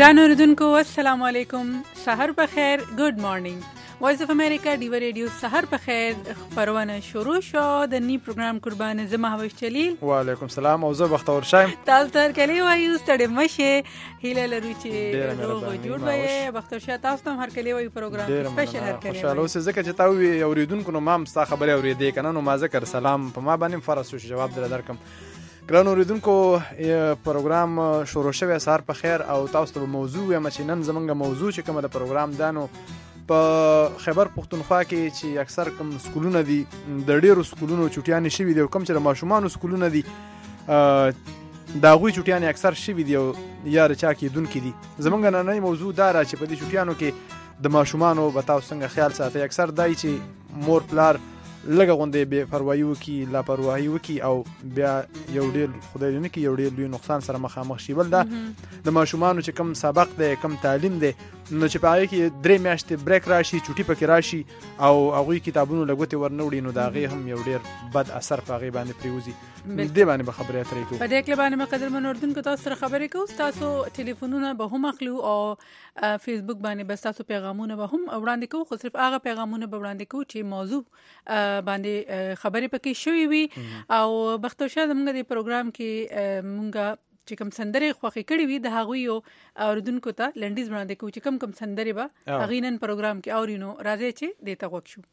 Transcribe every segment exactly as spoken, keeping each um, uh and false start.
ګران اوریدونکو السلام علیکم، سحر په خیر، ګډ مارنینګ. وایس اف امریکا ډیو ریډیو سحر په خیر خبرونه شروع شو. د نی پروګرام قربان زما هوش چلیل. وعلیکم السلام او زه بختور شایم. تاسو تر کلی وایو ستړي مشه هیله لرو چې روغ جوړ وي. بختور شه تاسو هم هر کلی وایو پروګرام سپیشل هر کلی. خوشاله اوسه ځکه چې تاسو اوریدونکو نو مام ستا خبره اوریدې کنه نو ما ذکر سلام په ما باندې فرض شو جواب در درکم. ګران اوریدونکو پروګرام شروع شوی سهار په خیر او تاسو ته موضوع یم چې نن زمونږ موضوع چې کومه د پروګرام دانو په خیبر پختونخوا کې چې اکثر کوم سکولونه دي د ډیرو سکولونو چټیانې شوي دي او کوم چې د ماشومانو سکولونه دي دا غوي چټیانې اکثر شوي دي او یا رچا کېدونکي دي. زمونږ نننۍ موضوع دا را چې په دې چټیانو کې د ماشومانو به تاسو څنګه خیال ساتئ. اکثر دای چې مور پلار لږه غوندې بې پروايي وکړي لاپرواهي وکړي او بیا یو ډېر خدای دې نه کړي یو ډېر لوی نقصان سره مخامخ شي. بل دا د ماشومانو چې کم سبق دی کم تعلیم دی نو چې په هغې کې درې میاشتې بریک راشي چوټي پکې راشي او هغوی کتابونو له ګوتې ور نه وړي نو د هغې هم یو ډېر بد اثر په هغې باندې پرېوځي. دې باندې به خبرې اترې کوو. په دې کې باندې به قدرمن اردوونکو تاسو سره خبرې کوو. ستاسو ټلیفونونه به هم اخلو او فیسبوک باندې به ستاسو پیغامونه به هم وړاندې کوو، خو صرف هغه پیغامونه به وړاندې کوو چې موضوع باندې خبرې پکې شوي وي. او بختور شه زموږ د پروګرام کې مونږ چې کوم سندرې خوښې کړې وي د هغوی یو اوریدونکو ته لنډیز وړاندې کوو چې کوم کوم سندرې به هغوی نن پروګرام کې اوري. نو راځئ چې دې ته غوږ شو.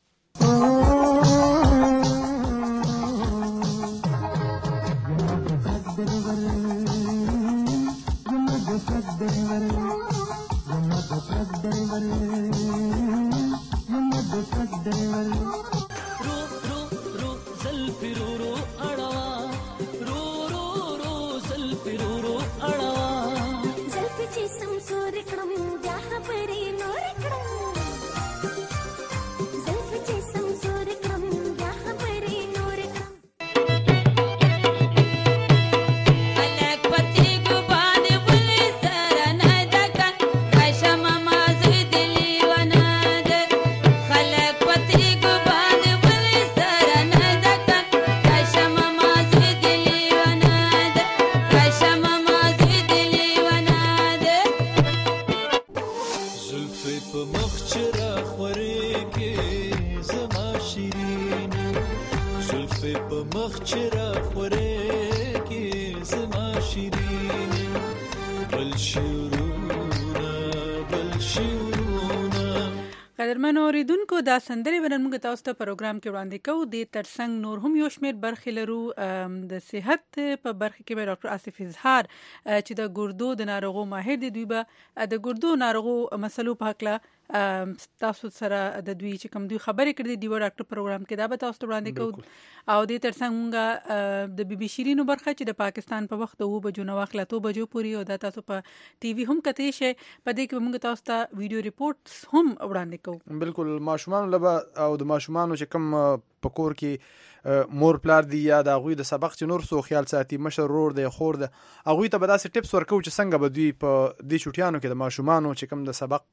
قدرمن اوریدونکو دا سندرې به نن موږ تاسو ته پروګرام کې وړاندې کوو. د ترڅنګ نور هم یو شمېر برخې لرو. د صحت په برخه کې به ډاکټر آصف اظهار چې د ګردو د ناروغو ماهر دي، دوی به د ګردو ناروغو مسلو په هکله تاسو سره د دوی چې کوم دوی خبرې کړې دي د ډاکټر پروګرام کې دا به تاسو ته وړاندې کوو. او د ترڅنګ موږ د بي بي شیرینو برخه چې د پاکستان په وخت د اوه بجو نه واخله اتو بجو پورې او دا تاسو په ټي وي هم کتلی شئ. په دې کې موږ تاسو ته ویډیو ریپورټس هم وړاندې کوو. بالکل ماشومان لبا او د ماشومانو چې کوم په کور کې مور پلار دی یا د هغوی د سبق چې نور سو خیال ساتي مشر رور دی خور دی هغوی ته به داسې ټپس ورکوو چې څنګه به دوی په دې چوټیانو کې د ماشومانو چې کوم د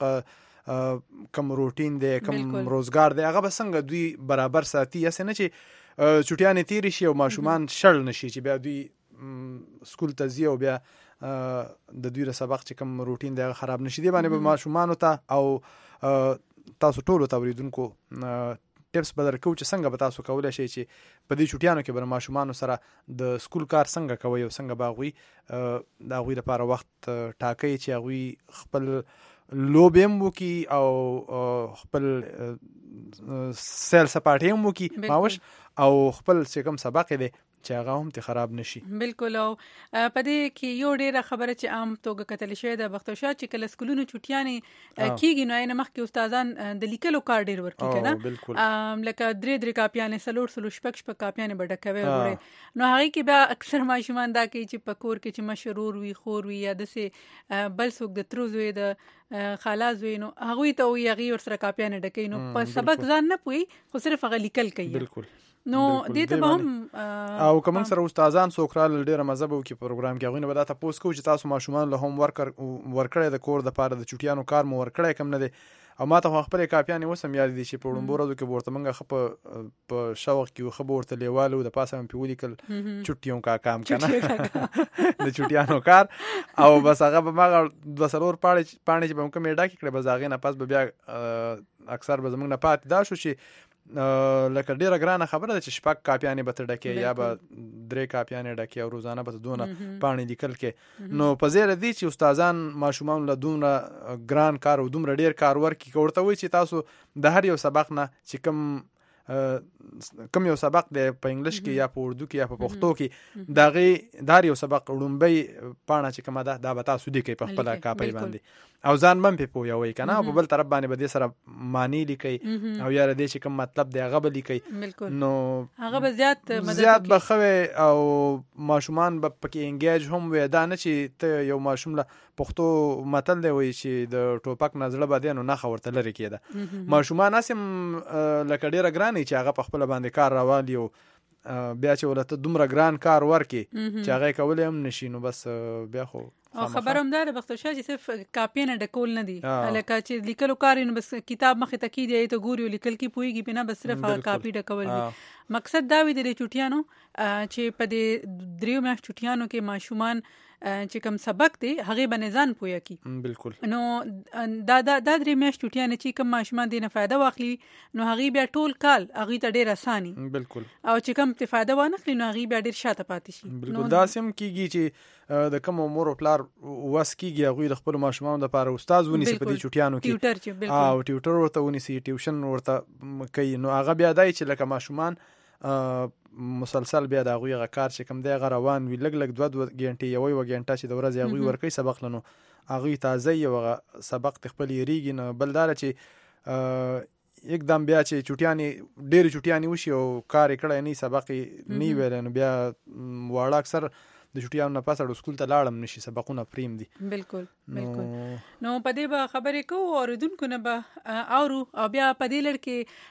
سبق کم روټین دی کم روزګار دی هغه به څنګه دوی برابر ساتي. یاسې نه چې چوټیانې تیرې شي او ماشومان شړ نشي چې بیا دوی سکول ته ځي او بیا د دوی د سبق چې کوم روټین دی هغه خراب نشي. دې باندې به ماشومانو ته او تاسو ټولو ته اوریدونکو ټپس به درکو چې څنګه به تاسو کولی شئ چې په دې چوټیانو کې به ماشومانو سره د سکول کار څنګه کوئ او څنګه به هغوی د هغوی لپاره وخت ټاکئ چې هغوی خپل لوبې هم وکړي او خپل سیل سپاټې هم وکړي ماوش او خپل چې کوم سبق دی چې هغه هم ته خراب نشي. بالکل. او په دې کې یو ډیره خبره چې عام توګه کتل شوی د بختور شه چې کله سکولونو چټیانې کیږي نو نه مخکې استادان د لیکلو کار ډیر ورکړي کنه لکه درې درې کاپیانې سلوړ سلوړ شپږ شپږ کاپیانې به ډکوي وروړي نو هغه کې بیا اکثر ماشومان دا کوي چې په کور کې چې مشرور وي خور وي یا دسه بل څوک د تروز وي د خلاص وي نو هغه ته وي هغه ور سره کاپیانې ډکوي نو په سبق ځان نه پوي خو صرف هغه لیکل کوي. بالکل. نو دې ته به هم او کوم سره استادان څوک را ډیره مزه به وکړي پروګرام کې هغوی نه به دا تپوس کوو چې تاسو ماشومان له هم ورکړی د کور د پاره د چوټیانو کار مو ورکړی کم نه دی او ما ته خو خپلې کاپیانې اوس هم یاد دي چې په وړومبو ورځو کې به ورته موږ ښه په په شوق کې ښه به ورته لیوال و د پاسه مې پې ولیکل چوټیون کاکا هم که نه د چوټیانو کار او بس هغه به هماغه دوه څلور پاڼې پاڼې چې به مو کومې ډکې کړې بس د هغې نه پس به بیا اکثر به زموږ نه پاتې دا شو چې لکه ډیره ګرانه خبره ده چې شپږ کاپیانې به ته ډکې یا به درې کاپیانې ډکې او روزانه به ته دونه پاڼې لیکل کې نو په ځای له دې چې استادان ماشومانو له دومره ګران کار او دومره ډیر کار ورکړي که ورته وایي چې تاسو د هر یو سبق نه چې کوم کوم یو سبق دی په انګلیش کې یا په اردو کې یا په پښتو کې د هغې د هر یو سبق وړومبۍ پاڼه چې کومه ده دا به تاسو لیکئ په خپله کاپۍ باندې او ځان به هم پې پوهوئ که نه او په بل طرف باندې به دې سره معنی لیکئ او یا د دې چې کوم مطلب دی هغه به لیکئ نو هغه به زیات زیات به ښه وی او ماشومان به پکې انګیج هم وي دا نه چې ته یو ماشوم له پښتو متل دی وایي چې د ټوپک نه زړه به دی نو نښه ورته لرې کېده ماشومان هسې هم لکه ډېره ګرانې چې هغه په خپله باندې کار راوالي او بیا چې ولته دومره ګران کار ورکړي چې هغه یې کولی هم نشي نو بس بیا خو او خبر هم دا ده بختر شاه چې صرف کاپی نه ډکول نه دي لکه چې لیکلو کار نو بس کتاب مخې ته کېږي ته ګوري او لیکل کې پوهېږي پې نه بس صرف هغه کاپي ډکول دي مقصد دا وي د دې چوټیانو چې په دې دریو میاشت چوټیانو کې ماشومان چې کوم سبق دی هغې به ځان پوهه کړي بالکل نو دا دا دا درې میاشت چوټیانې چې کوم ماشومان دې نه فایده واخلي نو هغې بیا ټول کال هغوی ته ډېر اساني بالکل او چې کوم ته فایده وانخلي نو هغوی بیا ډېر شاته پاتې شي بالکل داسې هم کېږي چې د کوم مور او پلار وس کېږي هغوی د خپلو ماشومانو دپاره استاد ونیسي په دې چوټیانو کې او ټیوټر ورته ونیسي ټیوشن ورته کوي نو هغه بیا دی چې لکه ماشومان مسلسل بیا د هغوی هغه کار چې کوم دی هغه روان وي لږ لږ دوه دوه ګنټې یوه یوه ګنټه چې د ورځې هغوی ورکوي سبق له نو هغوی تازه یي او هغه سبق ته خپل یېرېږي نو بل دا ده چې یکدم بیا چې چوټیانې ډېرې چوټیانې وشي او کار یې کړی نه سبق یې نه ویلی نو بیا واړه اکثر د چوټیانو نه پس اړو سکول ته لاړم نشي سبقونه پریم دي بالکل بالکل نو په دې به خبرې کوو اوریدونکو نه به اورو او بیا په دې لړ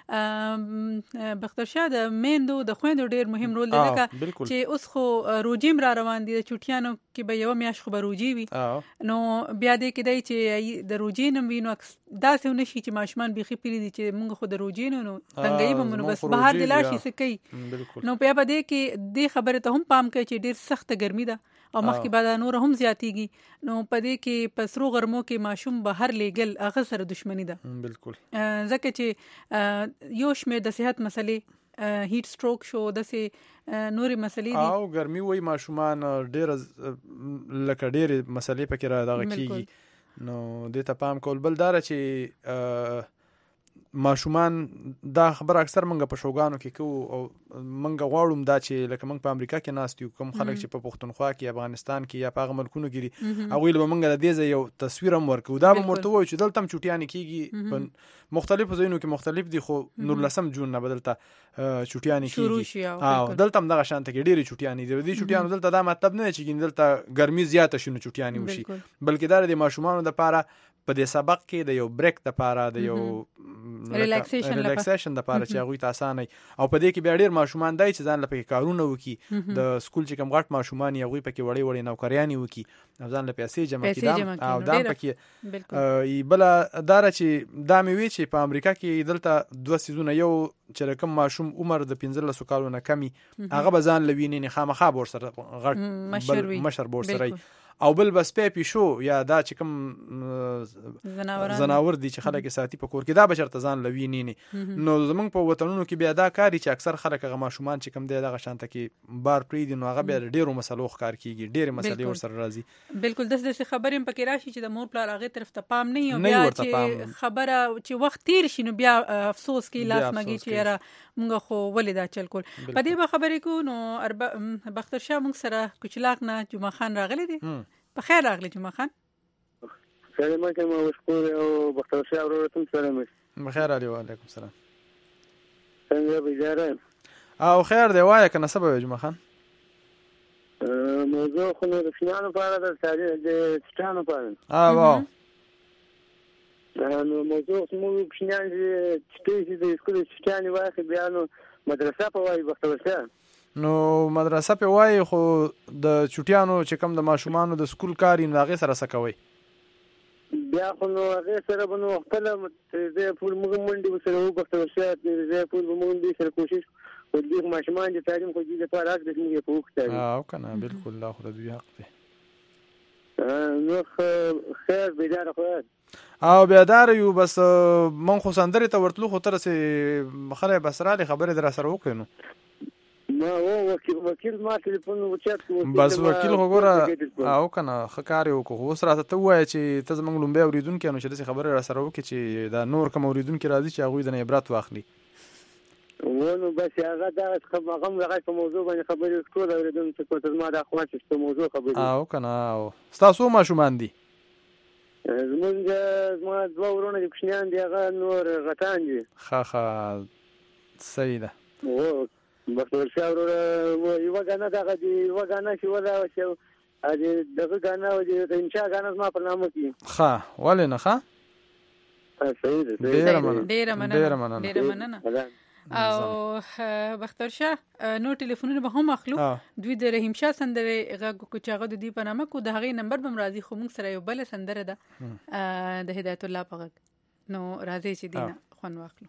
کې بختر شاه د میندو د خویندو ډېر مهم رول دی لکه چې اوس خو روجې را روان دي د چوټیانو کې به یوه میاشت خو به روجې وي نو بیا دې کې دی چې د روجې نه وي نو داسې ونه شي چې ماشومان بیخي پرې دي چې موږ خو د روجې نه نو تنګوي به مو نو بس بهر دې لاړ شي څه کوي نو بیا په دې کې دې خبرې ته هم پام کوي چې ډېر سخته ګرمي ده او مخکې بعد نور هم زیاتیږي نو په دې کې په سرو غرمو کې ماشوم بهر لیږل هغه سره دشمني ده بالکل ځکه چې یو شمېر د صحت مسلې هیټ سټروک شو داسې نورې مسلې دي او ګرمي وایي ماشومان ډېره لکه ډېرې مسلې پکې را دغه کېږي نو دې ته پام کول بل دا ده چې ماشومان دا خبر اکثر منګه په شوګانو کې کوو او منګه غواړم دا چې لکه منګ په امریکا کې ناست یو کوم خلک چې په پښتونخوا کې افغانستان کې یا په هغه ملکونو کې دي هغوی به منګه د دې ځای یو تصویر هم ورکوو دا به ورته ووایو چې دلته هم چوټیانې کېږي په مختلفو ځایونو کې مختلف دي خو نورلسم جون نه به دلته چوټیانې کېږي او دلته هم دغه شانته کې ډېرې چوټیانې دي دې چوټیانو دلته دا مطلب نه دی چې دلته ګرمي زیاته شي نو چوټیانې وشي بلکې دا د ماشومانو دپاره په دې سبق کې د یو بریک دپاره د یو ریلیکسیشن دپاره چې هغوی ته اسانه او په دې کې بیا ډېر ماشومان دی چې ځان له پکې کارونه وکړي د سکول چې کوم غټ ماشومان یې هغوی پکې وړې وړې نوکریانې وکړي او ځان له پیسې جمع کړي او دا پکې بله دا ده چې دا مې وی چې په امریکا کې دلته دوه څیزونه یو چې د کوم ماشوم عمر د پنځلسو کالو نه کمي هغه به ځان له وینې نه خامخا به ورسره غټ مشر به ورسره او بل بس پی پیشو یا دا چې کوم زناور دي چې خلک ساتي په کور کې دا به چېرته ځان له وینې نه نو زموږ په وطنونو کې بیا دا کار چې اکثر خلک هغه ماشومان چې کوم دی دغه شانته کې بار پرېږدي نو هغه بیا ډېرو مسلو ښکار کېږي ډېرې مسلې ورسره راځي بالکل داسې داسې خبرې هم پکې راشي چې د مور پلار هغې طرف ته پام نه وي او بیا چې خبره چې وخت تېر شي نو بیا افسوس کوي لاس مږي چې یاره مونږ خو ولې دا چل کول په دې به خبرې کوو نو بختر شاه مونږ سره کوچلاق نه جمعه خان راغلی دی په خیر راغلی جمعه خان سلام علیکم مشکور او بختر شاه ورته سلام بخیر علی وعلیکم السلام څنګه بجاره او خیر دی وایه کنه سبب جمعه خان موضوع خو نو د فینانو په اړه د تاریخ د سټانو په اړه اه واو نو موضوع موږ فینان چې د سکول سټانو واخې بیا نو مدرسه په وایي بختر شاه نو مدرسه په وایي خو د چوټیانو چې کوم د ماشومانو د سکول کار یې نو هغې سره څه کوئ بیا خو نو هغه سره به نو خپل زه پول موږ منډي سره وبختو شات زه پول موږ دې سره کوشش ودې ماشومان دې تعلیم خو دې په راځي دې موږ په وخت او کنه بالکل الله خو دې حق دی نو خیر بیدار خو او بیدار یو بس من خو سندري ته ورتلو خو تر سه خره بسراله خبره در سره وکړو ما او وکیل وکیل ما ټلیفون وچات بس وکیل خو ګوره او کنه خکار یو کو اوس راته ته وای چې ته زمنګ لومبه اوریدونکو نو چې خبره را سره وکړي چې دا نور کوم اوریدونکو راځي چې هغه د عبرت واخلي ونو بس هغه دا هغه هغه په موضوع باندې خبرې ټول اوریدونکو ته کوم ما دا خو چې په موضوع خبرې او کنه او تاسو ما شومان دي زمونږ ما دوه ورونه دي کوشنیان دي هغه نور غټان دي خا خا سیده او بخور شاور یو غانا دا غدي یو غانا شي ولا شو ا دې دغه غانا و دې انشاء غانا ما په نامه کې خا ولې نه خا صحیح ده ډیر مننه ډیر مننه ډیر مننه او بختر شاه نو ټلیفونونه به هم اخلو دوی د رحیم شاه سندره غږ کو چاغه د دې په نامه کو د هغه نمبر بم راځي خو موږ سره یو بل سندره ده د هدایت الله په غږ نو راځي چې دینه خون واخلو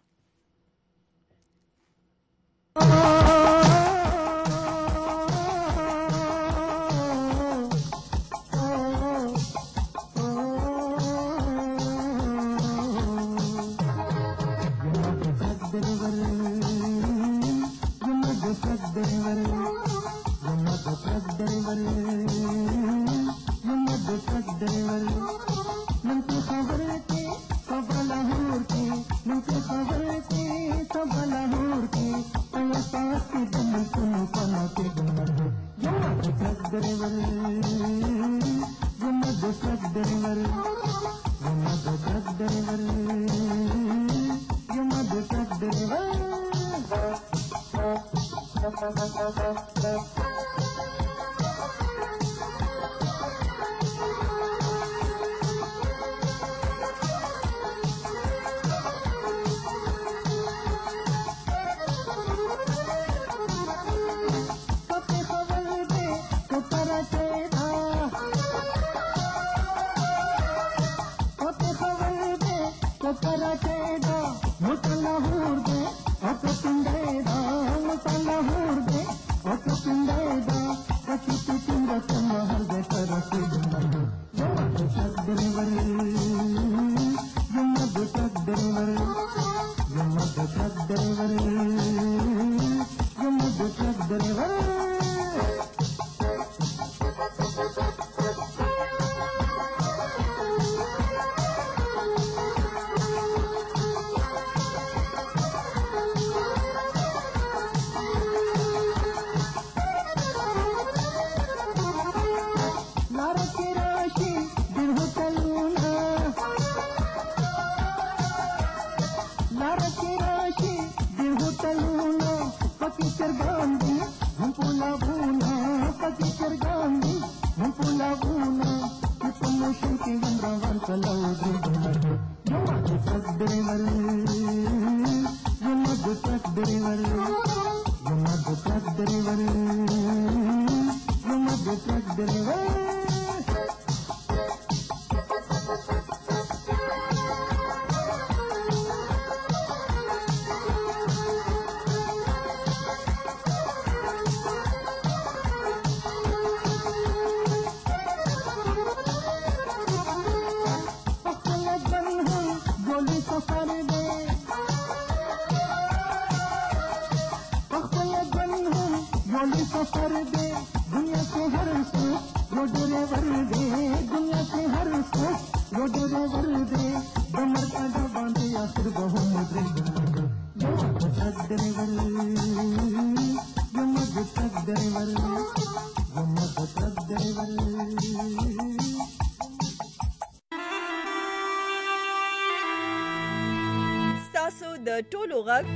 ستاسو د ټولو غږ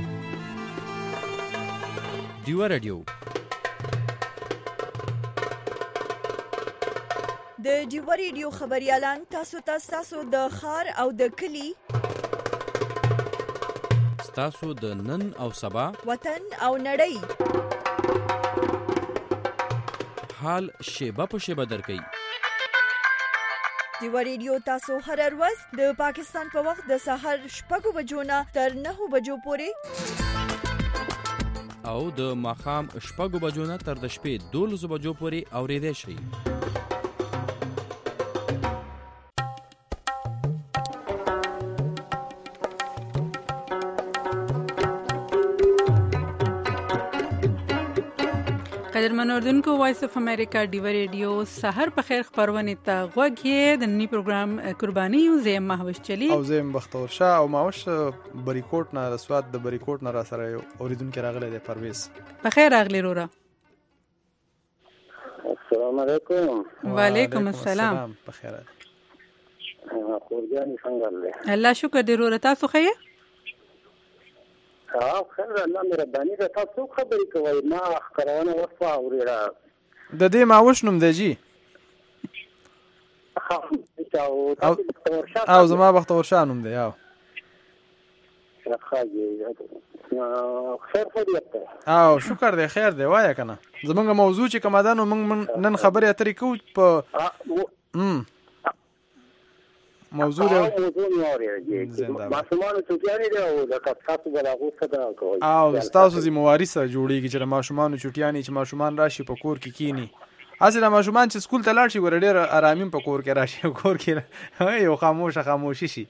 دیو رادیو د دیو رادیو خبريالان تاسو ته تاسو د خار او د کلی تاسو د نن او سبا وطن او نړۍ حال شیبه په شیبه درکې دیوا ریډیو تاسو هر ورځ د پاکستان په وخت د سهار شپږ بجو نه تر نهه بجو پورې او د ماښام شپږ بجو نه تر د شپې دولس بجو پورې اورېدای شئ. قدرمن اوردونکو وایس اف امریکا دیوا ریډیو سحر په خیر خبرونه ته غوږ یې د نننی پروګرام قرباني یو زم مهوش چلی او زم بختور شاه او ماوش بریکوټ نه رسوات د بریکوټ نه را سره اوریدونکو راغله د پرويز په خیر راغلی رورا. السلام علیکم. وعلیکم السلام. په خیر خورجان څنګه ده؟ الله شکر دی رورا تاسو خیر؟ ها خیر الله مې رباني ته تاسو خبرې کوي ما خبرونه وفا اورېرا د دې ماوش نوم دی جی او او زما بختور شاه نوم دی او خیر خیریت او شکر دی خیر دی وایه کنه زمونږ موضوع چې کومه ده نو موږ نن خبرې اترې کوو په ام موضوع دی ماشومان چټیانې دی او د تاسو بلاغو صدا کوي او تاسو ذمہواری سره جوړیږي چې ماشومان چټیانې چې ماشومان راشي په کور کې کینی اصله ماشومان چې سکول ته لاړ شي ور ډېر آرامین په کور کې راشي کور کې یو خاموشه خاموشي شي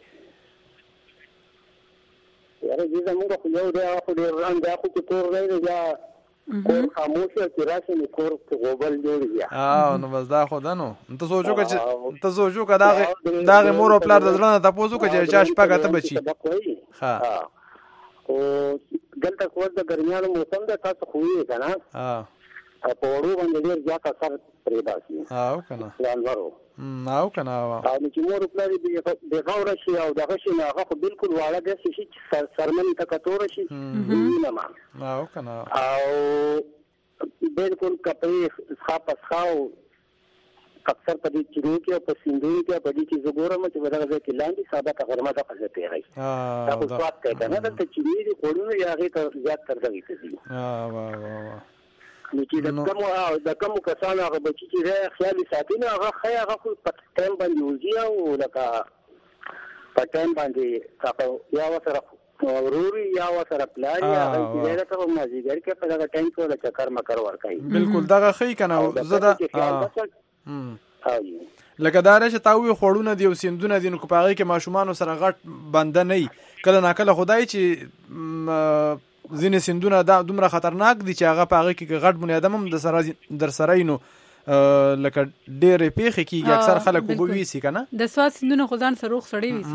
یاره دې زموږ خو یو دی خو ډېر رنګ دا خو کور دی یا کور خاموشه چې راشي نو کور غوبل جوړي او نو بس دا خو دنو ته سوچو که ته سوچو که دا دا مور او پلار د ځړنه تاسو که چې چا شپه غته بچي ها او دلته کور د ګرمیانو موسم ده تاسو خو یې کنه ها په وړو باندې ډېر زیات اثر پرې باسي او کنه ځانورو او کنه او چې مور پلار دې د غوړ شي او دغه شي نه هغه بالکل واړه د شي سرمن تکتور شي نه ما او کنه او بالکل کپې خاص خاص اکثر په دې چیرو کې په سیندونو کې په دې کې زګورم چې ودغه کې لاندې ساده غرمه د قضا پیری دا خو څوک کوي نه د چیرې خورونو یاغه تر زیات تر دغه کوي ها وا وا نو چې د کوم او د کوم کسانو هغه بچی چې خیال ساتي نو هغه خیا هغه په ټیم باندې وځي او لکه په ټیم باندې تاسو یا وسره وروري یا وسره پلان یا هغه ته ما زیګر کې په دغه ټیم کې د چکر مکر ورکای بالکل دغه خې کنه زدا هم لکه داره چې تاوی خوړونه دی او سیندونه دي نو په هغه کې ماشومان سره غټ بنده نه کله ناکله خدای چې ځینې سیندونه دا دومره خطرناک دي چې هغه په هغه کې غټ بنی ادم هم د سره در سره نو لکه ډېرې پیښې کېږي اکثر خلک وبو ویسي کنه د سواد سیندونه خو ځان سره روغ سړی ویسي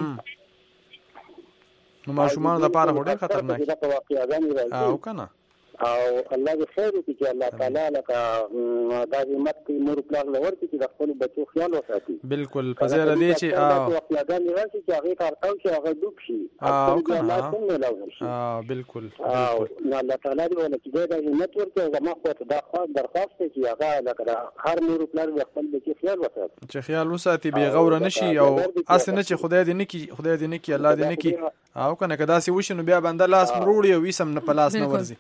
نو ماشومان لپاره ډېر خطرناک او کنه او الله دې خیر وکړي چې الله تعالی لکه دا همت کوي مور پلار لور کې چې د خپل بچو خیال وساتي بالکل په ځای ردی چې او خپلګان راشي چې هغه کارتاو چې هغه دوک شي او کنه اه بالکل او الله تعالی دې ولکه دا همت ورکړي او ما خو ته دا خاص درخواست چې هغه لکه هر مور پلار خپل بچو خیال وساتي چې خیال وساتي به غور نشي او اسنه چې خدای دې نکي خدای دې نکي الله دې نکي او کنه کدا سي وشنو بیا بنده لاس مروړي او وسم نه پلاس نه ورزي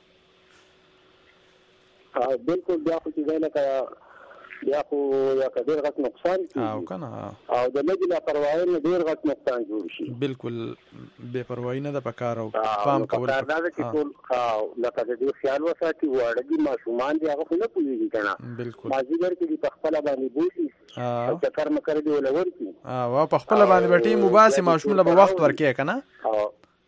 بالکل بیا خو چې لکه بیا خو یا ډېر غټ نقصان او کنه او د لږ لا پروايي نه ډېر غټ نقصان جوړ شي بالکل بے پروايي نه د پکار او پام کول دا چې ټول او لکه دې خیال وساتي وړه دي ماشومان دي هغه نه پوهیږي کنه بالکل مازیګر کې په خپل باندې بوشي او چکر مکر دی ولور کی او په خپل باندې بټي مباسي ماشوم له وخت ورکې کنه او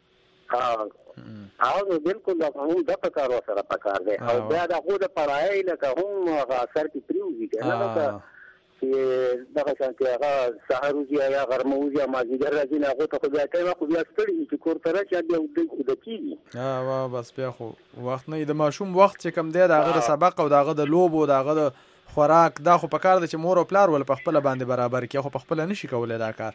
او بالکل دا هم د پکار سره پکار دی او بیا د خو د پړای لکه هم اثر کې پریوږي کنه لکه چې دغه څنګه هغه سحروزي یا غرموزي مازیګر راځي نه هغه ته بیا کوي خو بیا ستړي چې کور ته راځي بیا د کیږي ها وا بس بیا خو وخت نه د ماشوم وخت چې کم دی دغه د سبق او دغه د لوب او دغه د خوراک دا خو پکار دی چې مور او پلار ول په خپل باندې برابر کې خو په خپل نشي کولای دا کار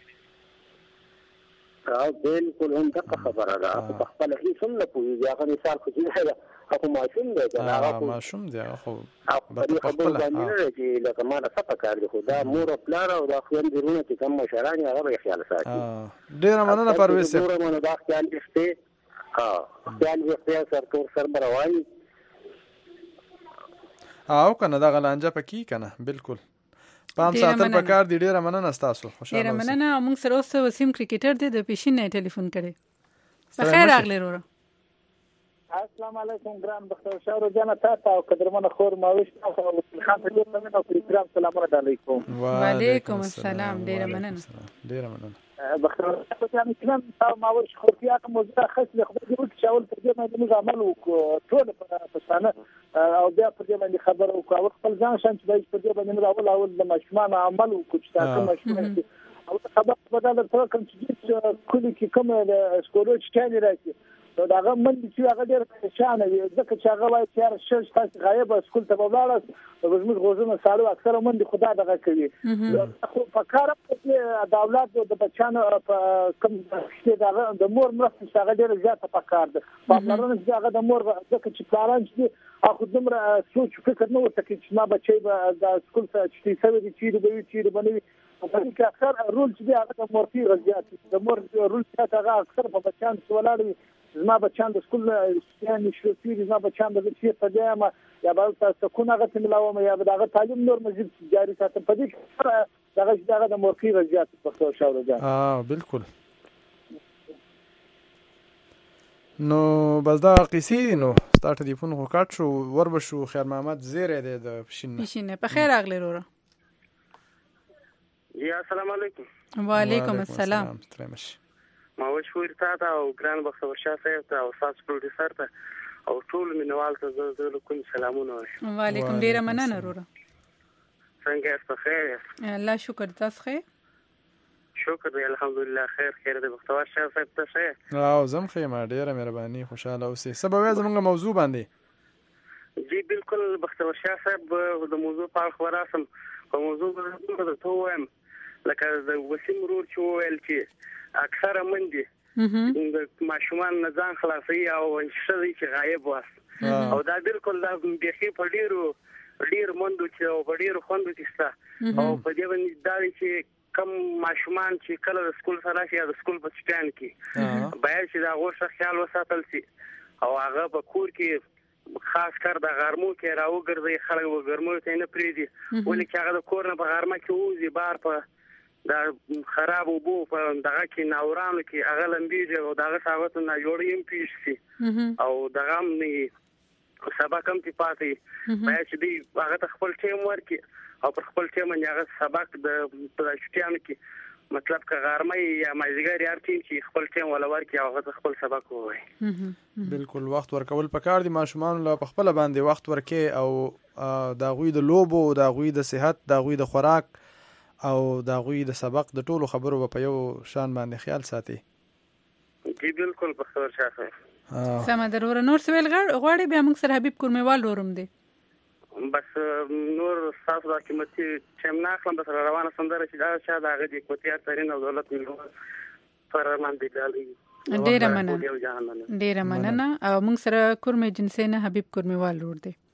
او بالکل هم دغه خبره ده په خپل هیڅ نه پوهیږي هغه مثال خو دی هغه ماشوم دی هغه ماشوم دی خو په خپل باندې نه چې لکه ما نه څه کار دی خو دا مور او پلار او دا خويندرونه چې کوم مشران هغه به خیال ساتي ډیر مننه پرويز ډیر مننه دا خیال دې ها خیال دې سر تور سر بروي او کنه دا غلانجه پکې کنه بالکل پام ساتل پکار دی. ډیره مننه تاسو. خوشاله ډیره مننه. موږ سره اوس وسیم کرکټر دی د پیشین نه ټلیفون کړي. په خیر راغلی وروره. السلام علیکم ګران بختور شاه روزانه تاسو او قدرمن خور ماوش تاسو او خان ته دې مننه او کرام سلام علیکم. وعلیکم السلام. ډیره مننه. ډیره مننه. بختور شاه روزانه تاسو ماوش خورتیا کوم موضوع خاص له خپل دې شاول په دې باندې موږ عمل وکړو ټول په پښتانه او بیا په دې باندې خبر وکړو خپل ځان شان چې په دې باندې اول اول د مشمان عمل وکړو چې تاسو مشمان او خبر بدل تر کوم چې کلی کې کوم د سکولو چې راځي نو داغه من چې هغه ډېر پریشان وي ځکه چې هغه وایي چې هر شش تاسو غایب اسکول ته ولاړ او زموږ غوښنه سالو اکثره من د خدا دغه کوي خو په کار کې د اولاد د بچانو په کوم چې دغه د مور مرسته هغه ډېر زیاته په کار ده په پلانونو چې هغه د مور ځکه چې پلان چې اخو دومره سوچ فکر نه ورته کوي چې ما بچي به د اسکول ته چې سوي دي چې دوی چې بنوي په دې کې اکثر رول چې هغه د مورتي غزيات د مور رول چې هغه اکثر په بچان ولاړ زما بچان د سکول یعنی شوفي زما بچان د چې په دې ما یا بل تاسو کو نه غته ملاوم یا دغه تعلیم نور مزید جاری ساتم په دې کې دغه دغه د مورخي رضایت په څو شاوره جان اه بالکل. نو بس دا قصې نو ستارت دی فون خو کاټ شو ور بشو خیر محمد زیره د پښین پښین په خیر اغلی وروره. یا السلام علیکم. وعلیکم السلام. ما وشور تا ته او ګران بختور شاه صاحب ته او تاسو پروډوسر ته او ټول مینوال ته زه زه کوم سلامونه وایم. وعلیکم. ډیره مننه وروره. څنګه یاست؟ په خیر یاست؟ الله شکر. تاسو خیر؟ شکر دی الحمدلله خیر خیر دی. بختور شاه صاحب ته ښه او زم خیمه ډیره مهرباني خوشاله اوسې. سبب زمونږ موضوع باندې جی بالکل بختور شاه صاحب د موضوع په اړه خبراسم په موضوع باندې ته وایم لکه د وسیم رور چې ویل چې اکثره مندي د ماشومان نه ځان خلاصي او شذي چې غایب واس او دا بالکل دا بيخي په ډیرو ډیر مندو چې او په ډیرو خوندو کې ستا او په دې باندې دا چې کم ماشومان چې کله د سکول سره شي د سکول په چټان کې باید چې دا غوښه خیال وساتل شي او هغه په کور کې خاص کر د غرمو کې راوګرځي خلک وګرمو ته نه پریدي ولې چې هغه د کور نه په غرمه کې وځي بار په دا خراب وبو په دغه کې ناورانو کې هغه لمبيږي او دغه ثابت نه جوړیم پیښ او دغه نه سبق هم تی پاتې باید چې دی هغه خپل ټیم ورکي او پر خپل ټیم باندې هغه سبق د پراشتیان کې مطلب که غرمه یا مازیګر یار ټیم چې خپل ټیم ولا ورکي او هغه خپل سبق وایي. بالکل وخت ورکول پکار دي ماشومان له خپل باندې وخت ورکي او دا غوي د لوبو دا غوي د صحت دا غوي د خوراک او دا غوی د سبق د ټولو خبرو په یو شان باندې خیال ساتي. جی بالکل بختور شاه صاحب. سم درور نور سویل غواړي بیا موږ سره حبیب کورمیوال ورم دی. بس نور تاسو د قیمتي چې ناخلم بس روانه سندره چې دا شاده هغه د کوتیا ترين او دولت ملو فرمان دي دالي. ډیره مننه. ډیره مننه او موږ سره کورمه جنسینه حبیب کورمیوال ور دی.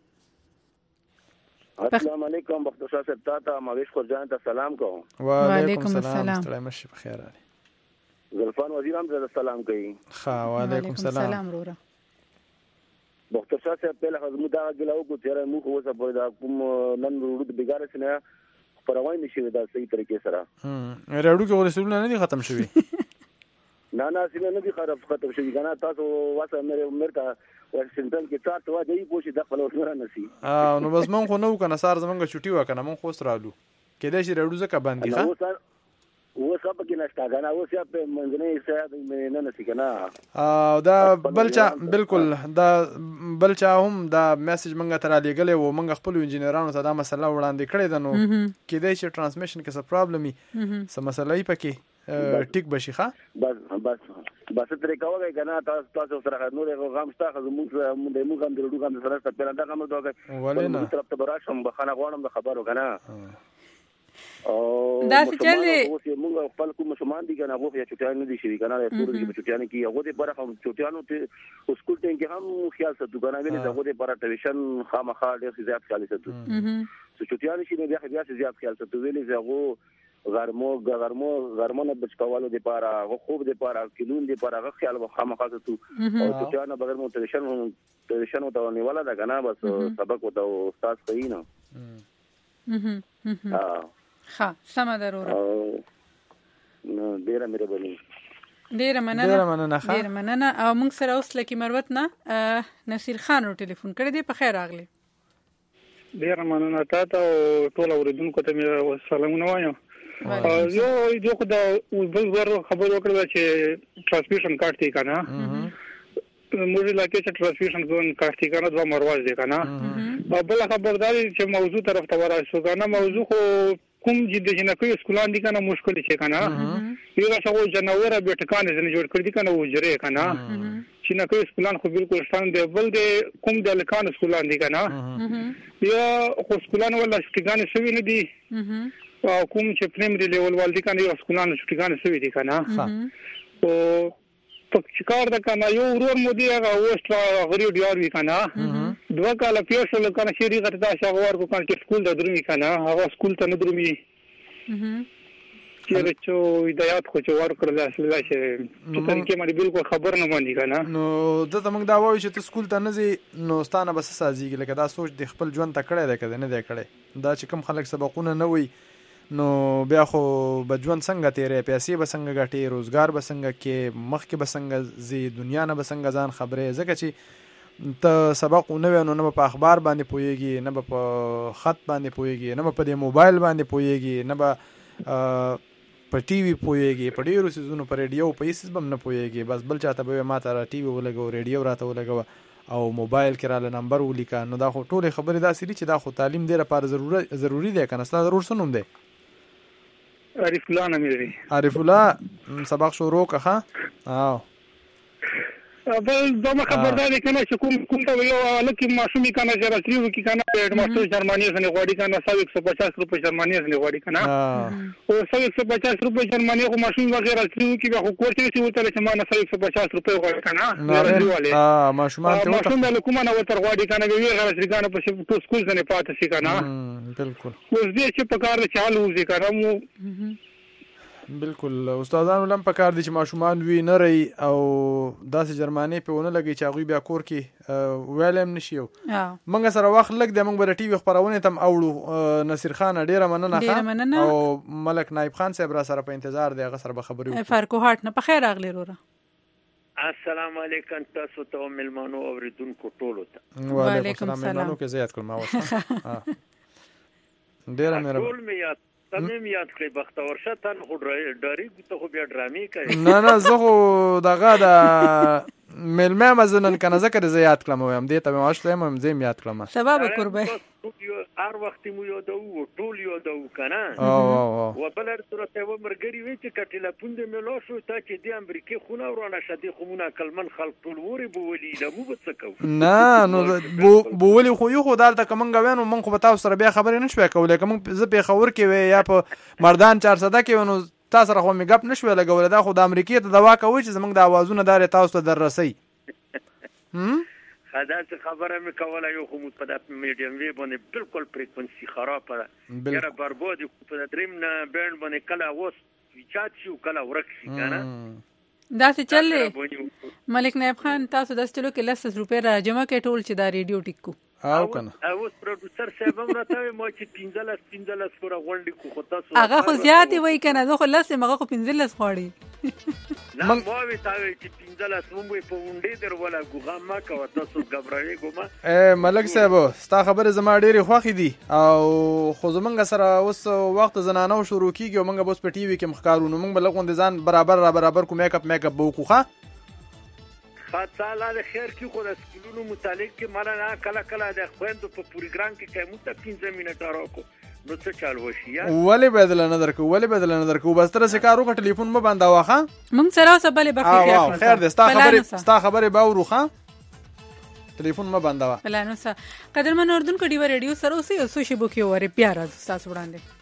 السلام علیکم بختور شاه صاحب تاته ماویش خورجان ته سلام کوم. وعلیکم السلام. ستړی مشي په خیر علي. زلفان وزیر هم زه سلام کوي. ها وعلیکم السلام. سلام وروره. بختور شاه صاحب په لحاظ مو دا غلاو کو چې مو خو اوسه په دا کوم نن ورود بګار سره پروای نشي دا صحیح طریقې سره. هم راډو کې ورسولونه نه دي ختم شوی. نه نه سینه نه دي خراب ختم شوی کنه تاسو واسه مې مرته واشنگټن کې تاسو وا دی پوښي د خپل ورسره نسی. اه نو بس مونږ خو نو کنه سار زمونږ چټي وکنه مونږ خو سرالو کله چې راډو زکه باندې ښه و سب کې نشتا غنا و سیا په منځنۍ سیا نه نسی کنه. اه دا بلچا بالکل دا بلچا هم دا میسج مونږ ته را لګلې و مونږ خپل انجینرانو ته دا مسله وړاندې کړې ده نو کله چې ترانسمیشن کې څه پرابلم وي څه مسله یې پکې ټیک بشي ښه بس بس بس ترې کاوه کنه تاسو تاسو سره نور غم شته خو موږ موږ موږ هم درلو کوم سره ست پیراندا کوم دوه ولینه طرف ته براشم بخانه غوړم د خبرو کنه او دا چې اوس موږ خپل کوم شومان دي کنه هغه یا چټیان نه دي شي کنه ټول دي چټیان کې هغه دې پر هم چټیانو ته سکول ټین کې هم خیال ساتو کنه غني هغه دې پر ټیوشن خامخا ډېر زیات خیال ساتو چې چټیان شي نه بیا زیات خیال ساتو ویلې زغو غرمو غرمو غرمونه بچکوالو د پاره غو خوب د پاره کلون د پاره غو خیال خامخا ته او چې نه بغیر موټیشن موټیشن ته نه ولا دا کنه بس سبق وته استاد کوي نه. ها ها سم ضروري نو ډیره مهرباني ډیره مننه ډیره مننه ډیره مننه او موږ سره اوس لکه مروت نه نصیر خان رو ټلیفون کړی دی. په خیر راغلی. ډیره مننه تاسو ټول اوریدونکو ته مې سلامونه وایم. یو یو خو دا بل ور خبر وکړه چې ترانسمیشن کارت دی کنه موږ لکه چې ترانسمیشن زون کارت دی کنه دوه مرواز دی کنه او بل خبرداري چې موضوع طرف ته ورسو کنه موضوع خو کوم چې د جنکو سکولان دي کنه مشکل شي کنه یو څو جنوره بیٹکان نه جوړ کړی کنه وجره کنه چې نه کوي سکولان خو بالکل شان دی بل د کوم د لکان سکولان دي کنه یا خو سکولان ولا شتګان شوی نه دي او کوم چې پریمری لیول والدي کنه یو سکولان شتګان شوی دي کنه او په کار د کنه یو ورور مو دی هغه وسټ غریب دیار وی کنه دوه کاله پیښه لکه شری غته دا شغوار کو کنه چې سکول د درومي کنه هغه سکول ته نه درومي چې چې هدایت خو چې ورکړل اصل دا چې طریقې باندې بالکل خبر نه باندې کنه نو د تمنګ دا وایي چې ته سکول ته نه ځي نو ستانه بس سازيږي لکه دا سوچ د خپل ژوند ته کړی دی کده نه دی کړی دا چې کم خلک سبقونه نه وي نو بیا خو بجوان څنګه تیرې پیسې به څنګه ګټي روزګار به څنګه کې مخکې به څنګه زی دنیا نه به څنګه ځان خبرې ځکه چې ته سبق نه وینو نه په اخبار باندې پويږي نه په خط باندې پويږي نه په دې موبایل باندې پويږي نه به په ټي وي پويږي په ډیرو سيزونو په ریډیو په هیڅ بم نه پويږي بس بل چاته به ما ته ټي وي ولګو ریډیو راته ولګو او موبایل کې را ل نمبر ولیکا نو دا خو ټوله خبره دا سړي چې دا خو تعلیم دی لپاره ضروري ضروري دی کنه ستاسو ضرور سنوم دی عارف الله نامي عارف الله سبق شروع کخه او بل دا خبردار کنه چې کوم کوم ته یو لکه ماشومي کنه چې راځي کی کنه هډ ماستر جرمني څخه غوړي کنه یک سو پچاس روپے جرمني څخه غوړي کنه او یک سو پچاس روپے جرمني خو ماشوم وغیرہ چې کی به کوټه چې وته چې ما نه یک سو پچاس روپے غوړي کنه اه ماشومان ته ماشوم له کومه نه وتر غوړي کنه وی غره ځګانه په ټو سکول څخه پاتې شي کنه بالکل اوس دې چې په کار چالو وځي کنه بالکل استادانو لم پکار دي چې ماشومان وی نه رہی او داسې جرماني په ونه لګي چې هغه بیا کور کې ویلم نشي او منګه سره وخت لګ د منګ بر ټي وي خبرونه تم اوړو نصیر خان ډیره مننه او ملک نایب خان صاحب را سره په انتظار دی هغه سره به خبري وکړو فرقو هټ نه په خیر اغلی وروره السلام علیکم تاسو ته ملمانو اوریدونکو ټولو ته وعلیکم السلام ملمانو کې زیات کړم ما وسه ډیره مهرباني تمیم یاد کړی بختور شه تن خو ډاری ته خو بیا ډرامې کوي نه نه زه خو دغه د ملمه مزنن کنه ذکر زیات کلم ویم دې ته ماشته مم زم یاد کلم سبب قربه هر وخت مو یو دو ټول یو دو کنه او او و بلر صورت و مرګری وی چې کټیلا پوند ملو شو ته چې د امریکای خونه ورانه شدي خمونه کلمن خلق ټول وری بولی له مو بڅکو نه نو بولی خو یو خو دالته کومنګ وینو من خو بتاو سره بیا خبرې نشوي کولای کوم زه په خبر کې وی یا په مردان چهارصد کې ونو تاسو سره خو می غپ نشوي لګول دا خو د امریکای ته دوا کوي چې زمنګ د اوازونه دار تاسو ته دررسي هم خدا څه خبره مې کوله یو خو په د میډیم وی باندې بالکل فریکوئنسي خراب ده یاره بربادي په دریم نه بند باندې کله اوس چات شو کله ورک شي کنه دا څه چلې ملک نایب خان تاسو د چلو کې لس روپے را جمع کې ټول چې دا ریډیو ټیکو او کنه اوس پروډوسر صاحب هم راته ما چې پنځلس پنځلس پر غونډې کو خو تاسو هغه خو زیات وای کنه زه خو لس مغه خو پنځلس خوړی نه مو وی تاوي چې پنځلس مو په وونډې در ولا ګوغه ما کو تاسو غبرړې ګوما ا ملک صاحب ستا خبره زما ډېری خوخي دي او خو زمونږ سره اوس وخت زنانو شروع کیږي او موږ بوس په ټي وي کې مخکارونو موږ بلغون دي ځان برابر را برابر کو میک اپ میک اپ بوکوخه خاطر خیر کی خو د سکولونو متعلق کې مالا کله کله د خويندو په پروګرام کې کوم ته پنځه منټه راکو نو څه چالو شي یا ولی بدل نه درکو ولی بدل نه درکو بس تر څه کارو ک ټلیفون مې بندا واخه مونږ سره اوسه بلې بخیر خیر دې ستا خبره ستا خبره باوروخه ټلیفون مې بندا وا پلانو سره قدرمن اردن کو ډیو ریډیو سره اوسه اوسه شی بو کې وره پیار تاسو وړاندې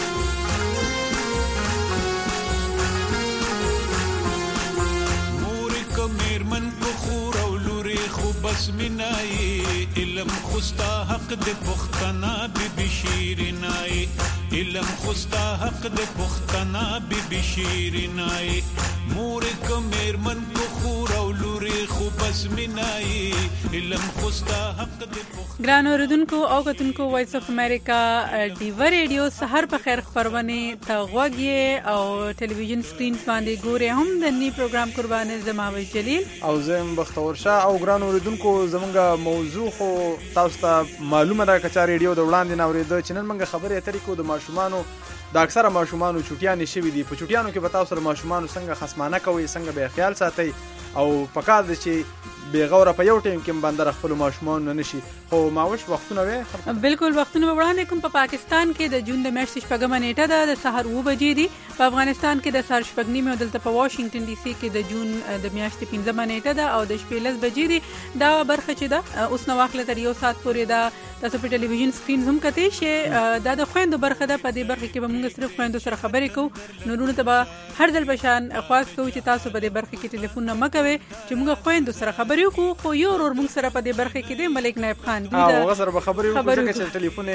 مور میرمن کو خور او لوري خو بس منای علم خوستا حق د پختنا بی بی شیرینای علم خوستا حق د پختنا بی بی شیرینای مور کو میرمن کو خور او لوري خو بس منای علم خوستا حق د پختنا. ګران اوریدونکو او کتونکو وایس اف امریکا ډیو ریډیو سحر په خیر خبرونه ته غوږی او ټلویزیون سکرین باندې ګوري هم د نی پروګرام قربانه زماوي جلیل او زم بختور شاه او ګران اوریدونکو زمونږه موضوع خو تاسو ته معلومه ده کچا ریډیو د وړاندې ناوریدو چې نن موږ خبرې اترې کو د ماشومانو د اکثره ماشومانو چټیانې شوي دي په چټیانو کې به تاسو سره ماشومانو څنګه خصمانه کوي څنګه به خیال ساتي او پکار دي چې بغوره په یو ټیم کې باندې خپل ماشومان نه نشي خو ماوش وختونه وي بالکل وختونه وړاندې کوم په پاکستان کې د جون د میاشتې شپږمه نیټه ده د سحر و بجې دي په افغانستان کې د سحر شپږ نیمه دلته په واشنگټن ډي سي کې د جون د میاشتې پنځمه نیټه ده او د شپې لس بجې دي دا برخه چې ده اوس نو واخله تر یو ساعت پورې ده تاسو په ټلویزیون سکرین هم کتئ چې دا د خويندو برخه ده په دې برخه کې به موږ صرف خويندو سره خبرې کوو نورونه ته به هر ځل بشان خواست کوو چې تاسو په دې برخه کې ټلیفون نه مکوي چې موږ خويندو سره خبرې وکړو خو یو ور موږ سره په دې برخه کې دی ملک نایب خان دی دا هغه سره به خبرې وکړو چې ټلیفون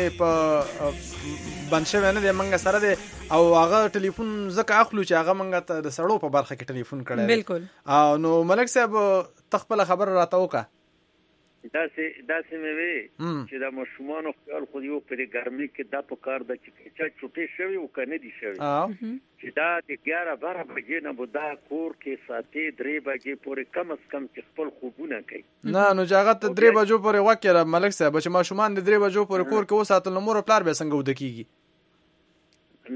په بنشه نه دی موږ سره دی او هغه ټلیفون زکه اخلو چې هغه موږ ته د سړو په برخه کې ټلیفون کړی بالکل او نو ملک صاحب تخپل خبر راته وکړه دا سه دا سه مې وی چې دا مشمانو خپل خو یو په ګرمي کې دا په کار د چې چا چټي شوی او کنه دي شوی چې دا د اګیاره بارہ بجې نه بودا کور کې ساتي درې بجې پورې کم از کم چې خپل خوبونه کوي نه نو جاغت درې بجو پورې وکړه ملک صاحب چې ماشومان د درې بجو پورې کور کې وساتل نو مور پلار به څنګه ودکیږي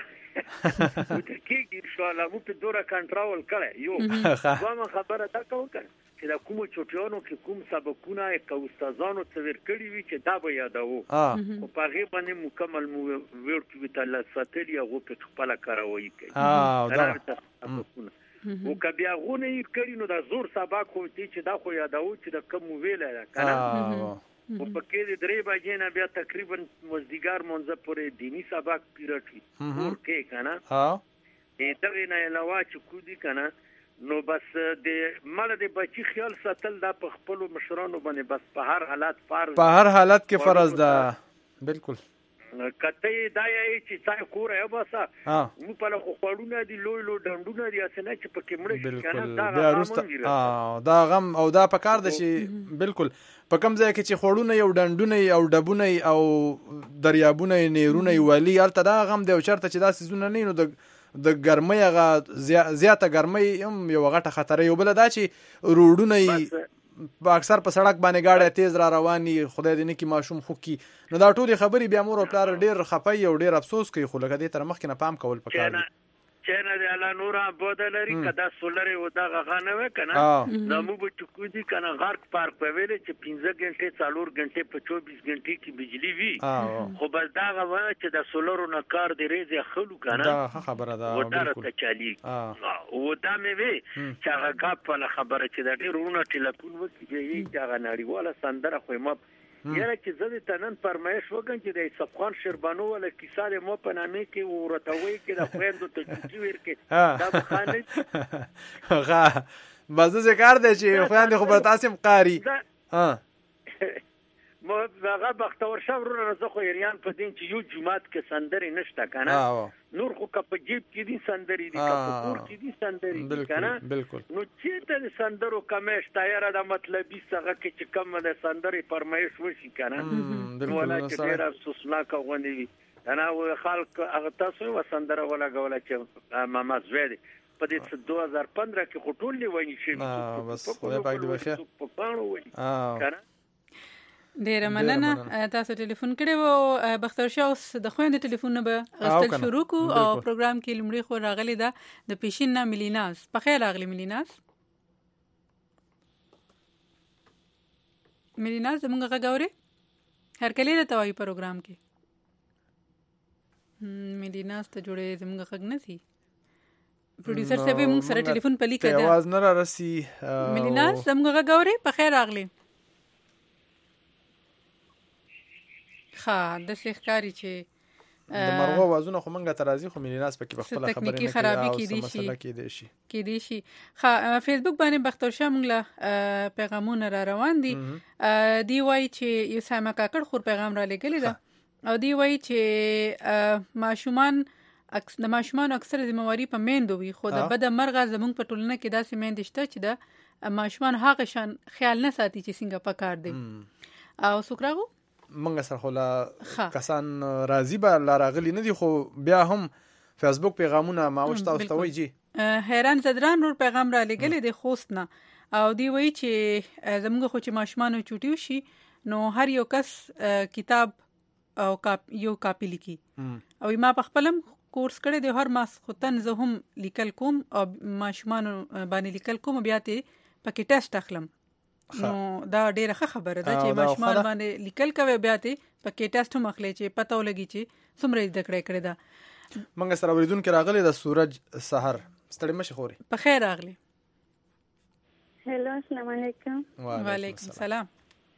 نه ودکیږي ان شاء الله مو په دوره کنټرول کړه یو زما خبره دا کوم چې دا کوم چوټیانو کې کوم سبقونه کې استادانو څور کړی وي چې دا به یادو او په هغه باندې مکمل مو ورته تعالی ساتلی هغه په خپل کاروي کوي اه دا او کبیا غونه یې کړی نو دا زور سبق خو چې دا خو یادو چې دا کوم ویل کنه او په کې د درې بجې نه بیا تقریبا مزدیګار مونږه پورې دینی سبق پیرټي ورکه کنه ها دې ته نه علاوه چې کو دي کنه نو بس د مال د بچی خیال ساتل دا په خپل مشرانو باندې بس په هر حالت فرض په هر حالت کې فرض ده بالکل کته دا یې چې تاسو کور یې باسا مو په له خوړونه دي لوی لوی ډنډونه دي اسنه چې پکې مړ شي کنه دا غم اه دا غم او دا پکار د شي بالکل په کوم ځای کې چې خوړونه یو ډنډونه او ډبونه او دریابونه نیرونه ویلي الته دا غم دی او چرته چې دا سيزونه نه نو د د ګرمۍ هغه زیاته ګرمۍ هم یو غټه خطر یو بل دا چې روډونه په اکثر په سړک باندې گاډي تیز را رواني خدای دې نه کی ماشوم خو کی نو دا ټولې خبرې بیا مور او پلار ډیر خپي او ډیر افسوس کوي خو لکه دې تر مخ کې نه پام کول پکار دي چنه د الله نورا بدلري کدا سولر و دا غانه وکنه زمو به ټکو دي کنه غرق پارک په ویلې چې پنځه غنټه څلور غنټه په چوبیس غنټه کې بجلی وي خو بس دا غوا چې د سولر نه کار دی ریزه خلو کنه دا خبره ده بالکل چالي او دا مې وی چې هغه په خبره چې د ډیرونه ټلیفون وکړي چې هغه نړیواله سندره خو ما یاره چې زه د تنن فرمایش وکم چې د صفخان شربانو ولا کیسه مو په نامه کې ورتوي کې د خويندو ته چټي ورکې دا بخانه ها بازو ذکر دی چې خويندې خو تاسو قاری ها مو هغه بختور شاورونه زه خو یریان په دین چې یو جمعات کې سندري نشته کنه نور خو کپ جیب کې دي سندري دي کپ کور کې دي سندري دي کنه نو چې ته سندرو کمش تیار د مطلبي څنګه کې چې کم د سندري فرمایش وشي کنه ولا چې ډیر افسوسناک غونډي وي انا و خلک هغه تاسو و سندره ولا غولا چې ماما زوی په دې دوه هزار پندره کې خټول لوي شي بس خدای پاک دې وشه په پانو وي کنه ډیره مننه تاسو ټلیفون کړی وو بختور شاه اوس د خويندې ټلیفون نه به غوښتل شروع کو او پروګرام کې لمړی خو راغلی دا د پیشین نه ملیناز په خیر راغلی ملیناز ملیناز زمونږ غاوري هر کله د توای پروګرام کې ملیناز ته جوړې زمونږ غږ نه سي پروډوسر صاحب موږ سره ټلیفون پلی کړه आवाज نه را رسي ملیناز زمونږ غاوري په خیر راغلی ها د ښکاری چې د مرغو وازونه خو منګه ترازی خو ملي ناس پکې خپل خبرې نه خرابې کېدي شي کېدي شي کېدي شي ښه فیسبوک باندې بختور شاه موږ له پیغامونه را روان دي دی وایي چې یو ساما کاکړ خور پیغام را لګلی ده او دی وایي چې ماشومان د ماشومان اکثر ذمہواری په میندو وي خو د بد مرغه زمونږ په ټولنه کې داسې میندې شته چې د ماشومان هغه شان خیال نه ساتي چې څنګه پکار دي او سوکراغو منګه سره خو لا کسان راضي به لا راغلي نه دي خو بیا هم فیسبوک پیغامونه ماوش تاسو ته وایي جی حیران زدران نور پیغام را لګلې د خوست نه او دی وایي چې زموږ خو چې ماشومان چوټیو شي نو هر یو کس کتاب او کاپ یو کاپی لیکي او ما په خپلم کورس کړی دی هر ماس خوتن زه هم لیکل کوم او ماشومان باندې لیکل کوم بیا ته پکې ټیسټ اخلم نو دا ډیره ښه خبره ده چې ماشومان باندې لیکل کوي بیا ته پکې ټیسټ هم اخلي چې پته ولګي چې څومره زده کړې کړې ده. منګه سره اوریدونکو راغلي د سورج سحر ستړي مشه خوري په خیر راغلي. هلو السلام علیکم. وعلیکم السلام.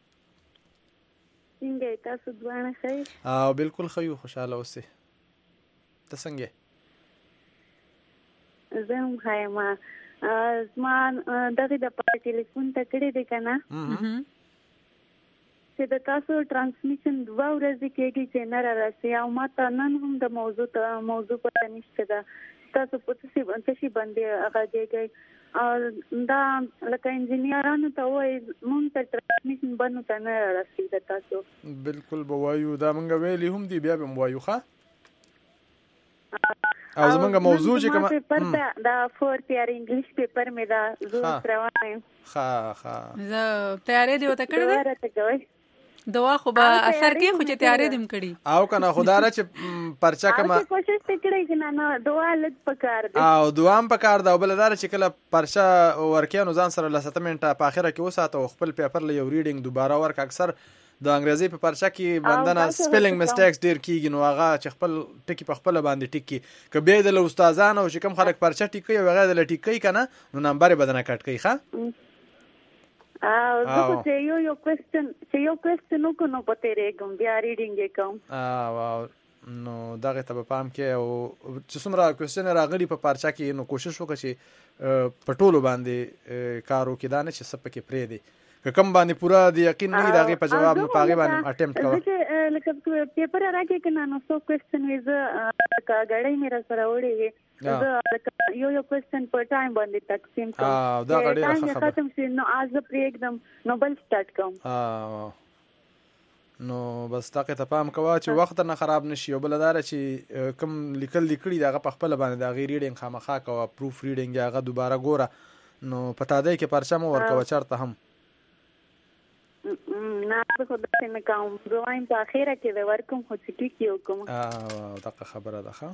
څنګه تاسو دوانه خیر؟ او بالکل خیو خوشاله اوسئ. ته څنګه؟ زه هم خایم. زما دغه د ټلیفون ته کړی دی کنه چې د تاسو ترانسمیشن دوه ورځې کېږي چې نه راسي او ما ته نن هم د موضوع ته موضوع پته نشته ده تاسو په څه باندې باندې هغه کېږي دا لکه انجینیرانو ته وایي مونږ ته ترانسمیشن باندې ته نه راسي د تاسو بالکل بوایو دا مونږ ویلي هم دی بیا به وایو ښه او زمونږ موضوع چې کومه پیپر دا دا فورث ایئر انګلیش پیپر مې دا زه روانم ښه ښه زه تیارې دی وته کړې دوا خو به اثر کې خو چې تیارې دم کړي او کنه خدای را چې پرچا کما کوشش وکړئ چې نه دوا لږ پکار دی او دوا هم پکار دا بلدار چې کله پرچا ورکیانو ځان سره لسته منټه په اخره کې وساته خپل پیپر له یو ریډینګ دوباره ورک اکثر د انګریزي په پرچا کې بندنه سپیلینګ میسټیکس ډیر کیږي نو هغه چې خپل ټکی په خپل باندې ټکی ک به د استادانو چې کوم خلک پرچا ټکی او هغه د ټکی کنه نو نمبر بدنه کټ کوي ښه او زه چې یو یو کوېسچن چې یو کوېسچن نو کو نو پته رېګم بیا ریډینګ کوم ا نو دغه ته په پام کې او چې څومره کوېسچن راغلي په پرچا کې نو کوشش وکړئ چې په ټولو باندې کارو کې دانه چې سپ کې پرې دی که کم باندې پورا د یقین نه دغه په جواب نه پاغي باندې اټمپټ کوه لکه پیپر راکې کنه نو سو کوېسچن ویز کا غړې مې را سره وړي زه یو یو کوېسچن په ټایم باندې تقسیم کوم ا دا غړې راخه ختم شي نو از پر एकदम نو بل سٹارټ کوم ا نو بس تاکه ته پام کوه چې وخت نه خراب نشي او بلدار چې کم لیکل لیکړي دغه په خپل باندې د غیر ریډینګ خامخا کوه پروف ریډینګ هغه دوباره ګوره نو پتا دی کې پرچا مو ورکوه چرته هم نه خو دا څنګه کوم دویم په اخیره کې د ورکوم خو چې کیو کوم ا دغه خبره ده ښه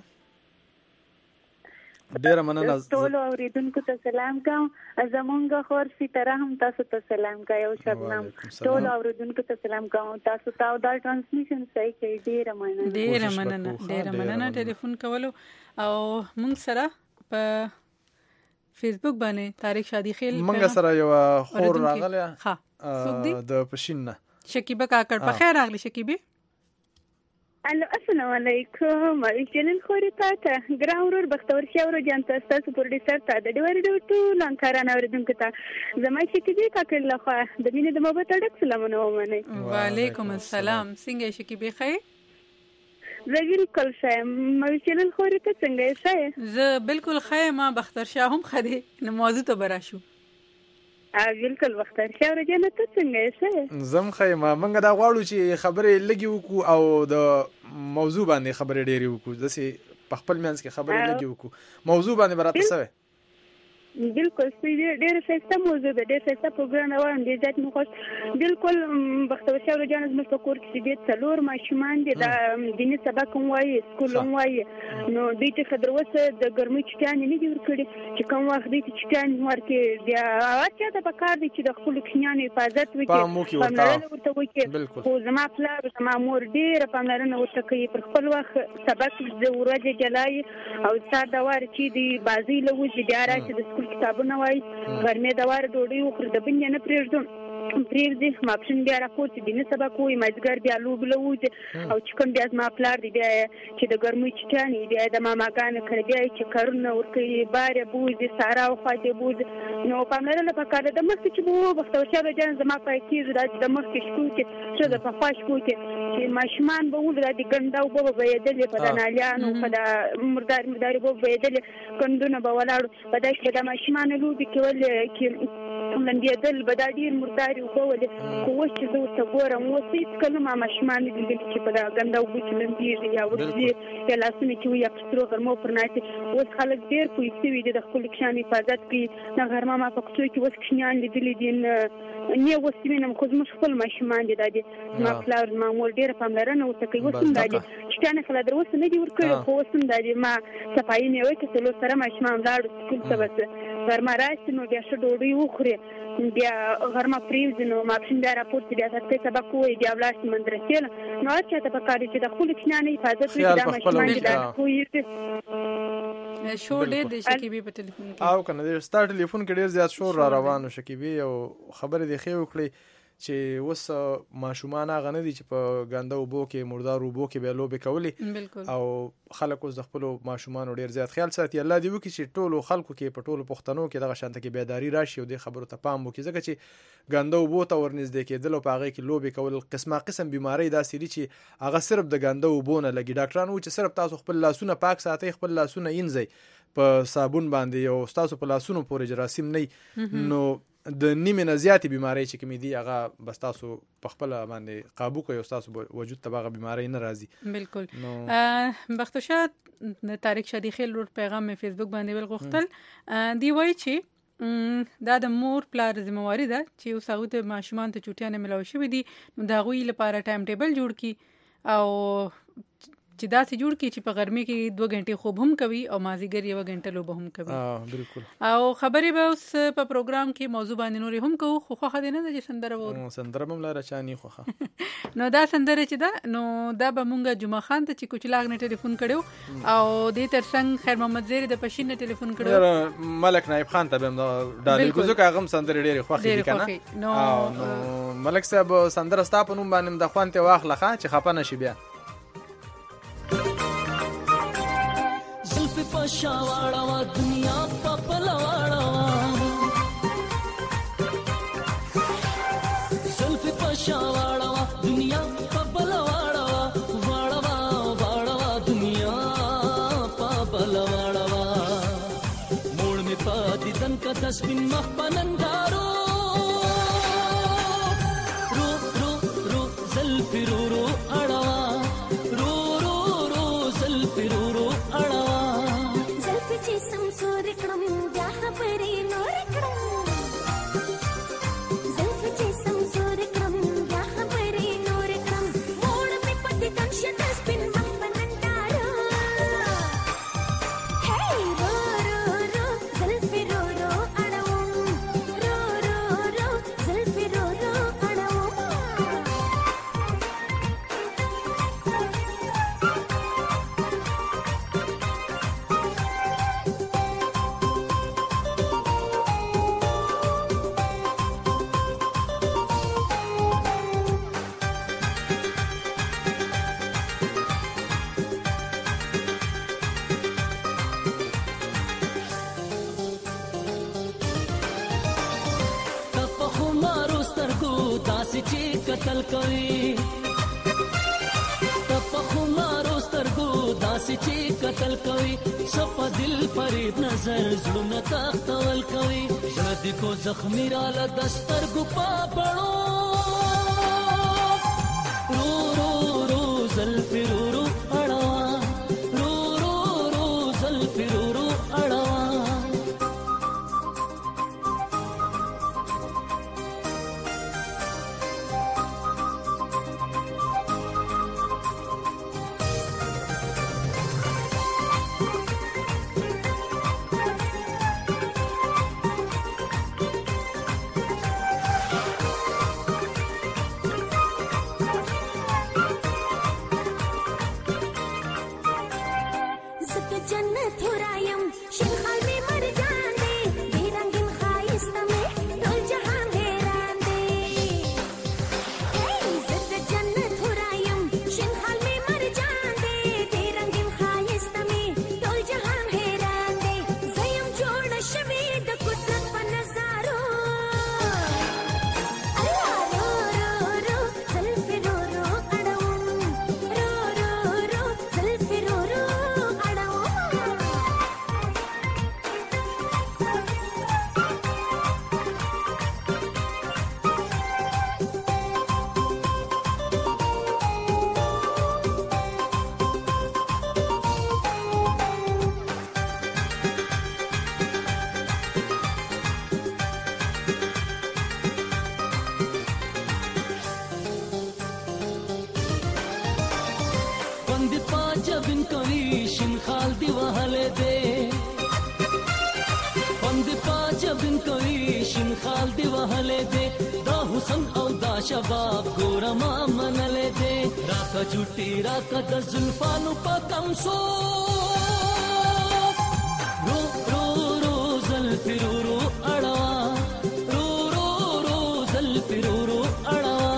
ډیر مننه ټول اوریدونکو ته سلام کوم زمونږ خور سیتره هم تاسو ته سلام کوي او شبنم ټول اوریدونکو ته سلام کوم تاسو ته دا ترانسمیشن صحیح کوي ډیر مننه ډیر مننه ډیر مننه ټلیفون کولو او موږ سره په فیسبوک باندې تاریخ شادي خیل موږ سره یو خور راغله ها د پښین نه شکیبه کاکړ په خیر راغلی شکیبه الو السلام علیکم چنن خوري تاسو ګراورور بختور شاور جان تاسو پروډوسر ته د ډیور ډیوټو لانکارانه اوریدونکو ته زما شکیبه کاکړ لخوا د مینې د محبت اړه سلامونه ومنه وعلیکم السلام څنګه شکیبه خیر زه بالکل ښه مې چنن خوري ته څنګه ښه زه بالکل ښه ما بختور شاه هم خدي نو موضوع ته براشو ا بالکل وختار شاور جان ته څنګه ښه زم خیمه منګه دا غواړو چې خبرې لګي وکړو او د موضوع باندې خبرې ډېری وکړو دسي په خپل منځ کې خبرې لګي وکړو موضوع باندې براته څه بالکل ډېر ښه موضوع ده ډېر ښه پروګرام روان دی ځکه نو خوش بالکل بختور شاور جان زموږ په کور کې د څلور ماشومان دي د دیني سبق هم وایي سکول هم وایي نو دوی ته خبر وسه د ګرمۍ چټیان نه دي ورکړي چې کوم وخت دي چټیان ورکړي بیا اته د پکار دي چې د خپل کښنیانو حفاظت وکړي پاملرنه ورته وکړي خو زما پلار زما مور ډېر پاملرنه ورته کوي پر خپل وخت سبق د ورځې جلای او ساده وار چې دی بازی له وځي بیا راځي د کتابونه وای ګرمه د واره ډوډۍ وخور د بنې نه پرېږدم پریوزي ماپشن بیا راپورته دي نه سبا کوی مازګر بیا لوبله وځي او چې کوم بیا زما پلار دی بیا چې د ګرمۍ چټاني بیا د ماماګانو کړه بیا چې کارونه ورکوي بار بوزي سارا او خواته بوزي نو پاملرنه پکاره د مخ چې بو بختوشه جان زما پای کېږي د مخ کې شکو کې چې د پخواش کو کې چې ماشمان به ول د ګنده او به بيدل په د نالیانو په د مردار مردار به بيدل کندونه به ولاړو په دای کې د ماشمان لوبي کې ول کې من بيدل بدا ډیر مرداري او ول کوه چې زه ته ګورم وسې کلمه ماشمان دې چې په دا ګنده او چې لمبيږي یا ورځي یا لاسونه چې وي پسترو غرمو پرناتي اوس خلک ډیر پوښتې وي د خپل کښان حفاظت کوي نه غرمه ما په کوڅو کې وس کښان لیدلې دي نه وسوینم خو زموږ خپل ماشمان دي د ما پلار ما مول ډیر پاملرنه او تکي وسم دادي چې څنګه خلک دروس نه دي ورکړي خو وسم دادي ما صفائی نه وي چې څلور سره ماشمان لاړو سکول ته بس غرمه راشي نو بیا شه ډوډۍ وخوري بیا غرمه پریوز نو ماپشن بیا راپورته بیا تاسو سبق کوی بیا ولاړ مدرسې نو چې ته پکاري چې د خپل کښنانه حفاظت وکړي د ماشمان دي دا کوی شو ډېر د شکیبي په ټلیفون کې او کنه د ستا ټلیفون کې ډېر زیات شور را روانو شکیبي او خبره دی خو وکړي چې وس ماشومان هغه نه دي چې په ګنده وبو کې مردار وبو کې به لوبې کولې او خلک اوس د خپل ماشومان ډیر زیات خیال ساتي الله دې وکړي چې ټولو خلکو کې په ټولو پښتنو کې دغه شانته کې بیداری راشي او د خبرو ته پام وکړي ځکه چې ګنده وبو ته ورنږدې کېدل او په هغه کې لوبې کول قسمه قسم بیماری داسې دي چې هغه صرف د ګنده وبو نه لګي ډاکټران و چې صرف تاسو خپل لاسونه پاک ساتئ خپل لاسونه اینځئ په صابون باندې او تاسو په لاسونو پورې جراثیم نه نو د نیمه نه زیاتې بیماری چې کومې دي هغه بس تاسو په خپل باندې قابو کوئ او تاسو وجود ته هغه بیماری نه راځي بالکل بختوشه طارق شادي خیل ور پیغام می فیسبوک باندې ول غوښتل دی وای چې دا د مور پلار ذمہواری ده چې اوس هغه ته ماشومان ته چوټیانه ملاوي شوې دي نو دا غوي لپاره ټایم ټیبل جوړ کی او چې دا سي جوړ کی چې په ګرمي کې دوه غنټې خوب هم کوي او مازیګر یو غنټه لوب هم کوي اه بالکل او خبرې به اوس په پروګرام کې موضوع باندې نور هم کوو خو خو خدای نه چې سندره وو سندره هم لاره چاني خو نو دا سندره چې دا نو دا به مونږه جمعه خان ته چې کوچلاغ نه ټلیفون کړو او دې ترڅنګ خیر محمد زیری د پښین نه ټلیفون کړو ملک نایب خان ته هم ډالې کوزو کاغم سندره ډېری خوښ دي کنه نو ملک صاحب سندره ستا په نوم باندې د خوانته واخله چې خپه نشي بیا پشاواړه وا دنیا په پلواړه زلف پشاواړه وا دنیا په پلواړه واړه وا واړه وا دنیا په پلواړه وا موړ می پاتې دن کا تسبین مخ پنندارو رو رو رو زلف رو رو اړه رو رو رو زلف رو رو اړه سمسور کړم بیا خبرې نور کړم زلف چې سمسور کړم بیا خبرې نور کړم موړ مې پدې تم شته سپین مخ بنندارو هی رو رو رو زلف رو رو اړوم رو رو رو زلف رو رو اړوم قتل کوي تپ خمارو سترګو داسې چې قتل کوي صف دل فریب نظر زړه تختول کوي ردی کو زخمی را ل دسترګو پاپړو رو رو رو زلف رو رو اړه رو رو رو زلف رو رو اړه جبین کوي شین خال دی وهله دے بند پا جبین کوي شین خال دی وهله دے دا حسن او دا شباب ګورما منله دے راکا چټي راکا د زلفانو پتم سو رو رو رو زلفی رو رو اڑوا رو رو رو زلفی رو رو اڑوا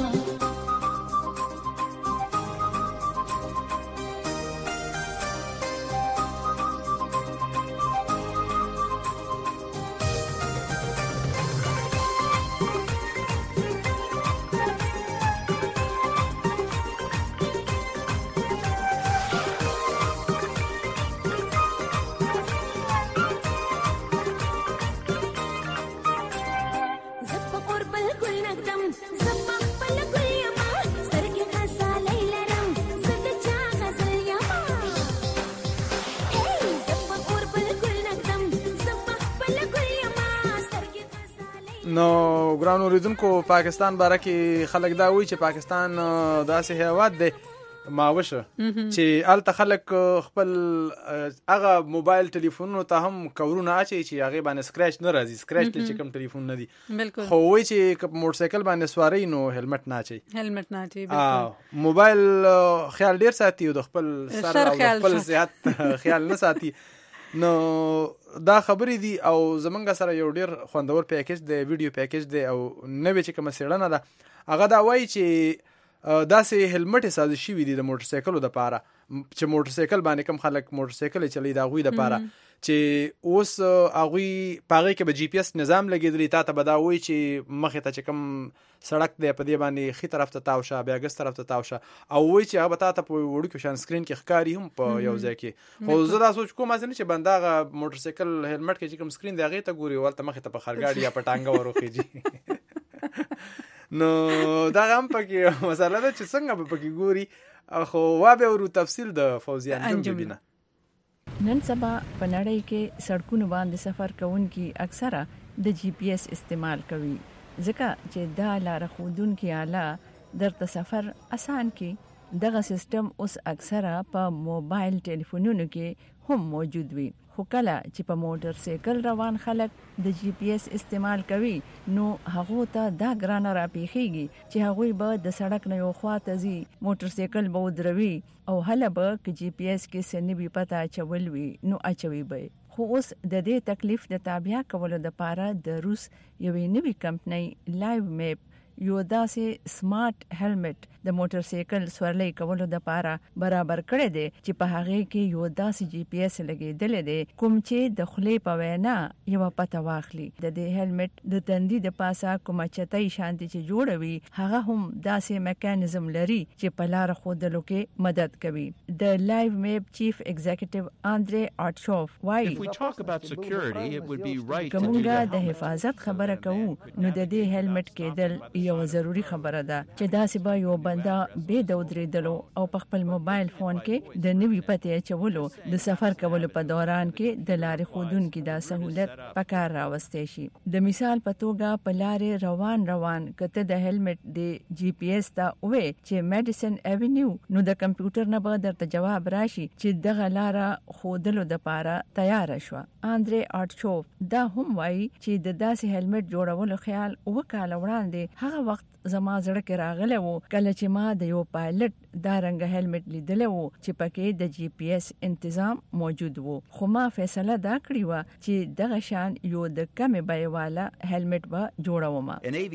نو ګران اوریدونکو پاکستان باره کې خلک دا وایي چې پاکستان داسې هیواد دی ماوشه چې الته خلک خپل هغه موبایل ټلیفونونو ته هم کورونه اچي چې هغه باندې سکریچ نه راځي سکریچ چې کوم ټلیفون نه دي بالکل خو وایي چې کوم موټر سایکل باندې سواری نو هلمټ نه اچي هلمټ نه اچي بالکل موبایل خیال ډیر ساتي او د خپل سر او خپل صحت خیال نه ساتي نو دا خبرې دي او زمونږ سره یو ډیر خوندور پیکیج دی ویډیو پیکیج دی او نوې چې کوم سیړنه ده هغه دا وایي چې داسې هلمټ ساز شوی دي د موټر سایکلو د پاره چې موټر سایکل باندې کوم خلک موټر سایکل چلی دا غوي د پاره چې اوس هغه پاره کې به جی پی ایس نظام لګیدلی تا ته بداوي چې مخه ته چې کوم سړک دی په دې باندې خي طرف ته تاوشه بیا ګس طرف ته تاوشه او وای چې هغه ته په وړو کې شان سکرین کې ښکاری هم په یو ځای کې خو زه دا سوچ کوم چې بنداغه موټر سایکل هلمټ کې چې کوم سکرین دی هغه ته ګوري ولته مخه ته په خرګاډي یا په ټانګه وروخیږي نو دا هم پکې مسله ده چې څنګه به پکې ګوري خو وابه ورو تفصیل د فوزیه انجم بینه نن سبا په نړۍ کې سړکونو باندې سفر کوونکي اکثره د جی پی ایس استعمال کوي ځکه چې دا لار خودونکو اعلی درته سفر آسان کی دغه سیستم اوس اکثره په موبایل ټلیفونونو کې هم موجود وي خو کله چې په موټر سایکل روان خلک د جی پی ایس استعمال کوي نو هغه ته دا ګرانه راپیخيږي چې هغه به د سړک نه یو خواته زی موټر سایکل به ودروي او هله به کې جی پی ایس کې سنبي پتا چول وي نو اچوي به خو اوس د دې تکلیف د تابع کولو د پاره د روس یوې نوې کمپنۍ لایو میپ یو داسې سمارټ هلمټ د موټر سایکل سورلې کولو د پاره برابر کړی دی چې په هغه کې یو داسې جی پی ایس لګیدل دی کوم چې د خلې په وینا یو پته واخلي د دې هلمټ د تندي د پاسه کومه چتای شانتي چې جوړوي هغه هم داسې میکانیزم لري چې په لار خودلو کې مدد کوي د لایو میپ چیف ایگزیکټیو اندري آرټشوف وايي کومه د حفاظت خبره کوو نو د دې هلمټ کېدل یو ضروری خبره ده چې داسې به یو بندا به د ودریدلو او په خپل موبایل فون کې د نوي پته چولو د سفر کولو په دوران کې د لارې خودونکو د سہولت پکار راوستي شي د مثال په توګه په لارې روان روان کته د هلمټ د جی پی ایس ته وې چې میډیسن ایونیو نو د کمپیوټر نه به درته جواب راشي چې دغه لاره خودلو د پاره تیار شو اندري آرټشوف دا هم وایي چې د داسې هلمټ جوړولو خیال وکاله وړاندې هغه وخت زما زړه کې راغله وو کله چې ما د یو پایلټ دا رنګ هلمټ لیدل وو چې پکې د جی پی ایس تنظیم موجود وو خو ما فیصله دا کړی و چې دغه شان یو د کم بیه والا هلمټ به جوړوم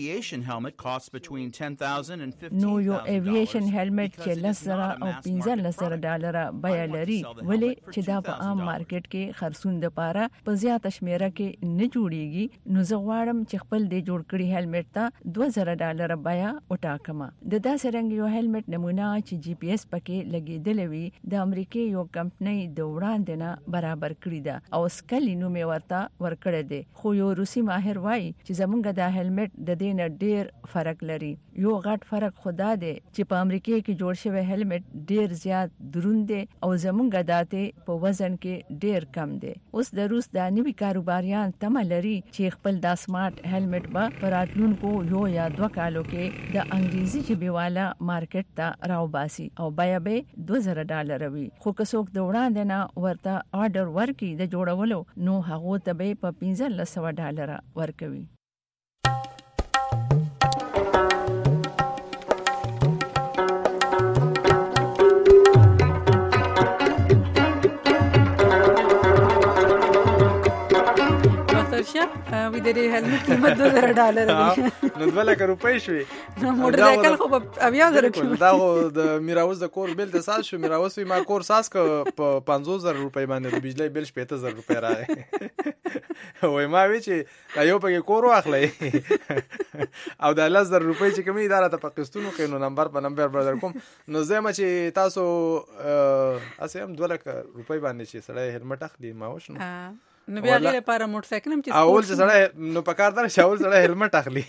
نو یو ایوییشن هلمټ چې لسره او پنځه لسره ډالر بیه لري ولې چې دا په عام مارکیټ کې خرڅون د پاره په زیات شمیره کې نه جوړیږي نو زه غواړم چې خپل د جوړ کړي هلمټ ته دوه زره ډالر بیا وټاکما د داسې رنګ یو هلمټ نمونه چې جی پی ایس پکې لګیدل وی د امریکای یو کمپنۍ د وړاندې نه برابر کړی ده او سکلی نو می ورته ورکړی دی خو یو روسي ماهر وایي چې زمونږ د هلمټ د دین ډیر فرق لري یو غټ فرق خدا دی چې په امریکای کې جوړ شوی هلمټ ډیر زیات دروند دی او زمونږ داته په وزن کې ډیر کم دی اوس د روس د نوي کاروباریان تمه لري چې خپل د سمارټ هلمټ به پراتلونکو یو یا دوه کالو کې د انګریزي ژبې والا مارکیټ ته راو وباسي او بیا به دوه زره ډالر وي. خو که څوک د وړاندې نه ورته آرډر ورکړي د جوړولو نو هغه ته به په پنځه سوه ډالر ورکوي. وی د دې هلمټ قیمت دوه زره ډالر دی نو دوه لکه روپۍ شوې. نو موټر سایکل خو په اویا زره کې دا خو د میراوس د کور بیل د ساس شو. میراوس ما کور ساس ک په پنځوس زره روپۍ باندې د بجلی بیل شپږ زره روپۍ راغی. وای ما وی چې دا یو په کور واخلې او د لس زره روپۍ چې کومې اداره ته په قسطونو کې نو نمبر په نمبر بدل کوم نو زما چې تاسو اسه هم دوه لکه روپۍ باندې چې سړی هلمټ اخلي ما وښنو نو بیا غیر لپاره موټر سایکل هم چې اول چې سړی نو پکار دا شاول سړی هلمټ اخلي.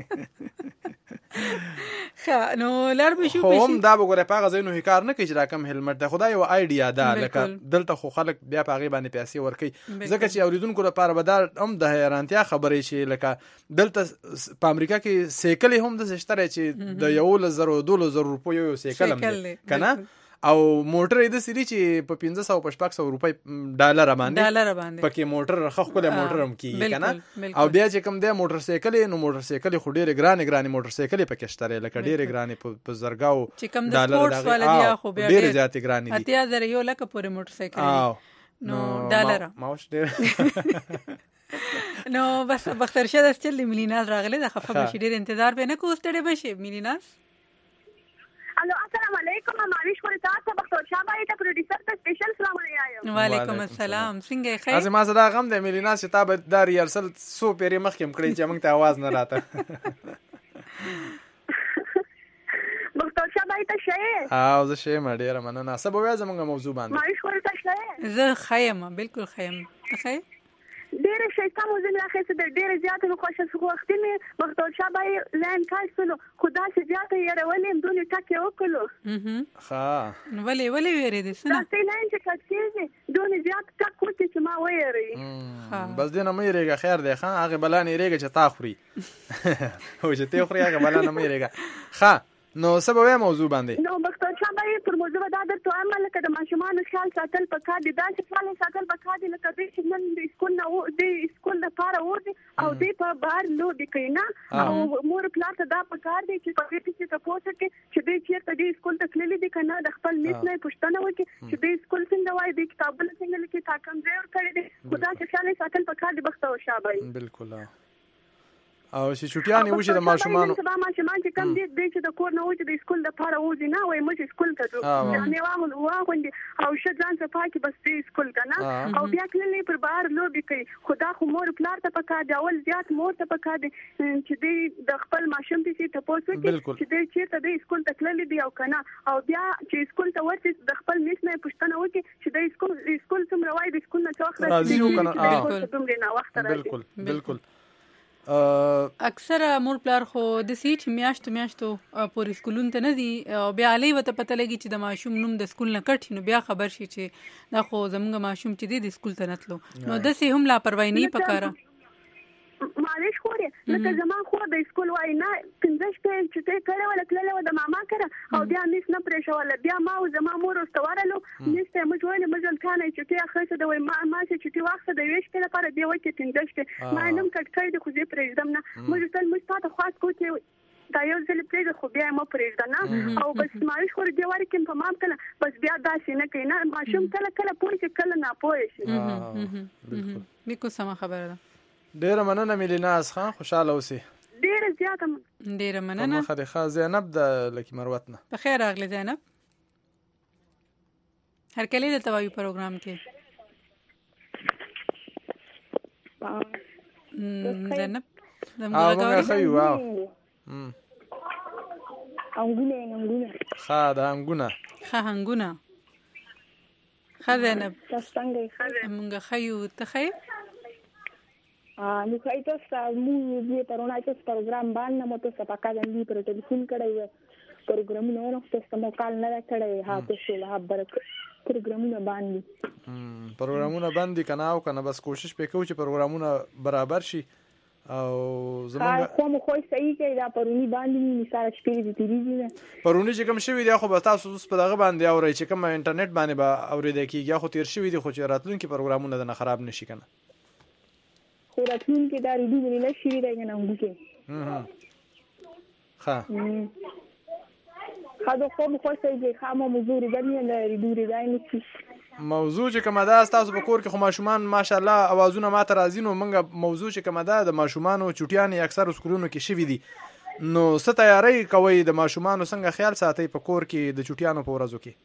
ښه نو لار به شو خو هم دا وګوره په هغه ځای نو کار نه کوي چې راکم هلمټ ده. خدای یو آیډیا ده لکه دلته خو خلک بیا په هغې باندې پیسې ورکوي ځکه چې اوریدونکو لپاره به دا هم د حیرانتیا خبرې چې لکه دلته په امریکا کې سیکل هم داسې شته چې د یولس زرو دولس زرو روپیو یو سیکل هم دی که نه او موټر یې داسې دی چې په پنځه سوه په شپږ سوه روپۍ ډالر باندې پکې موټر ښه ښکلی موټر هم کېږي که نه. او بیا چې کوم دی موټر سایکل یې نو موټر سایکل یې خو ډېرې ګرانې ګرانې موټر سایکل یې پکې شته دی لکه ډېرې ګرانې په زرګاو ډالر ډېرې زیاتې ګرانې دي. اتیا زره یو لکه پورې موټر سایکل نو ډالر ماوش ډېر نو بس بخترشه داس چل ملیناز راغلی د خفه بشي ډېر انتظار به نه کو ستړی بشي ملیناز. الو السلام علیکم ماریش کوله تاسو بختور شابه ته پروډوسر ته سپیشل سلام علیکم. وعلیکم السلام څنګه خیر. از ما صدا غم د ملینا چې تا به دا ریهرسل سو پیری مخکې کړی چې موږ ته आवाज نه راته. بختور شابه ته شې او زه شې ما ډیره مننه. سبا وای زموږ موضوع باندې ماریش کوله ته شې زه خیم بالکل خیم ته خیر ډېر شیطان مو زمي راخې د ډېر زیات مو خوښه سو وخت می بختور شابه لاین کاستلو خدا چې زیات یې رولې دونی ټاکه وکړو. ښه نو ولې ولې ویری دي سنه دا لاین چې کاستې دونی زیات ټاک وکړي چې ما ویری. بس دې نه مې ریګه خیر دی ښه هغه بلانې ریګه چې تا خوري او چې ته خوري هغه بلانې مې ریګه. ښه نو سبا وای موضوع باندې نو بختور شابه پر موضوع دا درته عمل کړه د ماشومان خیال ساتل پکار دي دا چې خیال ساتل پکار دي لکه دې چې نن د سکول نه و د سکول لپاره وځي او دې په بار لو د کینا او مور پلان ته دا پکار دي چې په دې کې تاسو کې چې دې چیرته دې سکول ته تللی دي کنه د خپل میت نه پښتنه وکړي چې دې سکول څنګه وای دې کتابونه څنګه لیکي تا کوم ځای ور کړی دي خدا چې خیال ساتل پکار دي بختور شابه. بالکل او چې چټیانې وشي د ماشومانو سبا ماشومان چې کم دي چې د کور نه وځي د سکول لپاره وځي نه وای موږ سکول ته ځو نه واغون واغوندي او شه ځان ته پاکي بس د سکول کنه او بیا کله پر بهر لوبي کوي خدا خو مور پلار ته پکا دی اول زیات مور ته پکا دی چې د خپل ماشوم ته چې تاسو کې چې د چیرته د سکول ته تللی دی او کنه او بیا چې سکول ته ورته د خپل میس نه پښتنه وکړي چې د سکول سکول څومره وای د سکول نه څوخ راځي. بالکل بالکل اکثره مور پلار خو د سیټ میاشتو میاشتو پورې سکولونو ته نه دي او بیا علي وته پته لګي چې د ماشوم نوم د سکول نه کټ نو بیا خبر شي چې دا خو زموږ ماشوم چې دی د سکول ته نه تلو نو داسې هم لاپروايي نه پکاره. معلش خوري لکه زمان خو د سکول وای نه پنځه شپه چې ته کړه ولا کله د ماما کړه او بیا میس نه پرې شو ولا بیا ما او زما مور واستوارلو نشته موږ ویل مزل کانه چې ته اخر څه د ما ما چې ته وخت د ویش په لپاره دی وای چې پنځه شپه ما نم کټ کړی د خو دې پرېږدم نه موږ تل موږ تاسو خاص کوته دا یو ځل پرېږد خو بیا ما پرېږد نه او بس معلش خوري دی واره کې په مام کله بس بیا داسې نه کوي نه ماشوم کله کله پوه شي کله نه پوه شي. بالکل نیکو سم خبره ده. ډیره مننه ملیناز خان خوشاله اوسئ. ډیره زیاته ډیره مننه. خدای خا زینب د لکی مروت نه په خیر راغله زینب. هر کله د توایو پروګرام کې زینب زموږ خیو واو انګونه انګونه خا د انګونه خا انګونه خا زینب تاسو څنګه موږ خیو ته خیر نو کای تاسو موږ دې پرونه تاسو پروګرام باندې مو تاسو په کاله دې پر ټلیفون کړی پروګرامونه نو تاسو مو کال نه کړی ها تاسو له برک پروګرامونه باندې پروګرامونه باندې کنه او کنه بس کوشش وکړو چې پروګرامونه برابر شي او زمونږ خو مو خو صحیح کې دا پرونی باندې مثال شپې دي تیریږي پرونی چې کوم شوی دی خو به تاسو اوس په دغه باندې اورئ چې کوم انټرنیټ باندې به اورېدل کېږي خو تیر شوی دی خو چې راتلونکي پروګرامونه نه خراب نشي کنه خو راتلونکي دا ریډیو باندې نه شي دی کنه وګورئ ها خاطر خو مو خو صحیح کې خامو موضوع باندې نه ریډیو ریډای موضوع چې کومه ده تاسو په کور کې خو ماشومان ماشاءالله اوازونه ماته راځي نو موږ موضوع چې کومه ده د ماشومانو چټیانې اکثر سکولونو کې شوي دي نو څه تیاری کوئ د ماشومانو څنګه خیال ساتئ په کور کې د چټیانو په ورځو کې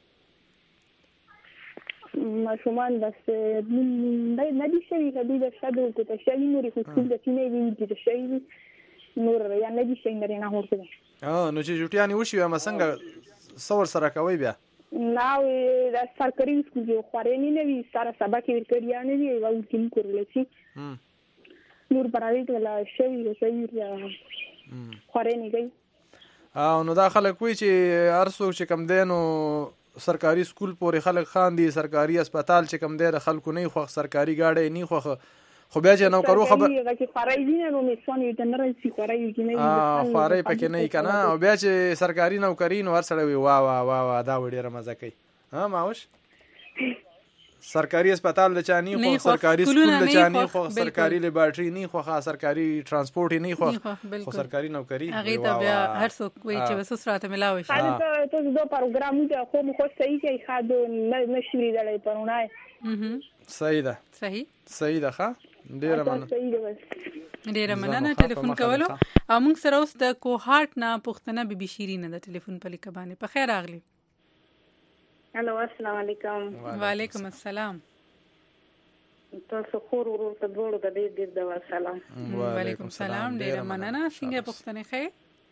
ماشومان بس نه دي شوي هدي د شادو کې ته شوي نورې خو سکول د چینې دي چې شوي نور یا نه دي شوي نه هورته اه نو چې چټیانې وشي هم څنګه څور سره کوي بیا ناو د سرکاري سکول کې خورې نه وي سره سبا کې ورکړیا نه وي او کوم کورل شي نور پرایویټ ولا شوی شوی خورې نه کوي او نو دا خلک وایي چې هر څوک چې کم دی نو سرکاري سکول پورې خلک خاندي سرکاري هسپتال چې کم دی د خلکو نه خوښ سرکاري گاډي نه خوښ خو بیا چې نوکرو خبر چې خورای دي نو میسونی د نړۍ خورای دي نه اه خورای پکې نه کنه او بیا چې سرکاري نوکری نو ور سره وی وا وا وا وا دا وړي مزه کوي ها ماوش سرکاري هسپتال د چانی خو سرکاري سکول د چانی خو سرکاري لیبارټري نه خو سرکاري ترانسپورت نه خو خو سرکاري نوکری هغه ته بیا هر څوک وایي چې وسو سره ملاوي شي ته ته د پروګرام ته خو مو خو صحیح کې خاطو نه شوري دلای پرونای صحیح ده صحیح صحیح ده ښه ډیره مننه ډیره مننه ټلیفون کولو او موږ سره اوس د کوهارت نه پښتنه بي بي شيرین د ټلیفون په لیک باندې په خیر راغلی هلو السلام علیکم وعلیکم السلام تاسو خور ورور ته ډوړو د دې د دوا سلام وعلیکم السلام ډیره مننه څنګه پښتنه خیر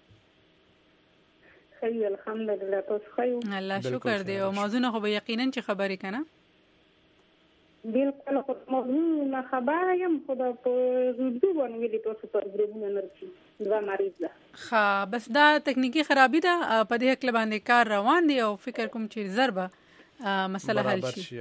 خیر الحمدلله تاسو خیر الله شکر دی او موضوع خو به یقینا چې خبرې کنه بالکل خو موضوع نه خبره یم خو د زړه باندې ویلي تاسو پروګرامونه نرسي دا مریض ده ها بس دا تکنیکی خرابې ده په دې حق باندې کار روان دی او فکر کوم چې ضربه مسله حل شي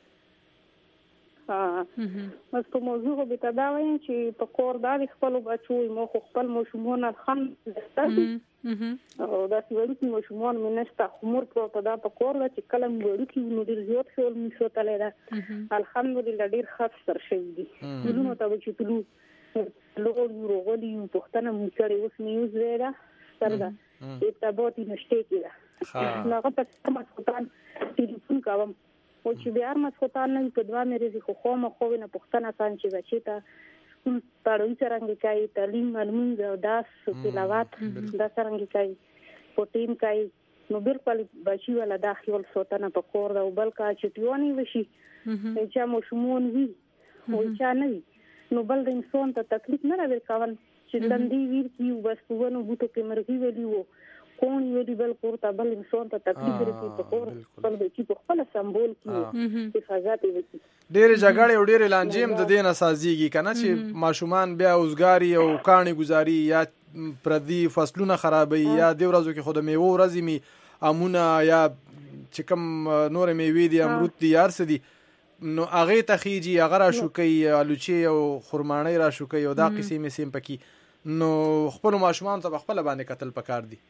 ها بس په موضوع به تدا وایم چې په کور دا خپل بچو مو خپل مشمون الحمدلله او دا چې ورته مشمون منستا خمر په دا په کور دا چې کلم ورته نو ډیر زیات شول می شو تل دا الحمدلله ډیر خاص سر شي دي نو ته چې تلو لوګو ورغلي پښتنه مونږه اوس نیوز ویرا سره دا ته بوتي نشته کیدا نو هغه په مسکوتان ټلیفون کوم او چې بیا مسکوتان نه په دوا مې رزي خو خو مخ خو نه پښتنه کان چې بچی ته سکول پړوي څنګه کوي تعلیم معلومات او داس تلاوت دا څنګه کوي پروتین کوي نو بالکل بچی ولا داخل سوتنه په کور دا بل کا چټیونی وشي چې مو شمون وي او چې نه وي نو بل د انسان ته تکلیف نه راوړي کول چې لندې ویر کیو بس ونه بوته کې مرګي ویلی وو کون ویلی بل کور ته بل انسان ته تکلیف ورکړي په کور بل د کی په خپل سمبول کې حفاظت وکړي ډېر جګړې او ډېر لانجیم د دینه سازيږي کنه چې ماشومان بیا اوسګاری او کاني گزاري یا پردي فصلونه خرابي یا د ورځو کې خود میوه ورځي می امونه یا چې کوم نور میوه دي امرود دي یار سدي نو هغه تخیجی هغه را شو کوي الوچي او خرماني را شو کوي او دا قسمه سیم پکې نو خپل ماشومان ته خپل باندې قتل پکار دي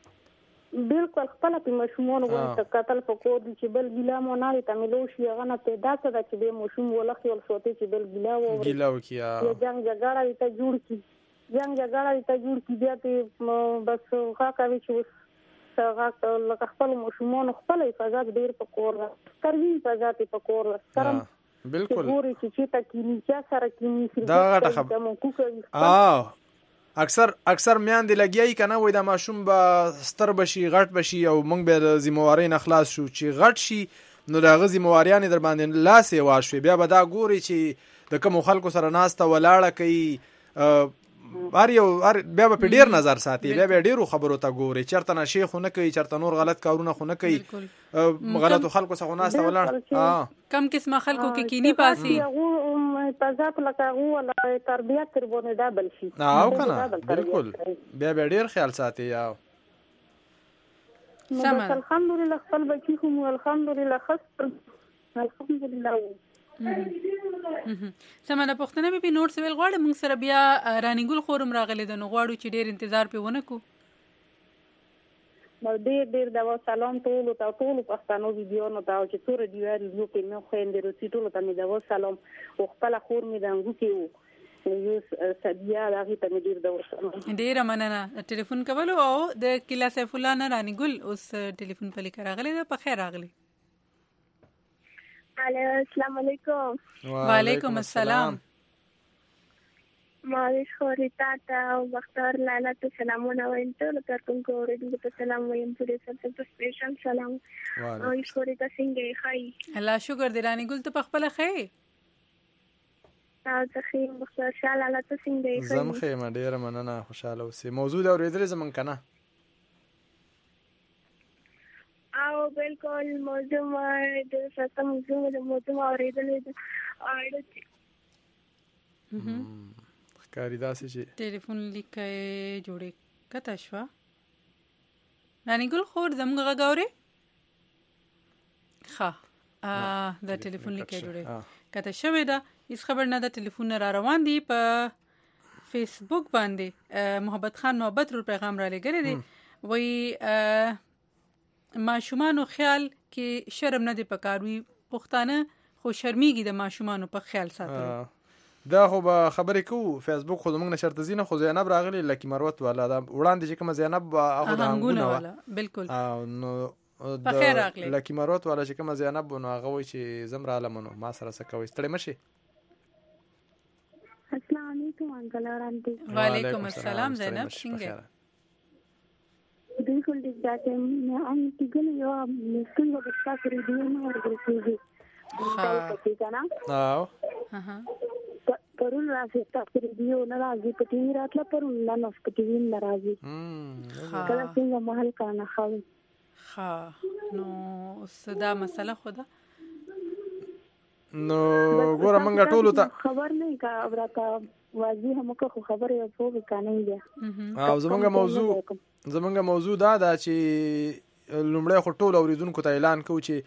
بالکل خپل په مشمون وو قتل پکور دي چې بل ګلا مو نه ته ملوشي هغه نه پیدا کړه چې به مشوم ولخي ول سوته چې بل ګلا وو ګلا وکیا یو جنگ جګړه ته جوړ کی جنگ جګړه ته جوړ کی بیا ته بس هغه کوي چې هغه لکه خپل مشمون خپل حفاظت ډیر پکور کوي حفاظت پکور سره بالکل پوری چې تا کینی چې سره کینی دا غټه خبره اه اکثر اکثر میان دی لګیای کنه وای دا ماشوم با ستر بشي غټ بشي او مونږ به ذمہواری نه خلاص شو چې غټ شي نو دا غزي مواریان در باندې لاسه واښوي بیا به دا ګوري چې د کوم خلکو سره ناسته ولاړه کوي هر یو بیا په ډیر نظر ساتي بیا به ډیرو خبرو ته ګوري چرته نه شیخ نه کوي چرته نور غلط کارونه خو نه کوي غلطو خلکو څخه ناسته ولاړ اه کم قسمه خلکو کې کینی پاسي تازه لکه هو ولا تربيت تر باندې دابل شي او کنه بالکل بیا به ډیر خیال ساتي یا الحمدلله خپل بچی کوم الحمدلله خاص الحمدلله سمانه پښتنه به نوټ سویل غواړم موږ سره بیا رانیګل خورم راغلی د نو غواړو چې ډیر انتظار په ونه کو نو ډیر ډیر دا سلام ټول ته ټول پښتنو ویډیو نو دا چې تور دی ویډیو په نو خويندې روسي ټول ته مې دا سلام او خپل خور مې دا انګو کې یو سدیا راغی ته مې ډیر دا سلام ډیر مننه ټلیفون کولو او د کلا سیف الله نه رانیګل اوس ټلیفون په لیک راغلی دا په خیر راغلی السلام علیکم وعلیکم السلام ماویش خوري تاته او بختار لاله ته سلامونه وایم ټول کارکونکو اوریدونکو ته سلام وایم پوره سره ته سپیشل سلام او ایش خوري ته څنګه خای الله شکر دی رانی ګل ته په خپل خې او ته خې بختار لاله ته څنګه خای زم خې ما ډیر مننه خوشاله اوسې موضوع اوریدل زمون کنه او بالکل موضوع ما د ساته موضوع د موضوع اوریدل دي اړه کاری داسې چې ټلیفون لیکه جوړې کته شو رانی ګل خور زموږ غاوري ښه ا د ټلیفون لیکه جوړې کته شوې ده هیڅ خبر نه ده ټلیفون را روان دی په فیسبوک باندې محبت خان محبت رو پیغام را لګره دی وای ماشومانو خیال کې شرم نه دی پکاروي پښتانه خو شرمېږي د ماشومانو په خیال ساتلو دا خو به خبرې کوو فیسبوک خو موږ نشرت زینه خو زینب راغلی لکی مروت والا دا وړاندې چې کوم زینب هغه د انګونه والا بالکل نو په خیر راغلی لکی مروت والا چې کوم زینب نو هغه وای چې زم را لمنو ما سره څه کوي ستړي مشي السلام علیکم انکل اورانتی وعلیکم السلام زینب څنګه بالکل دې ځکه مې ان تیګل یو مسکل وګستا کړی دی نو ورګرځي ها او ها پرون راځي تاسو ریډیو نه راځي په ټي وي راتله پرون نه نو په ټي وي نه راځي کله څنګه محل کانه خاوي ها نو صدا مسله خدا نو ګوره منګه ټول ته خبر نه کا ورته واځي هم کو خبره یو څه کانه دی او زمونږه موضوع زمونږه موضوع دا دا چې لومړی خو ټول اوریدونکو ته اعلان کوو چې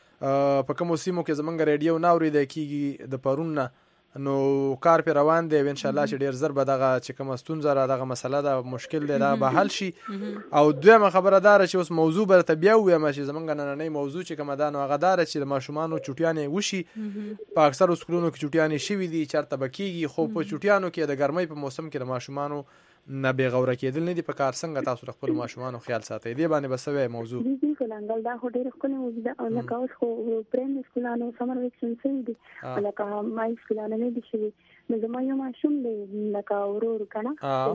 په کوم سیمو کې زمونږ ریډیو نه اوریدل کیږي د پرون نه نو کار په روان دی ان شاء الله چې ډیر زر به دغه چې کوم ستونزه را دغه مسله دا مشکل دی دا به حل شي او دویمه خبره دار چې اوس موضوع به ته بیا ویم چې زمونږ نننۍ موضوع چې کوم دا نو هغه دار چې د ماشومانو چټیانې وشي په اکثر سکولونو کې چټیانې شوي دي چرته بکیږي خو په چټیانو کې د ګرمۍ په موسم کې د ماشومانو نه به غوړه کېدل نه دي په کار څنګه تاسو خپل ماشومانو خیال ساتئ دی باندې بسوي موضوع دي کولانګل دا هډیر خپل موضوع دا لکه اوس خو پریم سکولانو سمر ویکشن سي دي لکه مای سکولانو نه دي شي نو زما یو ماشوم دی لکه ورور کنه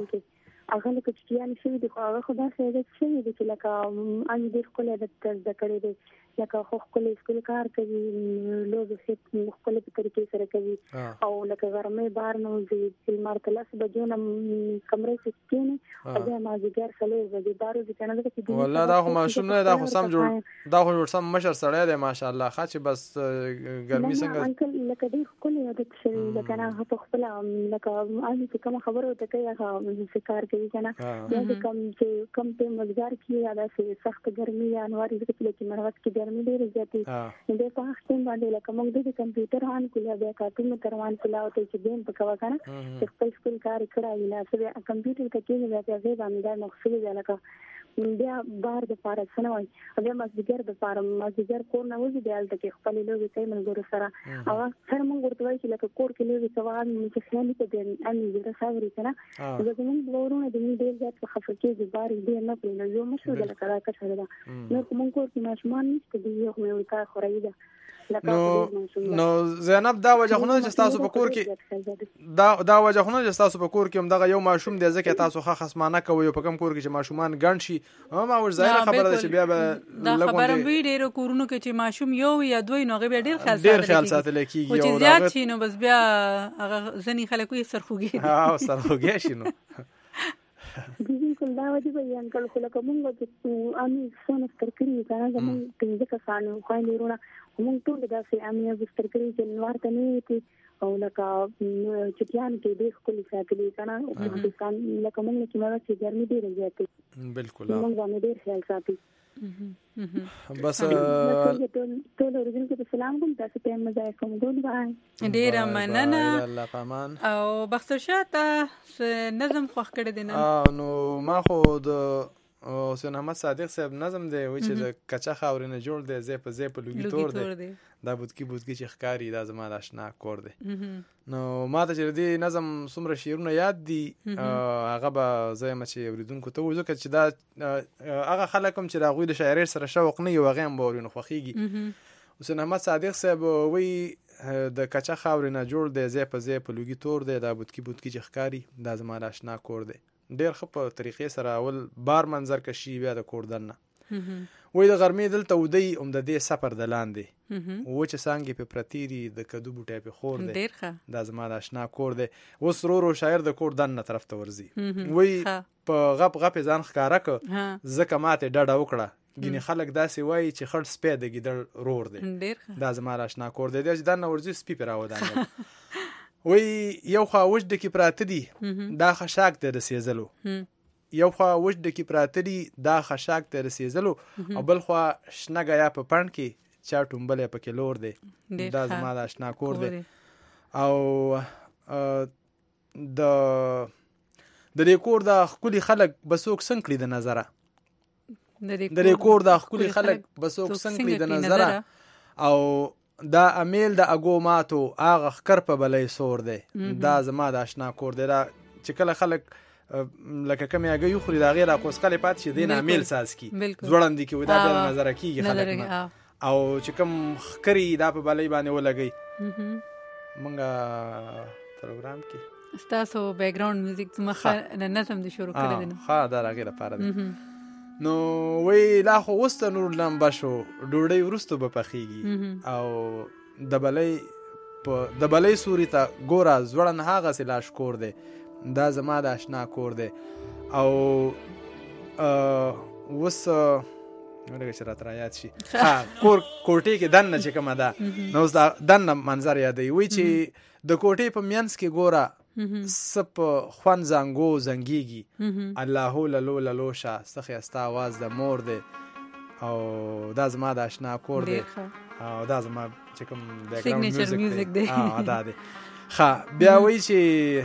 هغه لکه چې یان شي دي خو هغه خدا سره دې شي دي چې لکه ان دې خپل د ذکرې دي لکه خو خپل سکول کار کوي لوګ سیټ خپل په طریقې سره کوي او لکه ګرمه بار نو دې فلمار کلاس بجو نم کمرې کې کېنه او دا ما ځګر سره دې بارو دې کنه چې والله دا خو ماشوم نه دا خو سم جوړ دا خو جوړ سم مشر سره دی ماشاءالله خاص بس ګرمي څنګه انکل لکه دې خپل عادت شي لکه نه په خپل لکه ان چې کوم خبره وته کوي هغه ذکر کوي کنه دا کوم چې کوم په مزګار کې دا سخت ګرمي یا انوار دې کې مرغت کې ګرمي ډېر زیاتې دې په وخت باندې لکه موږ د کمپیوټر هان کوله بیا کارټون تروان کوله او ته چې دین په کوا کنه چې خپل سکول کار کړای نه سره کمپیوټر کې کې بیا بیا باندې مخصوص لکه بیا بار د پاره سنوي بیا مزګر د پاره مزګر کور نه وځي بیا د خپل لوګي ته ملګرو سره او سره موږ ورته وایي چې لکه کور کې لوګي سوال چې خیال ته دې ان دې راځي کنه زموږ ورونه د دې ډېر ځات په خفقې د بار دې نه پېنو یو مشهور لکه راکړه سره دا نو کوم کور کې ماشومان نشته دی یو مې کار خورای دا نو نو زینب دا وجه خو نه چې تاسو په کور کې دا دا وجه خو نه چې تاسو په کور کې هم دغه یو ماشوم دی ځکه تاسو خاص خصمانه کوي په کوم کور کې چې ماشومان ګڼ شي ما ور ځای خبره ده چې بیا به دا خبره وی ډیرو کورونو کې چې ماشوم یو یا دوی نو غي ډیر خیال ساتل ډیر خیال ساتل کیږي او چې زیات شي نو بس بیا هغه ځنی خلکو یې سرخوږي ها سرخوږي شي نو بالکل دا وجه به انکل خو لکه موږ چې امي څونه ترکری کنه زموږ څنګه کسانو خو نه ورونه موږ ټول داسې امي بستر کړی چې نور ته نه وي او لکه چټیان کې د خپل ساتلې کنه او پاکستان لکه موږ چې موږ چې ګرمي ډیره زیاتې بالکل موږ باندې ډیر خیال ساتي بس ټول اوریدونکو ته سلام کوم، تاسو ته مزه کوم. ګډ بای. ډیره مننه. الله پامان. او بختر شاه ته نظم خوښ کړی دی نه؟ نو ما خو د حسین احمد صادق صاحب نظم دی وای چې د کچا خاورې نه جوړ دی، زی په زی په لوګي تور دی، دا بودکی بودکی چې ښکاری دا زما د آشنا کور دی. نو ما ته چې دی نظم څومره شعرونه یاد دي هغه به زه یم چې اوریدونکو ته وځو چې دا هغه خلک هم چې د هغوی د شاعرۍ سره شوق نه وي هغه هم به اوري نو خوښیږي. حسین احمد صادق صاحب وایي د کچا خاورې نه جوړ دی، زی په زی په لوګي تور دی، دا بودکی بودکی چې ښکاری دا زما د آشنا کور دی. ډېر ښه په طریقې سره اول بار منظر کشي بیا د کور دننه وایي د غرمې دلته ودی هم د دې سفر د لاندې وچې څانګې پې پرتې دي د کدو بوټی پې خور دی، دا زما د آشنا کور دی. اوس ورو شاعر د کور دننه طرف ته ورځي، وایي په غپ غپ ځان ښکاره که ځکه ماتې ډډه وکړه، ګینې خلک داسې وایي چې خړ سپی د ګیدړ رور دی، دا زما د آشنا کور دی. دی چې دننه ورځي سپي پې راودانګل وی یو خوا وجد کې پراته دي دا خشاک ته رسېدلو، یو خوا وجد کې پراته دي دا خشاک ته رسېدلو، او بل خوا شنه ګیا په پڼ کې چا ټومبلی پکې لور دی، دا زما د آشنا کور دی. او د د دې کور د ښکلي خلک به څوک څنګ کړي د نظره، د دې کور د ښکلي خلک به څوک څنګ کړي د نظره، او دا امیل د اګو ماتو هغه ښکر په بلی سور دی، دا زما د آشنا کور دی. دا چې کله خلک لکه کمې هګۍ وخوري د هغې را کوسکلې پاتې شي دی نه امیل ساز کي ځوړندې کې وي دا بیا نظره کېږي خلک نه، او چې کوم ښکري دا په بلی باندې ولګوي. مونږ پروګرام کې ستاسو بیکګراوند میوزیک زما نظم دې شروع کړی دی نو ښه دا د هغې لپاره دی. نو وی لا خو اوس ته نور لمبه شو ډوډۍ وروستو به پخیږي، او د بلی د بلی سوري ته ګوره ځوړن هغسې لاشکور دی، دا زما د آشنا کور دی. او اوس لږه چې راته رایاد شي کور کوټې کې دننه چې کومه ده نو اوس د دننه منظر یادوي، وایي چې د کوټې په منځ کې ګوره څه په خوند زنګو زنګېږي، اللهو للو للو شه څه ښایسته اواز د مور دی، او دا زما د آشنا کور دی، او دا زما چې کوم بیکګراوند میوزیک دی دا دی. ښه بیا وایي چې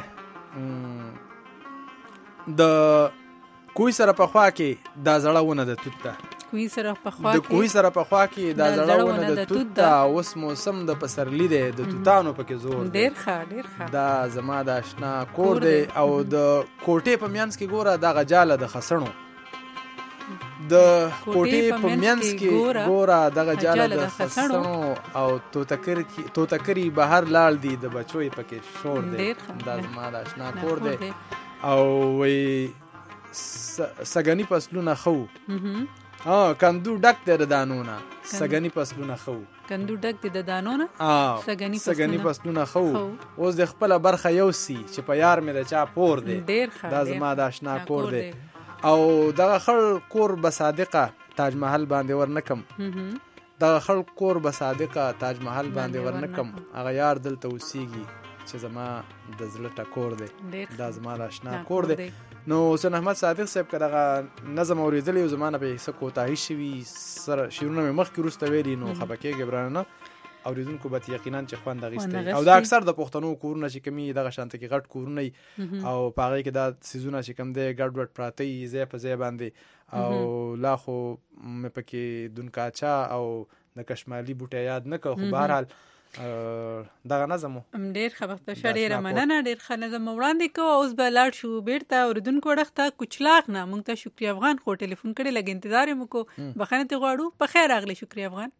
د کوی سره په خوا کې دا زړه ونه د توت ده، کوی سره په خوا کې د کوی سره په خوا کې دا زړه ونه د توت ده، اوس موسم د پسرلی دی د توتانو پکې زور دی، ډېر ښه ډېر ښه، دا زما د آشنا کور دی. او د کوټې په منځ کې ګوره دغه جاله د خسڼو، د کوټې په منځ کې ګوره دغه جاله د خسڼو، او توتکري بهر لاړ دي د بچوی پکې شور دی، دا زما د آشنا کور دی. او وی سګنی پسلونه خو کندو ډک دی د دانونه، سګنی پسلونه خو کندو ډک دی د دانونه، سګنی پسلونه خو اوس د خپله برخه یو سی چې په یار مې د چا پور دی، دا زما د آشنا کور دی. او دغه خړ کور به صادقه تاج محل باندې ورنکم، دغه خړ کور به صادقه تاج محل باندې ورنکم، هغه یار دلته اوسیږي چې زما د زړه ټکور دی، دا زما د آشنا کور دی. نو حسین احمد صادق صاحب که دغه نظم اورېدلی او زما نه پې څه کوتاهي شوي سره شعرونه مې مخکې وروسته ویلي نو خفه کېږئ ګرانه نه، اوریدونکو به یقینا چې خوند اخیستی، او دا اکثر د پښتنو کورونه چې کوم دغه شانته کې غټ کورونه وي او په هغې کې دا څیزونه چې کوم دی ګډ وډ پراته وي ځای په ځای باندې، او لا خو مې پکې دونکاچا او د کشمالي بوټی یاد نه کړ، خو بهرحال دغه نظم ډېر ښه بخته شه، ډېره مننه، ډېر ښه نظم وړاندې کوو. اوس به لاړ شو بیرته اورېدونکو اړخ ته، کوچلاغ نه موږ ته شکري افغان خو ټلیفون کړی، لږ انتظار یې وکړو، بخښنه ترې غواړو. په خیر راغلی شکري افغان،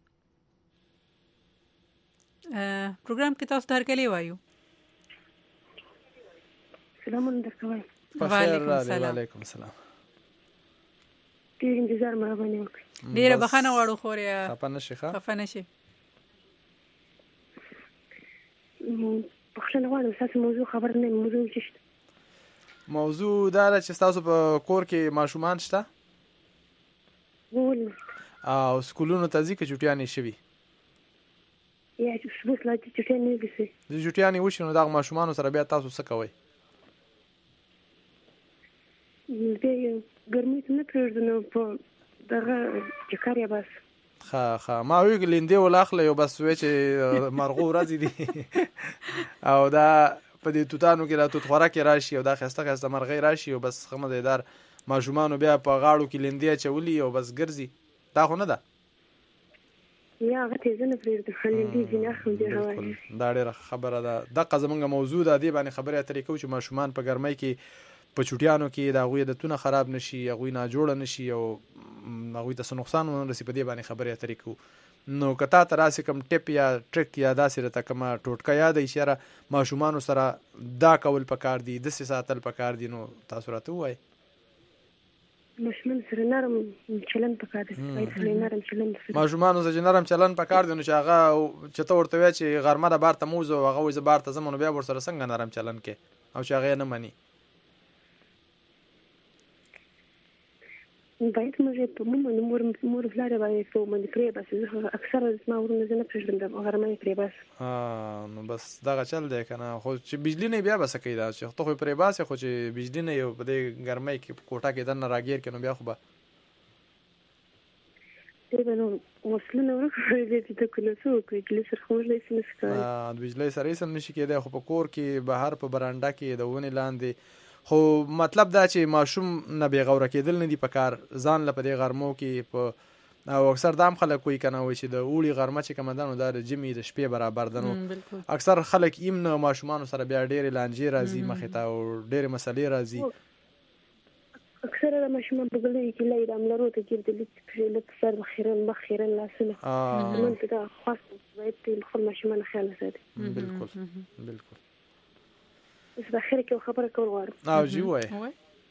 پروګرام کې تاسو ته هرکلی وایو. سلامونه درته وایم. وعلیکم السلام. وعلیکم السلام. ډېر انتظار مهرباني وکړئ. ډېره بخښنه غواړو خوریا، خفه نه شي خفه نه شي. بخښنه غواړم ستاسو موضوع خبر نه یم، موضوع څه شته؟ موضوع دا ده چې ستاسو په کور کې ماشومان شته او سکولونو ته ځي که چوټیانې شوي؟ یا چې اوس لا چوټیانې نه دي شوي، چې چوټیانې وشي نو دغه ماشومانو سره بیا تاسو څه کوئ؟ بیا ګرمۍ ته نه پرېږدو، نو په دغه چې کار یې بس ښه ښه ما وی ګلیندې ولاخله یو بس وی چې مرغو ورځې دي او دا په دې توتانو کې را توت خوراکې راشي او دا خسته خسته مرغۍ راشي او بس ښه مزیدار ماشومانو بیا په غاړو کې لیندې اچولي او بس ګرځي دا خو نه ده یا هغه تیزه نه پرېږدم لیندې ځینې اخلم ډېر هوا دا ډېره خبره ده دقه زمونږ موضوع ده دې باندې خبرې اترې کوو چې ماشومان په ګرمۍ کې په چوټیانو کې د هغوی عادتونه خراب نشي هغوی ناجوړه نشي او هغوی ته څه نقصان ونه رسي په دې باندې خبرې اترې کوو نو که تا ته راسې کوم ټپ یا ټریک یا داسې راته کومه ټوټکه یاده وي چې یاره ماشومانو سره دا کول پکار دي داسې ساتل پکار دي نو تاسو راته ووایئ ماشومان سره نرم چلن پکار دی نرم چلن ماشومانو سره نرم چلن پکار دی نو چې هغه چې ته ورته وایې چې غرمه د بار ته موزه او هغه وایي زه بار ته ځم نو بیا ورسره څنګه نرم چلن کې او چې هغه یې نه مني باید موږ په موږ مور مور فلاره باید په باندې پرې بس اکثر زما ورونه زه نه پرېږدم د غرمه پرې بس نو بس دغه چل دی که نه خو چې بجلي نه بیا به څه کوي دا چې ته خو یې پرې باسې خو چې بجلي نه یو په دې ګرمۍ کې په کوټه کې دننه راګیر کړي نو بیا خو به دی به نو وسلونه ورکړی دی ته که نو څه وکړي بجلۍ سره خو موږ هېڅ نشي کولی د بجلۍ سره هېڅ هم نشي کېدی خو په کور کې بهر په برانډه کې د ونې لاندې خو مطلب دا چې ماشوم نه بېغوره کېدل نه دي په کار ځان له په دې غرمو کې په او اکثر دا هم خلک وایي که نه وایي چې د اوړي غرمه چې کومه ده نو دا د ژمي د شپې برابر ده نو اکثر خلک ایم نه ماشومانو سره بیا ډېرې لانجې راځي مخې ته او ډېرې مسلې راځي اکثره د ماشومان په ګلۍ کې لای د املرو ته ګرځي لږ لږ سر خیرن مخ خیرن لاسونه من ته دا خاص باید د خپل ماشومان خیال وساتي بالکل بالکل بس بخیر کې خبره کول غواړم او جی وای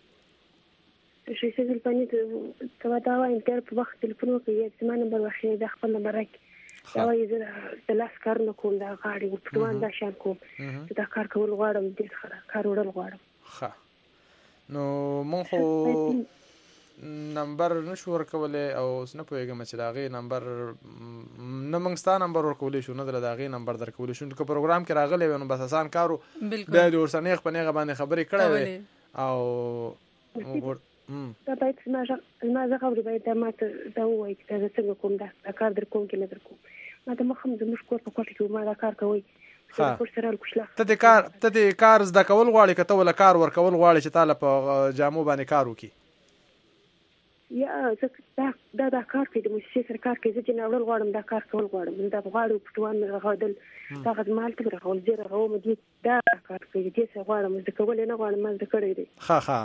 شي چې زلپانی ته دا وایم تر په وخت تلیفون وکړي چې ما نمبر واخلي دا خپل نمبر راکړي دا وایي زه د لاس کار نه کوم دا غاړې وپټوان دا شان کوم چې دا کار کول غواړم ډېر ښه کار وړل غواړم ښه نو مونږ خو نمبر نشو ورکولی او اوس نه پوهېږم چې د هغې نمبر نه موږ ستا نمبر ورکولی شو نه د هغې نمبر درکولی شو که پروګرام کې راغلی وی نو بس اسان کار و بیا د ورسره نیغ په نیغه باندې خبرې کړی وی او دا باید زما غږ اوري باید دا ما ته دا ووایي چې دا زه څنګه کوم دا کار در کوم کې نه در کوم ما ته مخ هم زموږ کور په کوټه کې ما دا کار کوئ ته د کار ته د کار زده کول غواړې که ته وله کار ورکول غواړې چې تا له په جامو باندې کار وکړي یا زه دا دا کار کوي د موسسې سره کار کوي زه چې ناوړل غواړم دا کار کول غواړم دا غواړو پټوان مې رغودل دا غزمال ته مې رغول زه رغوم دې دا کار کوي دې څه غواړم زده کول یې نه غواړم ما زده کړی دی ښه ښه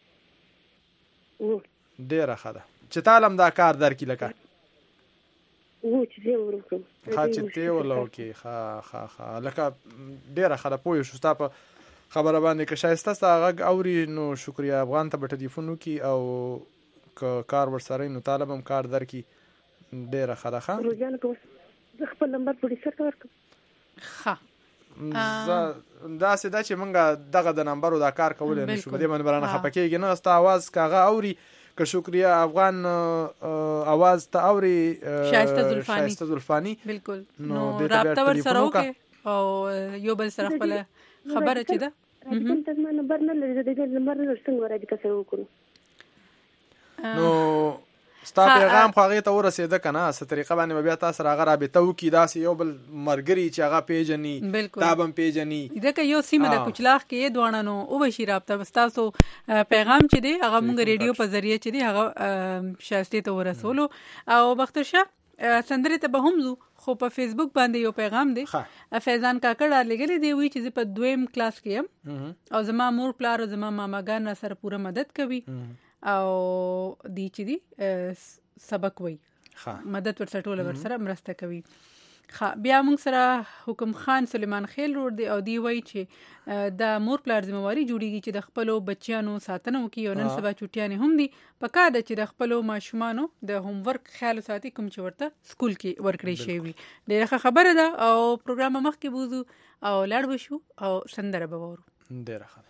ډېره ښه ده چې تا هم دا کار درکړي لکه و چې زه ور وکړم ښه چې تی وله وکړي ښه ښه ښه لکه ډېره ښه ده پوه شو ستا په خبره باندې که ښایسته ستا غږ اوري نو شکریه افغان ته به ټلیفون وکړي او که کار ورسره نو طالب هم کار درکړي ډېره ښه ده ښه روزانه که زه خپل نمبر پروډیوسر ته ورکړم ښه داسې ده چې موږ دغه د نمبرو دا کار کولی نه شو په دې باندې به رانه خفه کېږي نه ستا اواز که هغه اوري که شکریه افغان اواز ته اوري شایسته زلفاني بالکل نو رابطه ورسره وکړې او یو بل سره خپله خبره چې ده رابطه ته زما نمبر نه لري زه د دې نمبر نه لرم څنګه رابطه سره وکړو نو ستا پیغام خو هغې ته ورسېده که نه څه طریقه باندې به بیا تا سره هغه رابطه وکړي داسې یو بل ملګري چې هغه پېژني تا به هم پېژني ځکه یو سیمه د کوچلاغ کې یې دواړه نو وبشي رابطه ستاسو پیغام چې دی هغه مونږ ریډیو په ذریعه چې دی هغه شایستې ته ورسولو او بخترشاه سندرې ته به هم ځو خو په فیسبوک باندې یو پیغام دی فیضان کاکړ رالیږلی دی وایي چې زه په دویم کلاس کې یم او زما مور پلار او زما ماماګان را سره پوره مدد کوي او دی چې دی سبق وای مدد ورسره ټوله ورسره مرسته کوي بیا موږ سره حکم خان سلیمان خیل ور دی او دی وای چې د مور پلار ذمہواری جوړیږي چې د خپل بچیانو ساتنه وکړي او نن سبا چوټیانې هم دي پکار ده چې د خپل ماشومانو د هوم ورک خیال ساتي کوم چې ورته سکول کې ورکړی شي وي ډیره خبره ده او پروګرام مخکې بوزو او لاړ بشو او سندره به وورو ډیره ښه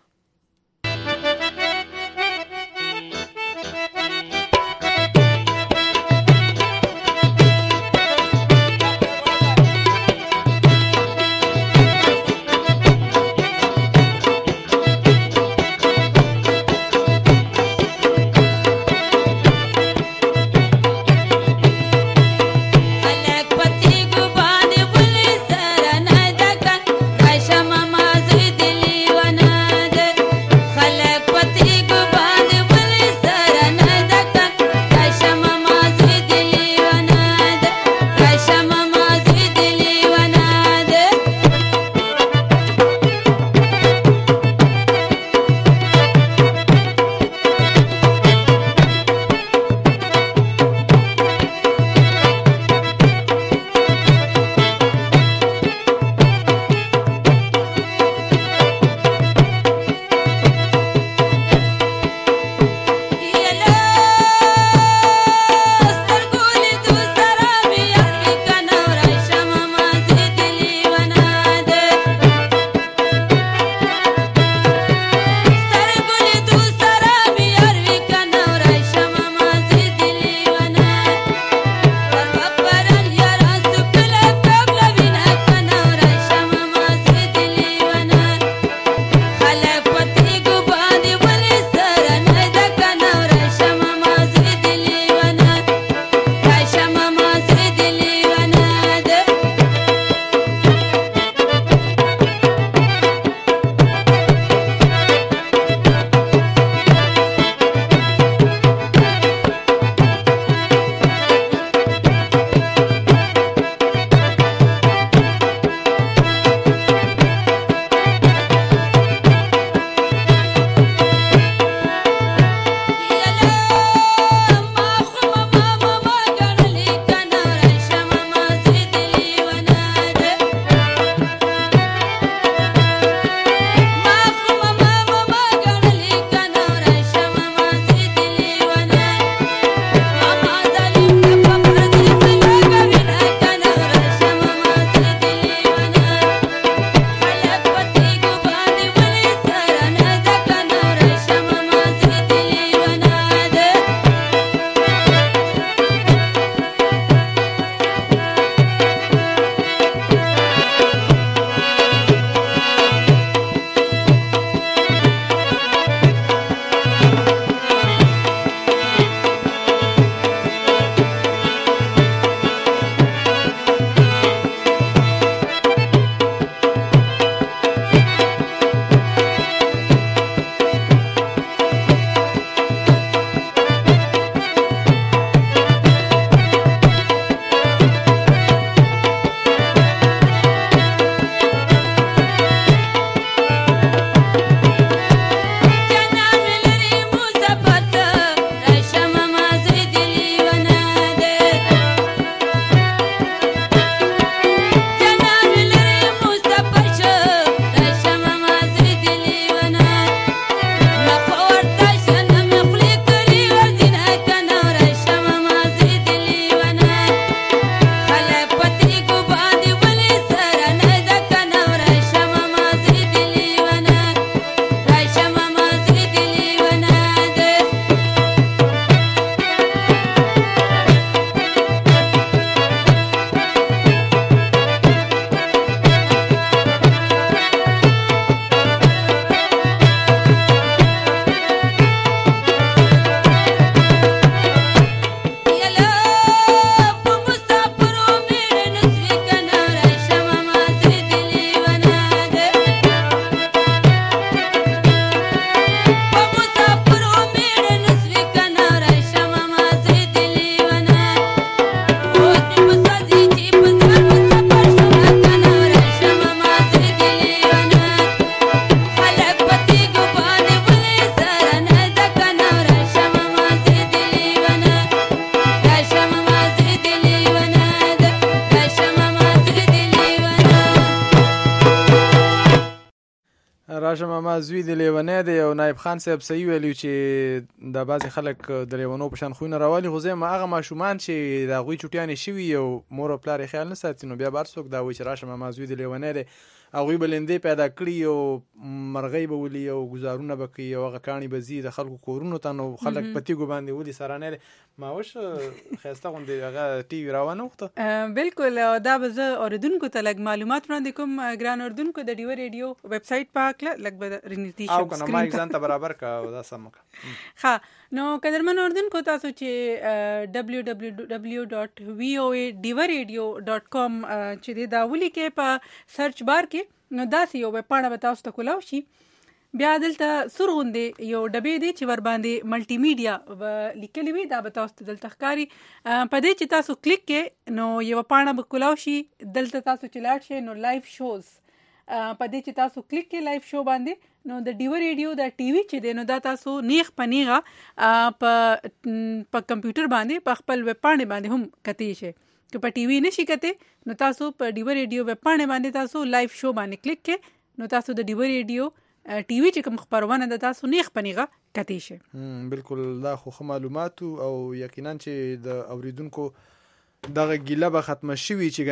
راشه ماما زوی د لیونی دی او نایب خان صاحب صحیح ویلي چې د بعضې خلک د لیونو په شان خویونه راولي خو زه یم هغه ماشومان چې د هغوی چوټیانې شوي او مور او پلار یې خیال نه ساتي نو بیا به هر څوک دا وایي چې راشه ماما زوی د لیونی دی هغوی به لیندې پیدا کړي او مرغۍ به ولي او ګزارونه به کوي او هغه کاڼي به ځي د خلکو کورونو ته نو خلک په تیږو باندې ولي سرانه دی ما اوس ښایسته غوندې هغه ټي وي راوانه وخته بالکل دا به زه اورېدونکو ته لږ معلومات وړاندې کوم ګران اورېدونکو د ډیوه ریډیو ویب سایټ په هکله لږ به رنږدې شم او که نه مایک ځان ته برابر کړه او دا سم وکړه ښه نو قدرمن اورېدونکو تاسو چې ډبلیو ډبلیو ډبلیو ډاټ وي او اے ډیوه ریډیو ډاټ کام چې دی دا ولیکئ په سرچ بار کې نو داسې یو ویب پاڼه به تاسو ته کولاو شي بیا دلته سور غوندې یو ډبې دی چې ور باندې ملټي میډیا به لیکلي وي دا به تاسو ته دلته ښکاري په دې چې تاسو کلیک کې نو یوه پاڼه به کولاو شي دلته تاسو چې لاړ شئ نو لایف شوز په دې چې تاسو کلیک کې لایف شو باندې نو د ډیوه ریډیو د ټي وي چې دی نو دا تاسو نیغ په نیغه په په کمپیوټر باندې په خپل ویب پاڼې باندې هم کتی شئ که په ټي وي نشي کته نو تاسو په ډیوه ریډیو ویب پاڼې باندې تاسو لایف شو باندې کلیک کې نو تاسو د ډیوه ریډیو ټي وي چې کوم خبرونه د تاسو نیغ پنیغه کتی شي بالکل دا خو معلومات او یقینا چې د اوریدونکو دغه ګیله به ختمه شوي چې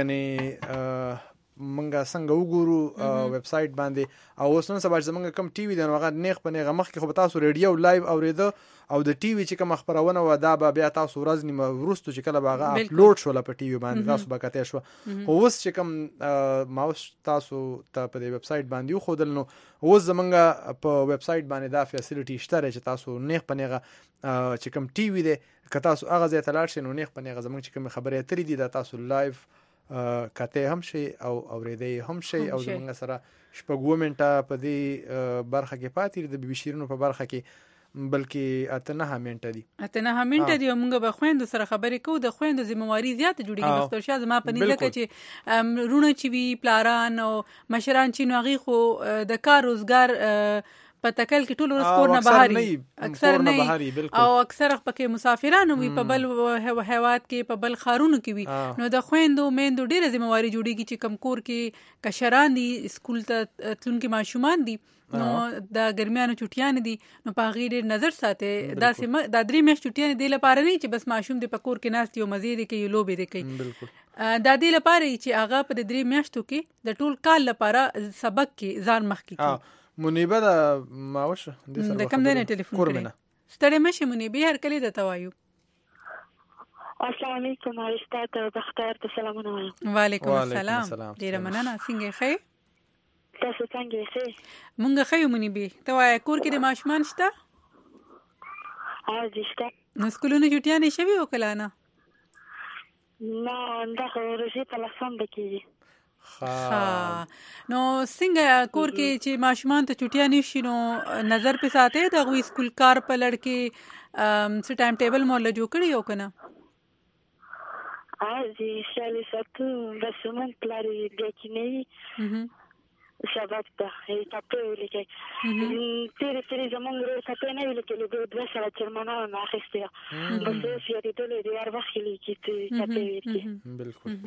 غني منګه څنګه وګورو ویب سایټ باندې او اوس نن سبا چې زمونږ کم ټي وي دی نو هغه نیغ په نیغه مخکې خو به تاسو ریډیو لایو اورېده او د ټي وي چې کوم خبرونه و دا به بیا تاسو ورځ نیمه وروسته چې کله به هغه اپلوډ شوله په ټي وي باندې تاسو به کتی شوه خو اوس چې کوم ما اوس تاسو ته په دې ویب سایټ باندې وښودل نو اوس زمونږ په ویب سایټ باندې دا فیسیلیټي شته چې تاسو نیغ په نیغه چې کوم ټي وي دی که تاسو هغه ځای ته لاړ شئ نو نیغ په نیغه زمونږ چې کومې خبرې اترې دي دا تاسو لایف کته هم شي او اورېدې هم شي او زمونږ سره شپږ اووه منټه په دې برخه کې پاتې د بي بي شیرینو په برخه کې بلکې اته نهه منټه دي اته نهه منټه دي او موږ به خویندو سره خبرې کوو د خویندو ذمہواری زیاته جوړیږي مستر شاه زما په نیزه کې چې رونه چې وی پلاران او مشران چې نو هغې خو د کار روزګار په تکل کې ټول ورځ کور نه بهاري اکثر نه او اکثر پکې مسافران وي په بل هیواد کې په بل خارونو کې وي نو د خويندو میندو ډیره ذمہواری جوړیږي چې کم کور کې کشران دي سکول ته تلونکي ماشومان دي نو د ګرمیانو چټیان دي نو په غیر نظر ساتي دا سم د درې میاشتې چټیان دی لپاره نه چې بس ماشوم دی په کور کې ناست یو مزه دی کوي لوبي دی کوي دا دی لپاره چې هغه په درې میاشتو کې د ټول کال لپاره سبق کې ځان مخ کې منیبه دا ماوشه د کم دنه ټلیفون کړی ستړی مشه منیبه هر کله د توایو السلام علیکم استاد بختیار ته سلامونه وایم وعلیکم السلام ډیره مننه څنګه ښه تاسو څنګه ښه مونږ ښه یو منیبه توای کور کې د ماشومان شته ها دشته نو سکولونو چټیانې شوي وکړه نه نه دا خو ورځې په لسم بکیږي نو څنګه کور کې چې ماشومان ته چټیا نشي نو نظر په ساتي د غوي سکول کار په لړ کې څه ټایم ټیبل مولا جوړ کړی یو کنه ا جی شالي ساتو بس مون پلاري د کینې سبب ته هي تاسو ولیکئ تیرې تیرې زمونږ ورو تاسو نه ولیکئ د دوه سره چرمنه نه اخیسته بس یې ته له دې ار وخت لیکي ته تاسو ولیکئ بالکل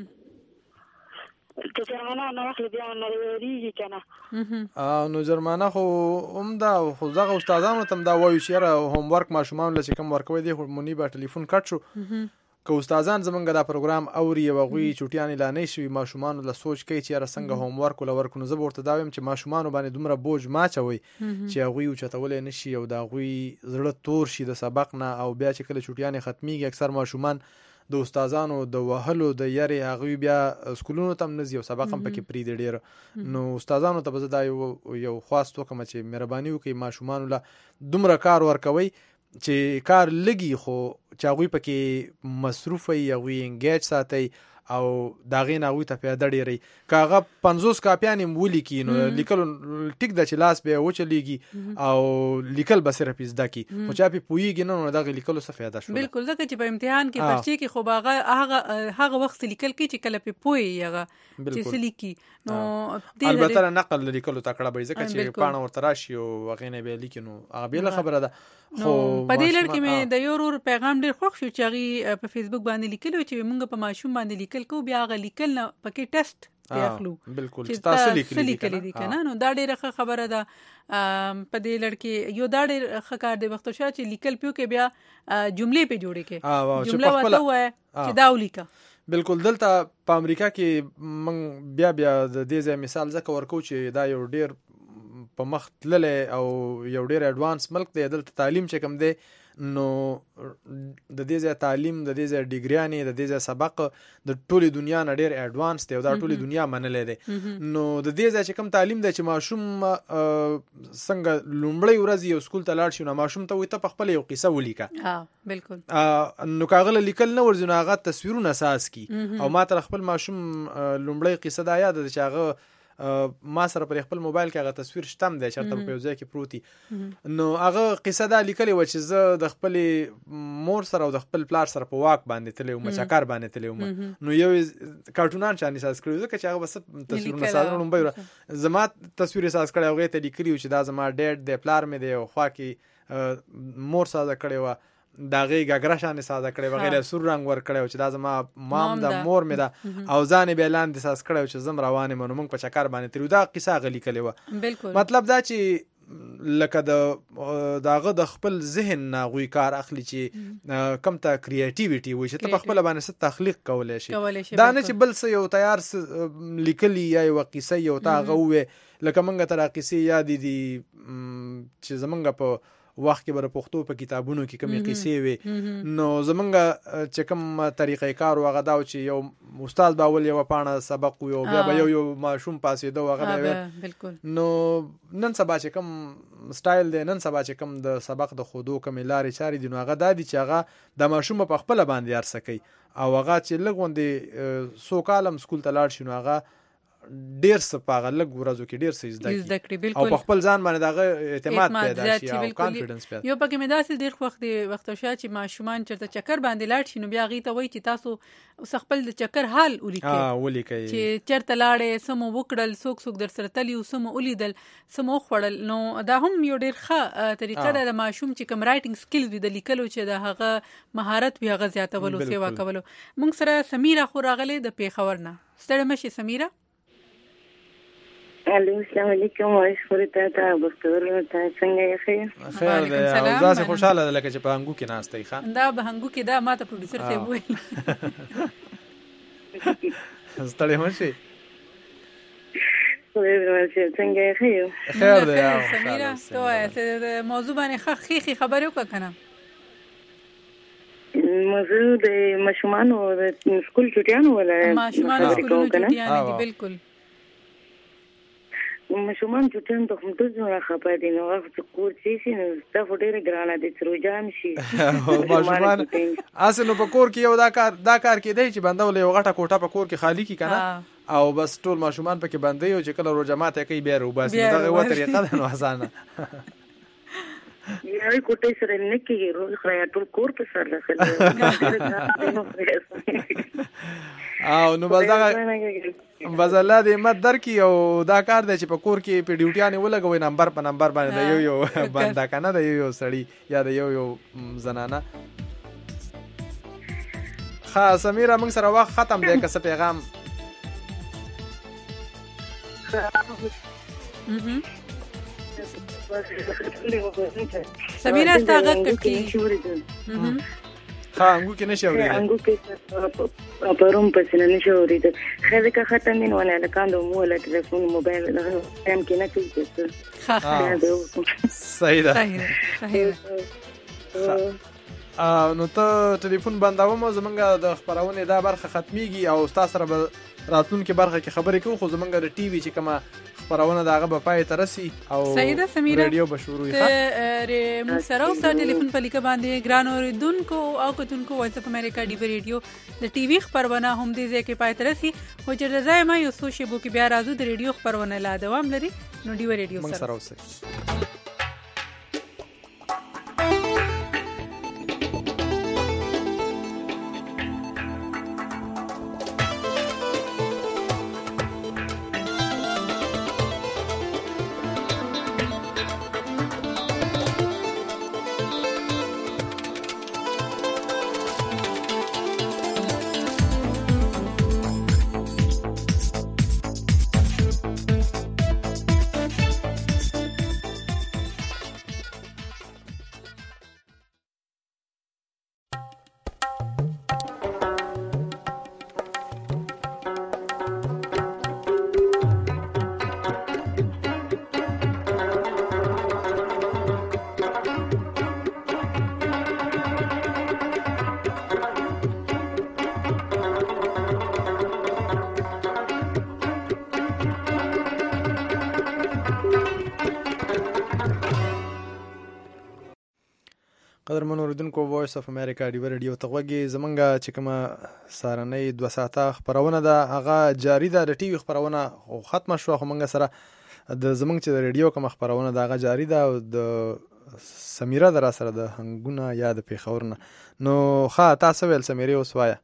که جرمانه نه واخلي بیا نه لريږي کنه نو جرمانه خو هم دا خو دغه استادانو تم دا وایي چې هوم ورک ماشومان له چې کوم ورکوي دی خو مونږ به ټلیفون کټ شو که استادان زمونږ دا پروګرام اوري او غوي چټیانې لا نه شي ماشومان له سوچ کوي چې څنګه هوم ورک ولا ورکو نو زه ورته دا ویم چې ماشومان باندې دومره بوج ما چوي چې غوي چتولې نشي او دا غوي زړه تور شي د سبق نه او بیا چې کله چټیانې ختميږي اکثر ماشومان د استادانو د وهلو د یاري هغه بیا سکولونو تم نزي او سبق هم پکې پری دی ډیر نو استادانو ته به دا یو یو خواست وکم چې مهرباني وکړي ماشومان له دومره کار ورکوي چې کار لګي خو چې هغوی پکې مصروف وي هغوی انګیج ساتي او دا غي نه وي ته پیاده ډیری کاغه پنځوس کاپیان ولیکي نو لیکل ټیک د چلاس به و چلیږي او لیکل به صرف زده کی خو چا په پویږي نه نو دا لیکل څه فایده شو بالکل ځکه چې په امتحان کې پرچې کې خو هغه هغه هغه وخت لیکل کې چې کله په پوي هغه چې سلیکي نو البته نقل لیکل تکړه به ځکه چې پاڼه ورته راشي او هغه نه به لیکینو هغه بل خبره ده خو په دې لړ کې مې د یو ور پیغام ډیر خوښ شو چې هغه په فیسبوک باندې لیکلو چې موږ په ماشوم باندې لیکل کو بیا هغه لیکل نه پکې ټیسټ ته اخلو بالکل تاسو لیکلي دي کنه نو دا ډیره خبره ده په دې لړکی یو دا ډیر خکار دی وخت شو چې لیکل پیو کې بیا جملې په جوړې کې جمله وته وای چې دا ولیکا بالکل دلته په امریکا کې من بیا بیا د دې ځای مثال ځکه ورکو چې دا یو ډیر په مخ تللی او یو ډیر اډوانس ملک دی دلته تعلیم چې کوم دی نو د دې ځای تعلیم د دې ځای ډیګریانې د دې ځای سبق د ټولې دنیا نه ډیر اډوانس دی او دا ټولې دنیا منلی دی نو د دې ځای چې کوم تعلیم دی چې ماشوم څنګه لومړۍ ورځ یو سکول ته لاړ شي نو ماشوم ته وایي ته پخپله یو قصه ولیکه بالکل نو که هغه له لیکل نه ورځي نو هغه تصویرونه اساس کي او ما ته خپل ماشوم لومړۍ قصه دا یاد ده چې هغه ما سره پر خپل موبایل کې هغه تصویر شتم دی چرته په یو ځای کې پروتي نو هغه قصه دا لیکلې و چې زه د خپل مور سره او د خپل پلار سره په واک باندې تللی وم چکر باندې تللی وم نو یو کارټونان چانې اساس کړی ځکه چې هغه بس تصویرونه ساده لومبۍ زما تصویر اساس کړی هغه ته لیکلی و چې دا زما ډیډ دی پلار مې دی او خوا کې مور ساده کړی و دا غي غاګرا شان ساده کړي وغیرہ سور رنگ ور کړي چې دا زما مام دا مور مې دا او ځان به اعلان د ساس کړي چې زم روانه مونږ په چکر باندې تر دا قصه غلي کړي و مطلب دا چې لکه د داغه د خپل ذهن نه غوي کار اخلي چې کم ته کریټیویټي وي چې ته خپل باندې ست تخلیق کولای شي دا نه چې بل څه یو تیار لیکلي یا یو قصه یو تا غوي لکه مونږ تر قصه یاد دي چې زمونږ په وخت کې بر پښتو په کتابونو کې کومې قصې وي نو زمونږ چې کوم طریقې کار وغه دا چې یو استاد باول یو پاڼه سبق یو بیا به یو یو ماشوم پاسې دا وغه بالکل نو نن سبا چې کوم سټایل دی نن سبا چې کوم د سبق د خودو کوم لارې چاري دی نو هغه د دې چې هغه د ماشوم په خپل باندې ارسکي او هغه چې لګوندې سو کالم سکول ته لاړ شي نو هغه ډیر څه پاغه لګ ورځو کې ډیر څه زده کړي او په خپل ځان باندې دغه اعتماد پیدا شي او کانفیډنس پیدا یو پکې مې داسې ډیر وخت وخت شو چې ماشومان چرته چکر باندې لاړ شي نو بیا غي ته وایي چې تاسو خپل د چکر حال ولیکئ ها ولیکئ چې چرته لاړې سمو وکړل څوک څوک در سره تلی او سمو ولیدل سمو خړل نو دا هم یو ډیر ښه طریقه ده د ماشوم چې کوم رائټینګ سکلز وي د لیکلو چې د هغه مهارت وي هغه زیاتولو سیوا کولو موږ سره سمیره خو راغله د پیښور نه ستړي مشي سمیره السلام علیکم واشکر ته تا بختور ته څنګه یې خیر خیر دی او زاسه خوشاله ده لکه چې په هنګو کې ناشته ښه دا به هنګو کې دا ماته پروډوسر ته وایي ستړي مشي څنګه یې خیر خیر دی سمیرا ته موضوع باندې خخي خبرې وکړه کنه موضوع د مشمانو د سکول چټیانو ولا مشمانو سکول چټیانو دي بالکل مشومان چټن ته هم د زړه خپه دي نو هغه کور چې نو ستاسو ډېر ګرانه دي چې جام شي مشومان اصل په کور کې یو دا کار دا کار کې دی چې بندول یو غټه کوټه په کور کې خالی کی کنه او بس ټول مشومان پکې بندي او چې کله روجمات کوي بیا رو بس دا یو طریقه ده نو اسانه یوه کوټه سره نه کېږي روز خو ټول کور په سر لخل او نو بس دا بس الله دې مت درکې او دا کار دی چې په کور کې په ډیوټیانې ولګوي نمبر په نمبر باندې د یو یو بنده کنه د یو یو سړی یا د یو یو زنانه ښه سمیره موږ سره وخت ختم دی که څه پیغام سمیره ستا غږ کټ کېږي ها انګو کې نشي اورېدل انګو کې پروم پسې نه نشي اورېدل خیر که ختم نه ونه لکاندو مو له ټلیفون موبایل له هم کې نه کېږي ها صحیح ده صحیح نو ته ټلیفون بندوم زمونږ د خبرونه دا برخه ختميږي او تاسو سره راتلونکي برخه کې خبرې کوو خو زمونږ د ټي وي چې کومه خبرونه داغه په پای ته رسي او سیده سمیره ریډیو بشورو ته مو سره او ټلیفون په لیکه باندې ګران اوریدونکو او کتونکو وایس اف امریکا ډي وی ریډیو د ټي وي خبرونه هم دې ځکه پای ته رسي خو چې رضای ما یو سوشي بو کې بیا راځو د ریډیو خبرونه لا دوام لري نو ډي وی ریډیو سره اوسه قدرمن اوریدونکو وایس اف امریکا دی ریډیو ته وګورئ زمونږه چې کومه سارنۍ دوه ساعته خبرونه ده هغه جاری ده د ټي وي خبرونه خو ختمه شو خو موږ سره د زمونږ چې د ریډیو کومه خبرونه ده هغه جاری ده او د سمیره در سره د هنګونه یا د پیښورنه نو ښه تاسو ویل سمیره اوس وایه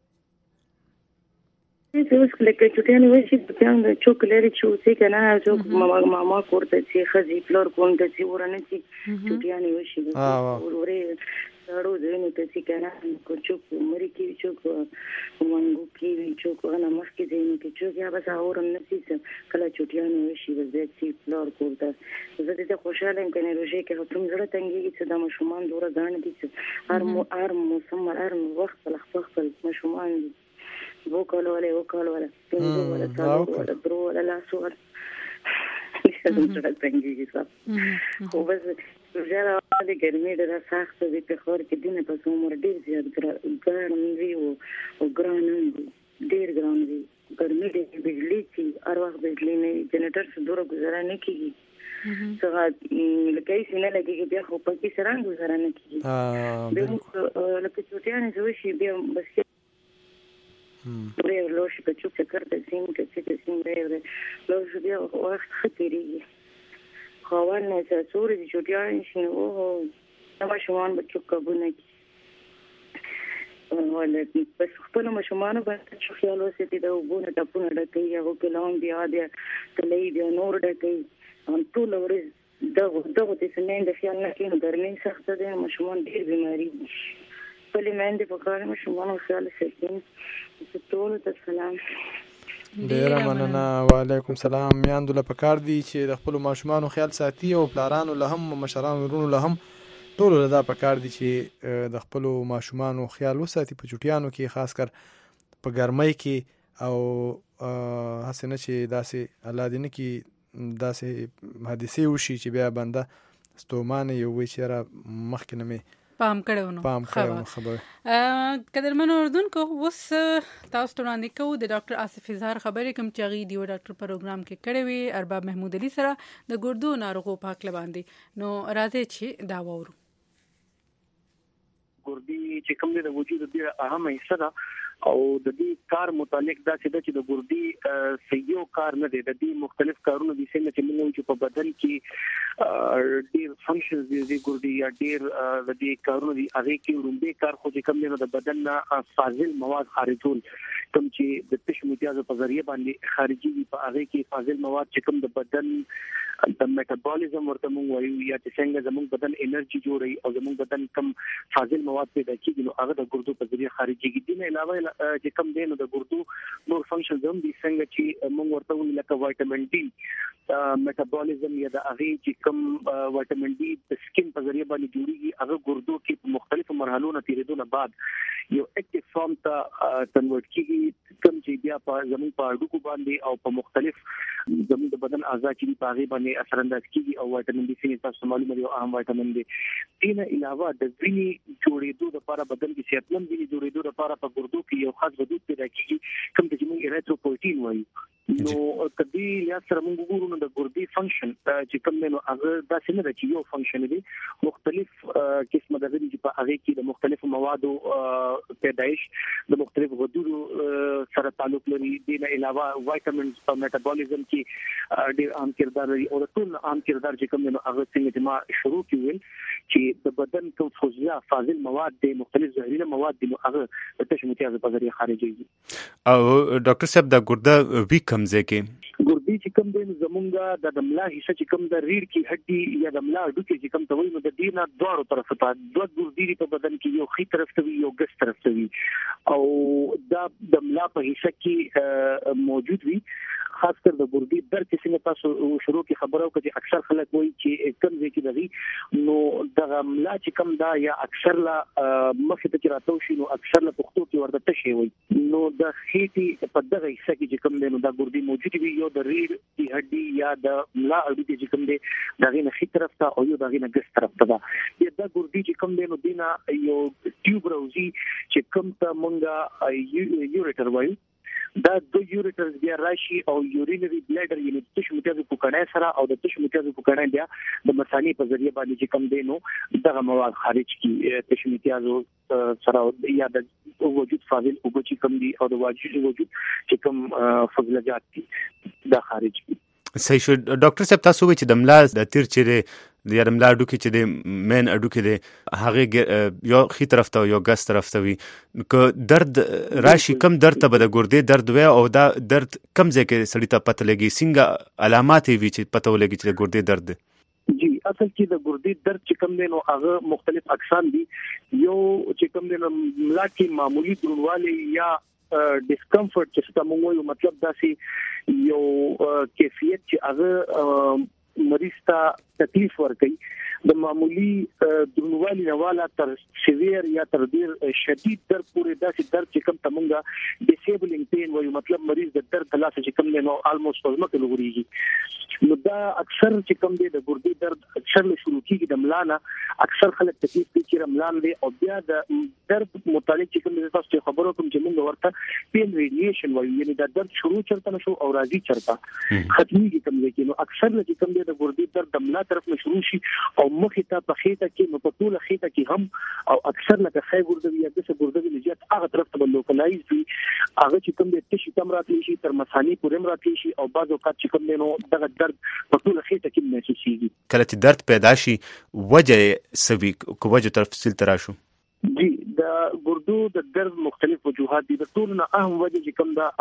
زه اوس لکه چوټیانې وایي چې چوټیان د چوک لري چې اوسې که نه څوک ماما ماما کور ته ځي ښځې پلار کور ته ځي ورنه ځي چوټیانې وایي ورورې سړو ځایونو ته ځي که نه که څوک مري کې وي څوک منګو کې وي څوک هغه نه مخکې ځایونو کې څوک یا بس هغه ورم نه ځي کله چوټیانې وایي بس بیا ځي پلار کور ته زه د دې خوشحاله یم که نه روژې کې خو کوم زړه تنګېږي چې دا ماشومان دومره ګاڼه دي چې هر موسم هر وخت خپل خپل خپل ماشومان دي وکالو ولا وکالو ولا پنځه ولا څلور ولا درو ولا لاسو ولا څه څه څنګه کیږي خو بس زه د ګرمۍ ډېره سخته وي په خور کې دینه په عمر ډېر زیات ګرم وي او ګران وي ډېر ګران وي ګرمۍ ډېر بجلی چې هر وخت بجلی نه جنریټر څخه دوره گزاره نه کیږي څنګه لکه یې نه لګي بیا خو پکې سره گزاره نه کیږي بیا لکه چوټیانې زوی شي بیا بس ورې لوش په چوک چکر ته سیم کې چې سیم ورې لوش بیا وخت خطرېږي خوان نه چې څوري چې چوټیان شي او نو شومان به چوک کبونه ولا بس خپل مشمانو باندې چې خیال وساتي دا وبونه ټپونه ډکې هغه کلام بیا بیا تلې بیا نور ډکې ان ټول ورځ دغه دغه د سنین د خیال نه کینو ګرمي سخته ده مشمون ډیر بیماری خپل مېندې په کار مشمون خیال ساتي ټول ته سلام ډیر مننه وعلیکم سلام میاندو له پکار دي چې د خپل ماشومان خیال ساتي او پلارانو له هم مشرانو ورونو له هم ټول له دا پکار دي چې د خپل ماشومان خیال وساتي په چټیانو کې خاص کر په ګرمۍ کې او هڅه نه چې داسې الله دې نه کې داسې حادثه وشي چې بیا بنده ستومانه یو وي چې را مخکې نه مې پام کړو نو پام کړو خبره قدرمن اوردونکو اوس تاسو ته وړاندې کوو د ډاکټر آصف اظهار خبرې کوم چې غي دی ډاکټر پروګرام کې کړې وي ارباب محمود علي سره د ګردو ناروغو په حق باندې نو راځي چې دا وورو ګردي چې کوم د وجود د اهمه حصہ ده او د دې کار متعلق دا چې د ګردي سيو کار نه دی د دې مختلف کارونه دي چې موږ چې په بدن کې ډېر فنکشنز دي د ګردي یا ډېر د دې کارونه دي هغه کې رومبه کار خو چې کوم نه د بدن نه فاضل مواد خارجول کوم چې د تش متیاز په ذریعہ باندې خارجي دي په هغه کې فاضل مواد چې کوم د بدن د میټابولیزم ورته موږ وایو یا چې څنګه زموږ بدن انرژي جوړي او زموږ بدن کم فاضل مواد پیدا کیږي نو هغه د ګردو په ذریعہ خارجي کیږي نه علاوه چې کم دینو د ګردو نور فنکشنز هم دي څنګه چې موږ ورته وایو لکه وایټامین ډي میټابولیزم یا د هغه چې کم وایټامین ډي د سکین په ذریعہ باندې جوړيږي هغه ګردو کې په مختلفو مرحلو نه تیریدو نه بعد یو اکټیو فارم ته کنورټ کیږي کوم چې بیا په زموږ په اډو کو باندې او په مختلف زموږ د بدن اعضاء چې په هغه باندې اثر انداز کیږي او وایټامین ډي څنګه تاسو معلومه دی اهم وایټامین ډي دینه علاوه د وینې جوړېدو لپاره بدن کې صحتمند وینې جوړېدو لپاره په ګردو کې یو خاص غدود پیدا کیږي کوم چې موږ ایریتروپویټین وایو نو کدی یا سره موږ ګورو نو د ګردي فنکشن چې کوم نو هغه داسې نه دی چې یو فنکشن دی مختلف قسمه د غوړي په هغه کې د مختلفو موادو پیدایش د مختلفو غدودو سره تعلق لري دینه علاوه وایټامینز او میټابولیزم کې ډېر عام کردار لري او ټول عام کردار چې کوم نو هغه څنګه چې ما شروع کیول چې د بدن کوم فوزیا فاضل مواد د مختلف زهرجن مواد د هغه د تشمتیاز په ذریعہ خارجيږي او ډاکټر صاحب د ګرده وی کمزه کې ګردي چې کوم د زمونږه د دملا حصہ چې کوم د ریړ کې هډي یا دملا اډو کې چې کوم ته وایي نو د دینه دوه طرف ته دوه ګردي په بدن کې یو خي طرف ته وي یو ګس طرف ته وي او دا دملا په حصہ کې موجود وي خاص کر د ګردي درد چې څنګه تاسو شروع کې خبرو کې اکثر خلک وایي چې کم ځای کې دغه نو د ملا چې کم دا یا اکثر لا مخه ته راتو شي نو اکثر لا پختو کې ورته تشي وي نو د خېټي په دغه حصہ کې چې کوم دی نو دا ګردي موجود وي یو د ریړ دی هډي یا د ملا اډو کې چې کوم دی دغه نه خې طرف ته او یو دغه نه ګس طرف ته دا دا ګردي چې کوم دی نو دینا یو ټیوب راوځي چې کوم ته مونږه یوریټر وایو دا د یوریټرز بیا راشي او یورینری بلیډر یعنی تش متیازو پوکړای سره او د تش متیازو پوکړای بیا د مثانې په ذریعہ باندې چې کم دینو دغه مواد خارج کی تش متیازو سره یا د وجود فاضل او چې کم دي او د واجب وجود چې کم فضلجات دي دا خارج کی. صحیح شو ډاکټر صاحب تاسو وی چې د ملا د تیر چیرې د یارم لا اډو کې چې د مین اډو کې د هغه یو خي طرف ته یو ګس طرف ته وي که درد راشي کم درد ته د ګردې درد وي او دا درد کم ځای کې سړی ته پته لګي څنګه علامات وي چې پته ولګي چې د ګردې درد دی؟ جی اصل کې د ګردې درد چې کم دی نو هغه مختلف اقسام دي. یو چې کم دی نو ملا کې معمولی دروندوالی یا ډیسکمفورت چې څه موږ یو مطلب داسې یو کیفیت چې هغه مریض ته تکلیف ورکړي د معمولی دروندوالی نه والا تر سیویر یا تر ډیر شدید درد پورې داسې درد چې کوم تمونګه ډیسیبلینګ پین وایي مطلب مریض د درد د لاسه چې کوم نو آلموست ازمکه لګوريږي نو دا اکثر چې کوم دی د ګردې درد اکثر له شروع کیږي د ملانه اکثر خلک تکلیف کوي چې ملان دی او بیا د درد متعلق چې کوم تاسو خبرو کوم چې موږ ورته پین ریډیشن وایي یعنی دا درد شروع چرته نشو او راځي چرته ختميږي کوم دی نو اکثر چې کوم دی د ګردې درد د ملا طرف نه شروع شي او مخې ته په خېټه کې نو په ټوله خېټه کې هم او اکثر لکه خې ګردوي یا د ګردوي لجات هغه طرف ته لوکلایز وي هغه چې کوم د تشي کم راتلی شي تر مثانې پورې راتلی شي او بعض اوقات چې کوم نو دغه درد په ټوله خېټه کې محسوسيږي. کله چې درد پیدا شي وجه سوي کو وجه تفصیل تراشو؟ جی د ګردو د درد مختلف وجوهات دي. د ټول نه اهم وجه چې کوم دا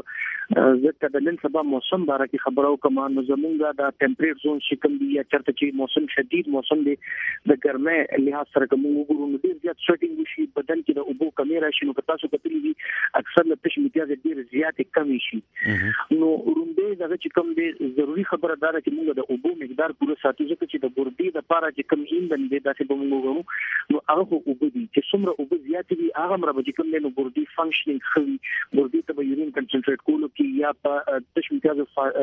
هغه زکه د نن سبا موسم باره کې خبرو کوم نو زمونږ د ټمپریچر زون چې کوم دی یا چرته چې موسم شدید موسم دی د ګرمه لحاظ سره کوم وګورو نو ډیر زیات سټینګ شي بدن کې د اوبو کمی راشي نو تاسو کتلی دي اکثر د پښ امتیاز ډیر زیات کمی شي نو روندې دغه چې کوم دی ضروری خبره ده چې موږ د اوبو مقدار پوره ساتو ځکه چې د ګردې د پاره چې کوم ایندن دی داسې به موږ وګورو نو هغه اوبو دي چې څومره اوبه زیات دي هغه مر به کوم نو ګردې فنکشنینګ خوي ګردې ته به یورین کنسنټریټ کولو کې یا په تش امتیاز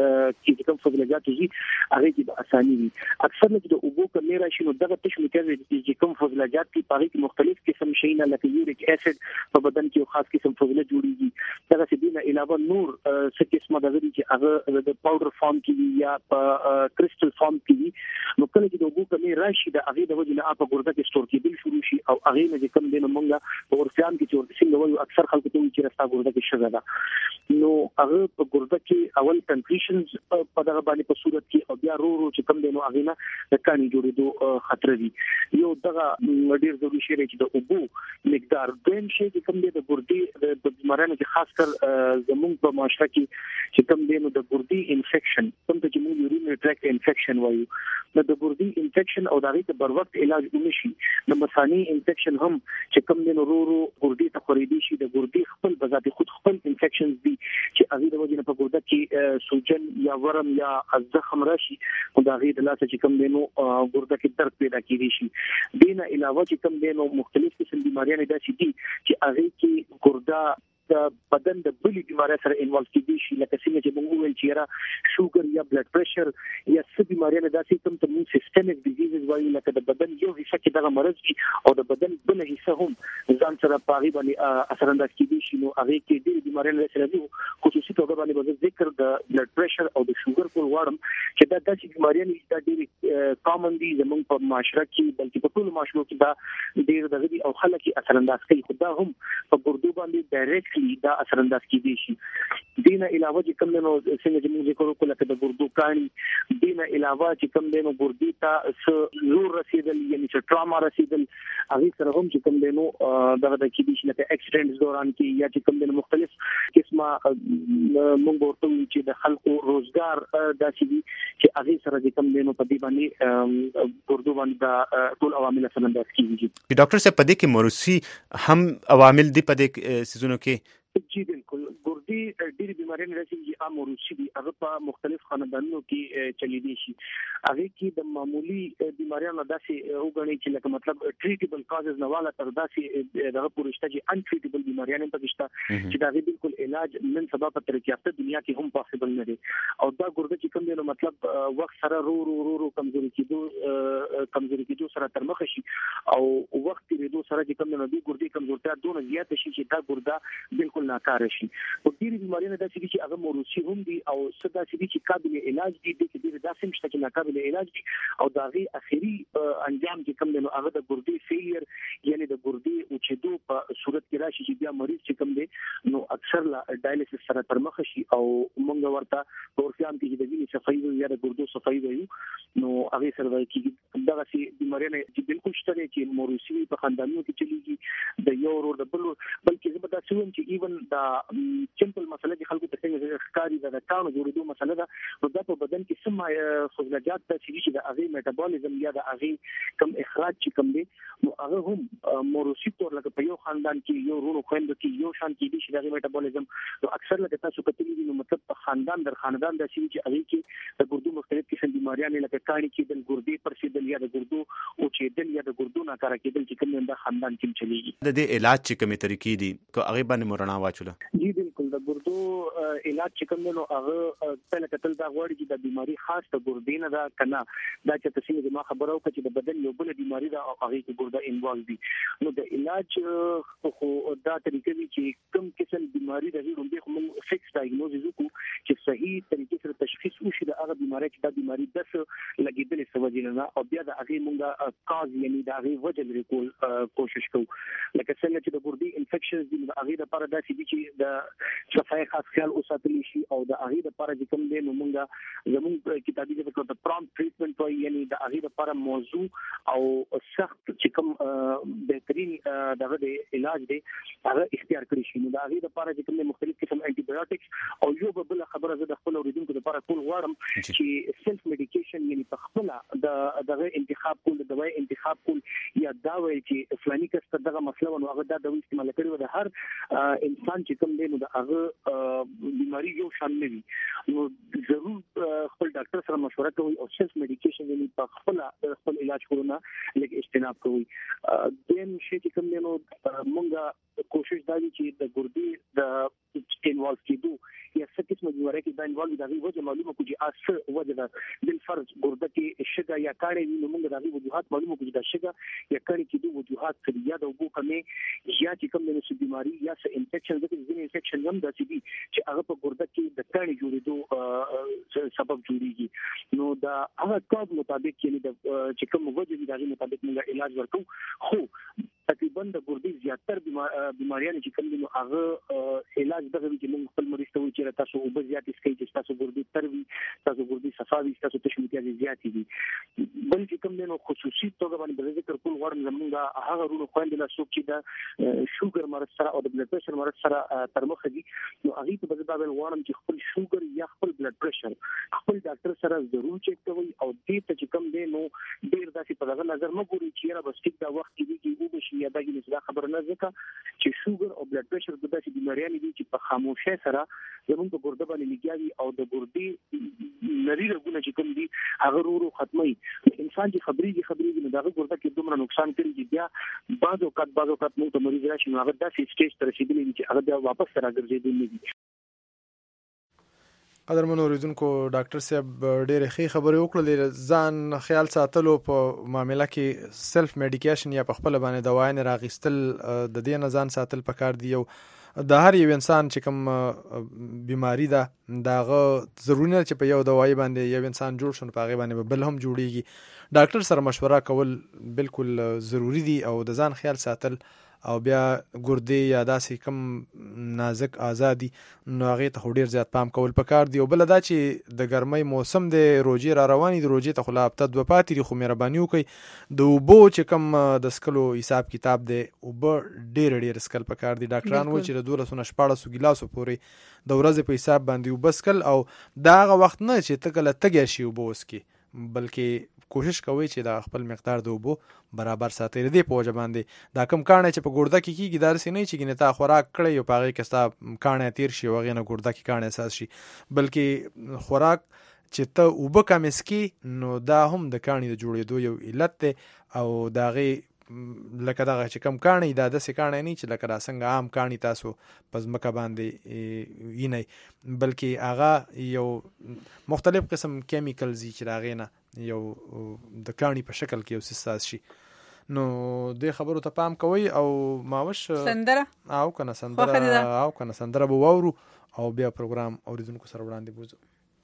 کې کوم فضلجات دي هغه کې به اساني وي. اکثر د اوبو کمی راشي نو دغه تش امتیاز چې کوم فضلجات کې پاره کې مختلف قسم شیونه لکه یوریک اسید په بدن کې خاص قسم فضله جوړیږي دغه دې نه علاوه نور څه قسمه د چې هغه د پاوډر فارم کې یا په کریسټل فارم کې نو کله چې د اوبو کمی راشي د هغه د وجه نه په ګرده کې سٹور کېدل شروع شي او هغه نه کوم دینه مونږه په ورسيان کې چې څنګه وایو اکثر خلکو ته چې راستا ګرده کې شګه ده نو هغه په ګرده کې اول کنټریشنز په دغه باندې په صورت کې او بیا رو رو چې کوم دینه هغه نه د کاني جوړېدو خطر دی. یو دغه ډیر ضروري شی دی چې د اوبو مقدار دویم شی چې کوم دی د ګردې د بیمارانو کې خاص کر زموږ په معاشره کې چې کوم دینه د ګردې انفیکشن کوم چې موږ یورینري ټریکټ انفیکشن وایو نو د ګردې انفیکشن او دغه د بر وخت علاج ونشي نو مثانې انفیکشن هم چې کوم دین ورو ګردې ته خورېدي شي د ګردې خپل بذات خود خپل انفیکشنز دي چې هغه د وجه نه په ګرده کې سوجن یا ورم یا زخم راشي او دا غي د لاسه چې کوم دینو ګرده کې درد پیدا کیږي شي. دینه علاوه چې کوم دینو مختلف قسم بیماریاں داسې دي چې هغه کې ګرده د بدن د بلی بیماری سره انوالو کېدي شي لکه څنګه چې موږ ویل چې را شوګر یا بلډ پريشر یا څه بیماریاں داسې کوم ته موږ سیستمیک ډیزیزز وایو لکه د بدن یو حصہ کې دغه مرض وي او د بدن بل حصہ هم ځان سره پاغي باندې اثر انداز کېدي شي نو هغه کې د بیماریاں سره دي خصوصي توګه باندې به ذکر د بلډ پريشر او د شوګر کول غواړم چې دا داسې بیماریاں چې دا ډېر کامن دي زموږ په معاشره کې بلکې په ټول معاشرو کې دا ډېر دغه او خلک اثر انداز کوي خو دا هم په ګردو باندې ډایرکټلی دا اثر انداز کیدی شي. دینه علاوه چې کوم نو څنګه چې موږ ذکر وکړو چې د ګردو کانی دینه علاوه چې کوم نو ګردې ته لور رسیدل یعنی چې ټراما رسیدل هغه سره هم چې کوم نو دغه د کیدی شي لکه اکسیډنټس دوران کې یا چې کوم نو مختلف قسمه موږ ورته چې د خلکو روزګار داسې دي چې هغه سره چې کوم نو په دې باندې ګردو باندې ټول عوامل سره انداز کیږي. ډاکټر صاحب په دې کې موروثي هم عوامل دي په دې سيزونو کې؟ جی بالکل ګردې ډېری بیماریاں راځي چې عام موروثي دي هغه په مختلف خاندانونو کې چلی دي شي هغه کې د معمولی بیماریاں نه داسې وګڼي چې لکه مطلب ټریټیبل کازز نه والا تر داسې دغه پورشته چې ان ټریټیبل بیماریاں نه پکشته چې دا بالکل علاج نن سبا په ترقی یافته دنیا کې هم پاسبل نه دي او دا ګرده چې کوم دی نو مطلب وخت سره رو رو رو رو کمزوري کېدو کمزوري کېدو سره تر مخ شي او وخت لري سره چې کوم نه دی ګردې کمزورتیا دونه زیات شي چې دا ګرده بالکل ناکاره شي. په ډېری بیماریونه داسې دي چې هغه موروثي هم دي او څه داسې دي چې قابل علاج دي د دې داسې مشته چې ناقابل علاج دي او د هغې اخري انجام چې کوم دی نو هغه د ګردې فیلیر یعنی د ګردې اوچېدو په صورت کې راشي چې بیا مریض چې کوم دی نو اکثر لا ډایلیسس سره تر مخ شي او موږ ورته په ورفیام کې د وینې صفایي وي یا د ګردو صفایي وي نو هغه سره کې دغه سي بیماریونه چې بالکل شته چې موروثي په خاندانونو کې چلیږي د یو ورور د بل بلکې زه به دا څه چې ایون دا سمپل مسله چې خلکو ته څنګه ښکاري دا د کانو جوړېدو مسله ده نو دا په بدن کې سم خزلجات ته چې د هغې میټابولیزم یا د هغې کم اخراج چې کم دی نو هغه هم موروثي طور لکه په یو خاندان کې یو ورور خویندو کې یو شان کې دي چې د هغې میټابولیزم نو اکثر لکه تاسو کتلي دي نو مطلب په خاندان در خاندان داسې چې هغې کې د ګردو مختلف قسم بیماریانې لکه کاڼي کېدل ګردې پړسېدل یا د ګردو اوچېدل یا د ګردو ناکاره کېدل چې کوم دا خاندان کې چلیږي د دې علاج چې کومې طریقې دي که هغې باندې مو رڼا واچوله جی بالکل د ګردو علاج چې کوم دی نو هغه پهله کتل دا غواړي چې د بیماري خاص د ګردې نه ده که نه دا چې تاسې زما خبره وکړه چې د بدن یو بله بیماري ده او هغې کې ګرده انوالو دي نو د علاج خو دا طریقه دي چې کوم قسم بیماري د هغې لومبۍ خو موږ فکس ډایګنوزز وکړو چې صحیح طریقې سره تشخیص وشي د هغه بیمارۍ چې دا بیماري داسې لګېدلې څه وجې نه او بیا د هغې موږ کاز یعنې د هغې وجه لرې کول کوشش کوو لکه څنګه چې د ګردې انفیکشنز دي د هغې دپاره داسې دي چې د صفایي خاص خیال وساتلی شي او د هغې دپاره چې کوم دی نو موږ زموږ کتابي ژبه کې د پرامپټ ټریټمنټ وایي یعنې د هغې دپاره موضوع او سخت چې کوم بهترین دغه د علاج دی هغه اختیار کړی شي نو د هغې دپاره چې کوم دی مختلف قسم انټي بایوټکس او یو به بله خبره زه د خپل اورېدونکو دپاره کول غواړم چې سیلف میډیکیشن یعنې په خپله د دغه انتخاب کول د دوای انتخاب کول یا دا وایي چې فلاني کس ته دغه مسله وه نو هغه دا دوا استعمال کړې وه د هر انسان چې کوم دی نو د هغه بیماری یو شان نه وي نو ضرور خپل ډاکټر سره مشوره کوئ او سیلف میډیکیشن یعنې په خپله خپل علاج کولو نه لږ اجتناب کوئ دویم شی چې کوم دی نو موږ کوشش دا وي چې د ګردې د انوالو کېدو یا څه قسمه بیمارۍ کې دا انوالو د هغې وجه معلومه کړو چې څه وجه ده بالفرض ګرده کې شګه یا کاڼی وي نو موږ د هغې وجوهات معلومه کړو چې دا شګه یا کاڼي کېدو وجوهات څه دي یا د اوبو کمې یا چې کوم دی نو څه بیماري یا څه انفیکشن ځکه ځینې انفیکشن هم داسې دي چې هغه په ګرده کې د کاڼي جوړېدو سبب جوړېږي نو د هغه کاز مطابق یعنې د چې کوم وجه دي د هغې مطابق موږ علاج ورکوو خو تقریبا د ګردې زیاتر بیماریانې چې کوم دي نو هغه علاج دغه وي چې موږ خپل مریض ته وایو چې تاسو اوبه زیاتې څښئ چې ستاسو ګردې تر وي ستاسو ګردې صفا وي ستاسو تش متیازې زیاتې وي بل چې کوم دی نو خصوصي توګه باندې به زه ذکر کول غواړم زموږ هغه وروڼو خویندې لا څوک چې د شوګر مرض سره او د بلډ پریشر مرض سره تر مخه دي نو هغوی ته به زه دا ویل غواړم چې خپل شوګر یا خپل بلډ پریشر خپل ډاکټر سره ضرور چیک کوئ او دې ته چې کوم دی نو ډېر داسې په دغه نظر مه ګورئ چې یاره بس ټیک دا وخت کې دي چې اوبه شي یا دا کې دا خبره نه ځکه چې شوګر او بلډ پریشر د داسې بیماریانې دي چې په خاموشۍ سره زموږ په ګرده باندې لګیا وي او د ګردې نري رګونه چې کوم دي هغه ورو ورو ختموي انسان چې خبرېږي خبرېږي نو د هغه ګرده کې دومره نقصان کړي چې بیا بعض اوقات بعض اوقات موږ ته مریض راشي نو هغه داسې سټیج ته رسېدلی وي چې هغه بیا واپس ته راګرځېدلی نه وي. قدرمنو اوریدونکو ډاکټر صاحب ډېرې ښې خبرې وکړلې ځان خیال ساتلو په معامله کې سیلف میډیکیشن یا په خپله باندې دوايانې راغیستل د دې نه ځان ساتل پکار دي او د هر یو انسان چې کوم بیماری ده د هغه ضروري نه چې په یو دوايي باندې یو انسان جوړ شو نو په هغې باندې به بل هم جوړېږي ډاکټر سره مشوره کول بالکل ضروري دي او د ځان خیال ساتل او بیا ګردې یا داسې کم نازک آزادي نو هغې ته خو ډېر زیات پام کول پکار دي او بله دا چې د ګرمۍ موسم دی روژې را روانې دي روژې ته خو لا هفته دوه پاتې دي خو مهرباني وکړئ د اوبو چې کوم د څښلو حساب کتاب دی اوبه ډېر ډېر څښل پکار دي ډاکټران وایي چې د دولسو نه شپاړسو ګیلاسو پورې د ورځې په حساب باندې اوبه څښل او دا هغه وخت نه چې ته کله تږی شي اوبه وڅښې بلکې کوشش کوئ چې دا خپل مقدار د اوبو برابر ساتئ د دې په وجه باندې دا کم کاڼی چې په ګرده کې کېږي دا داسې نه وي چې ګینې تا خوراک کړی او په هغې کې ستا کاڼی تېر شي او هغې نه ګرده کې کاڼی احساس شي بلکې خوراک چې ته اوبه کمې څښې نو دا هم د کاڼي د جوړېدو یو علت دی او د هغې لکه دغه چې کم کاڼي دا داسې کاڼی نه چې لکه دا څنګه عام کاڼي تاسو په ځمکه باندې وینئ بلکې هغه یو مختلف قسم کیمیکلز چې د هغې نه یو د کاڼي په شکل کې یو څه شي نو دې خبرو ته پام کوئ او ماوش سندره او کنه سندره او کنه سندره به واورو او بیا پروګرام اوریدونکو سره وړاندې بوزو.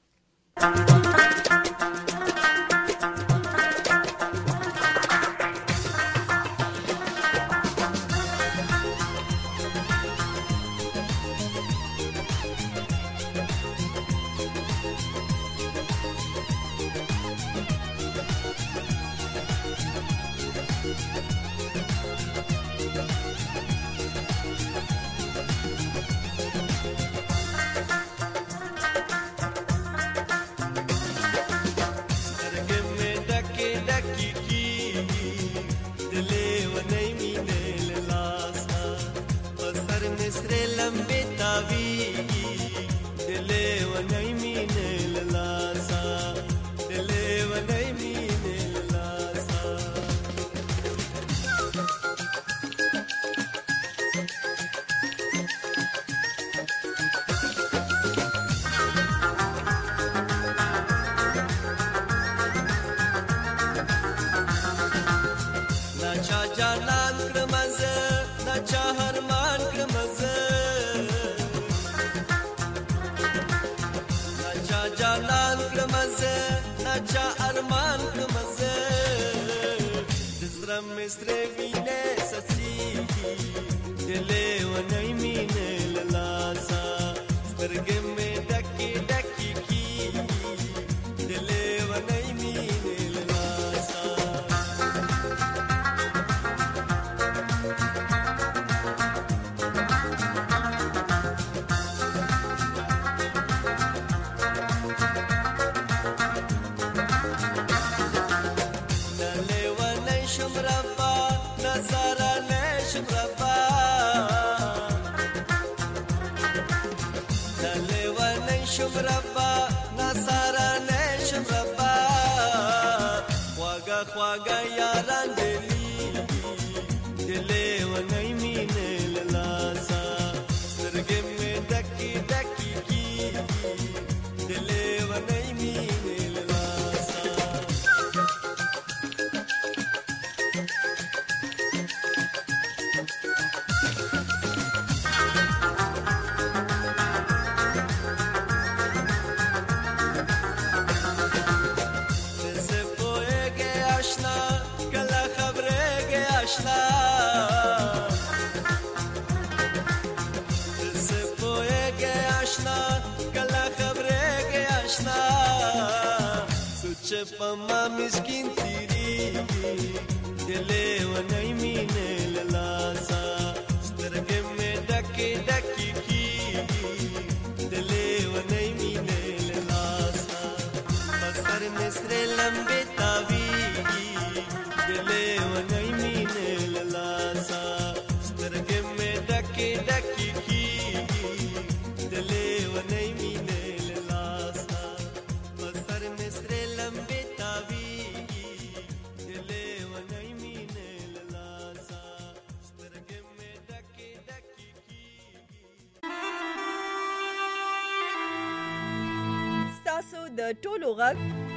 د ټولو غږ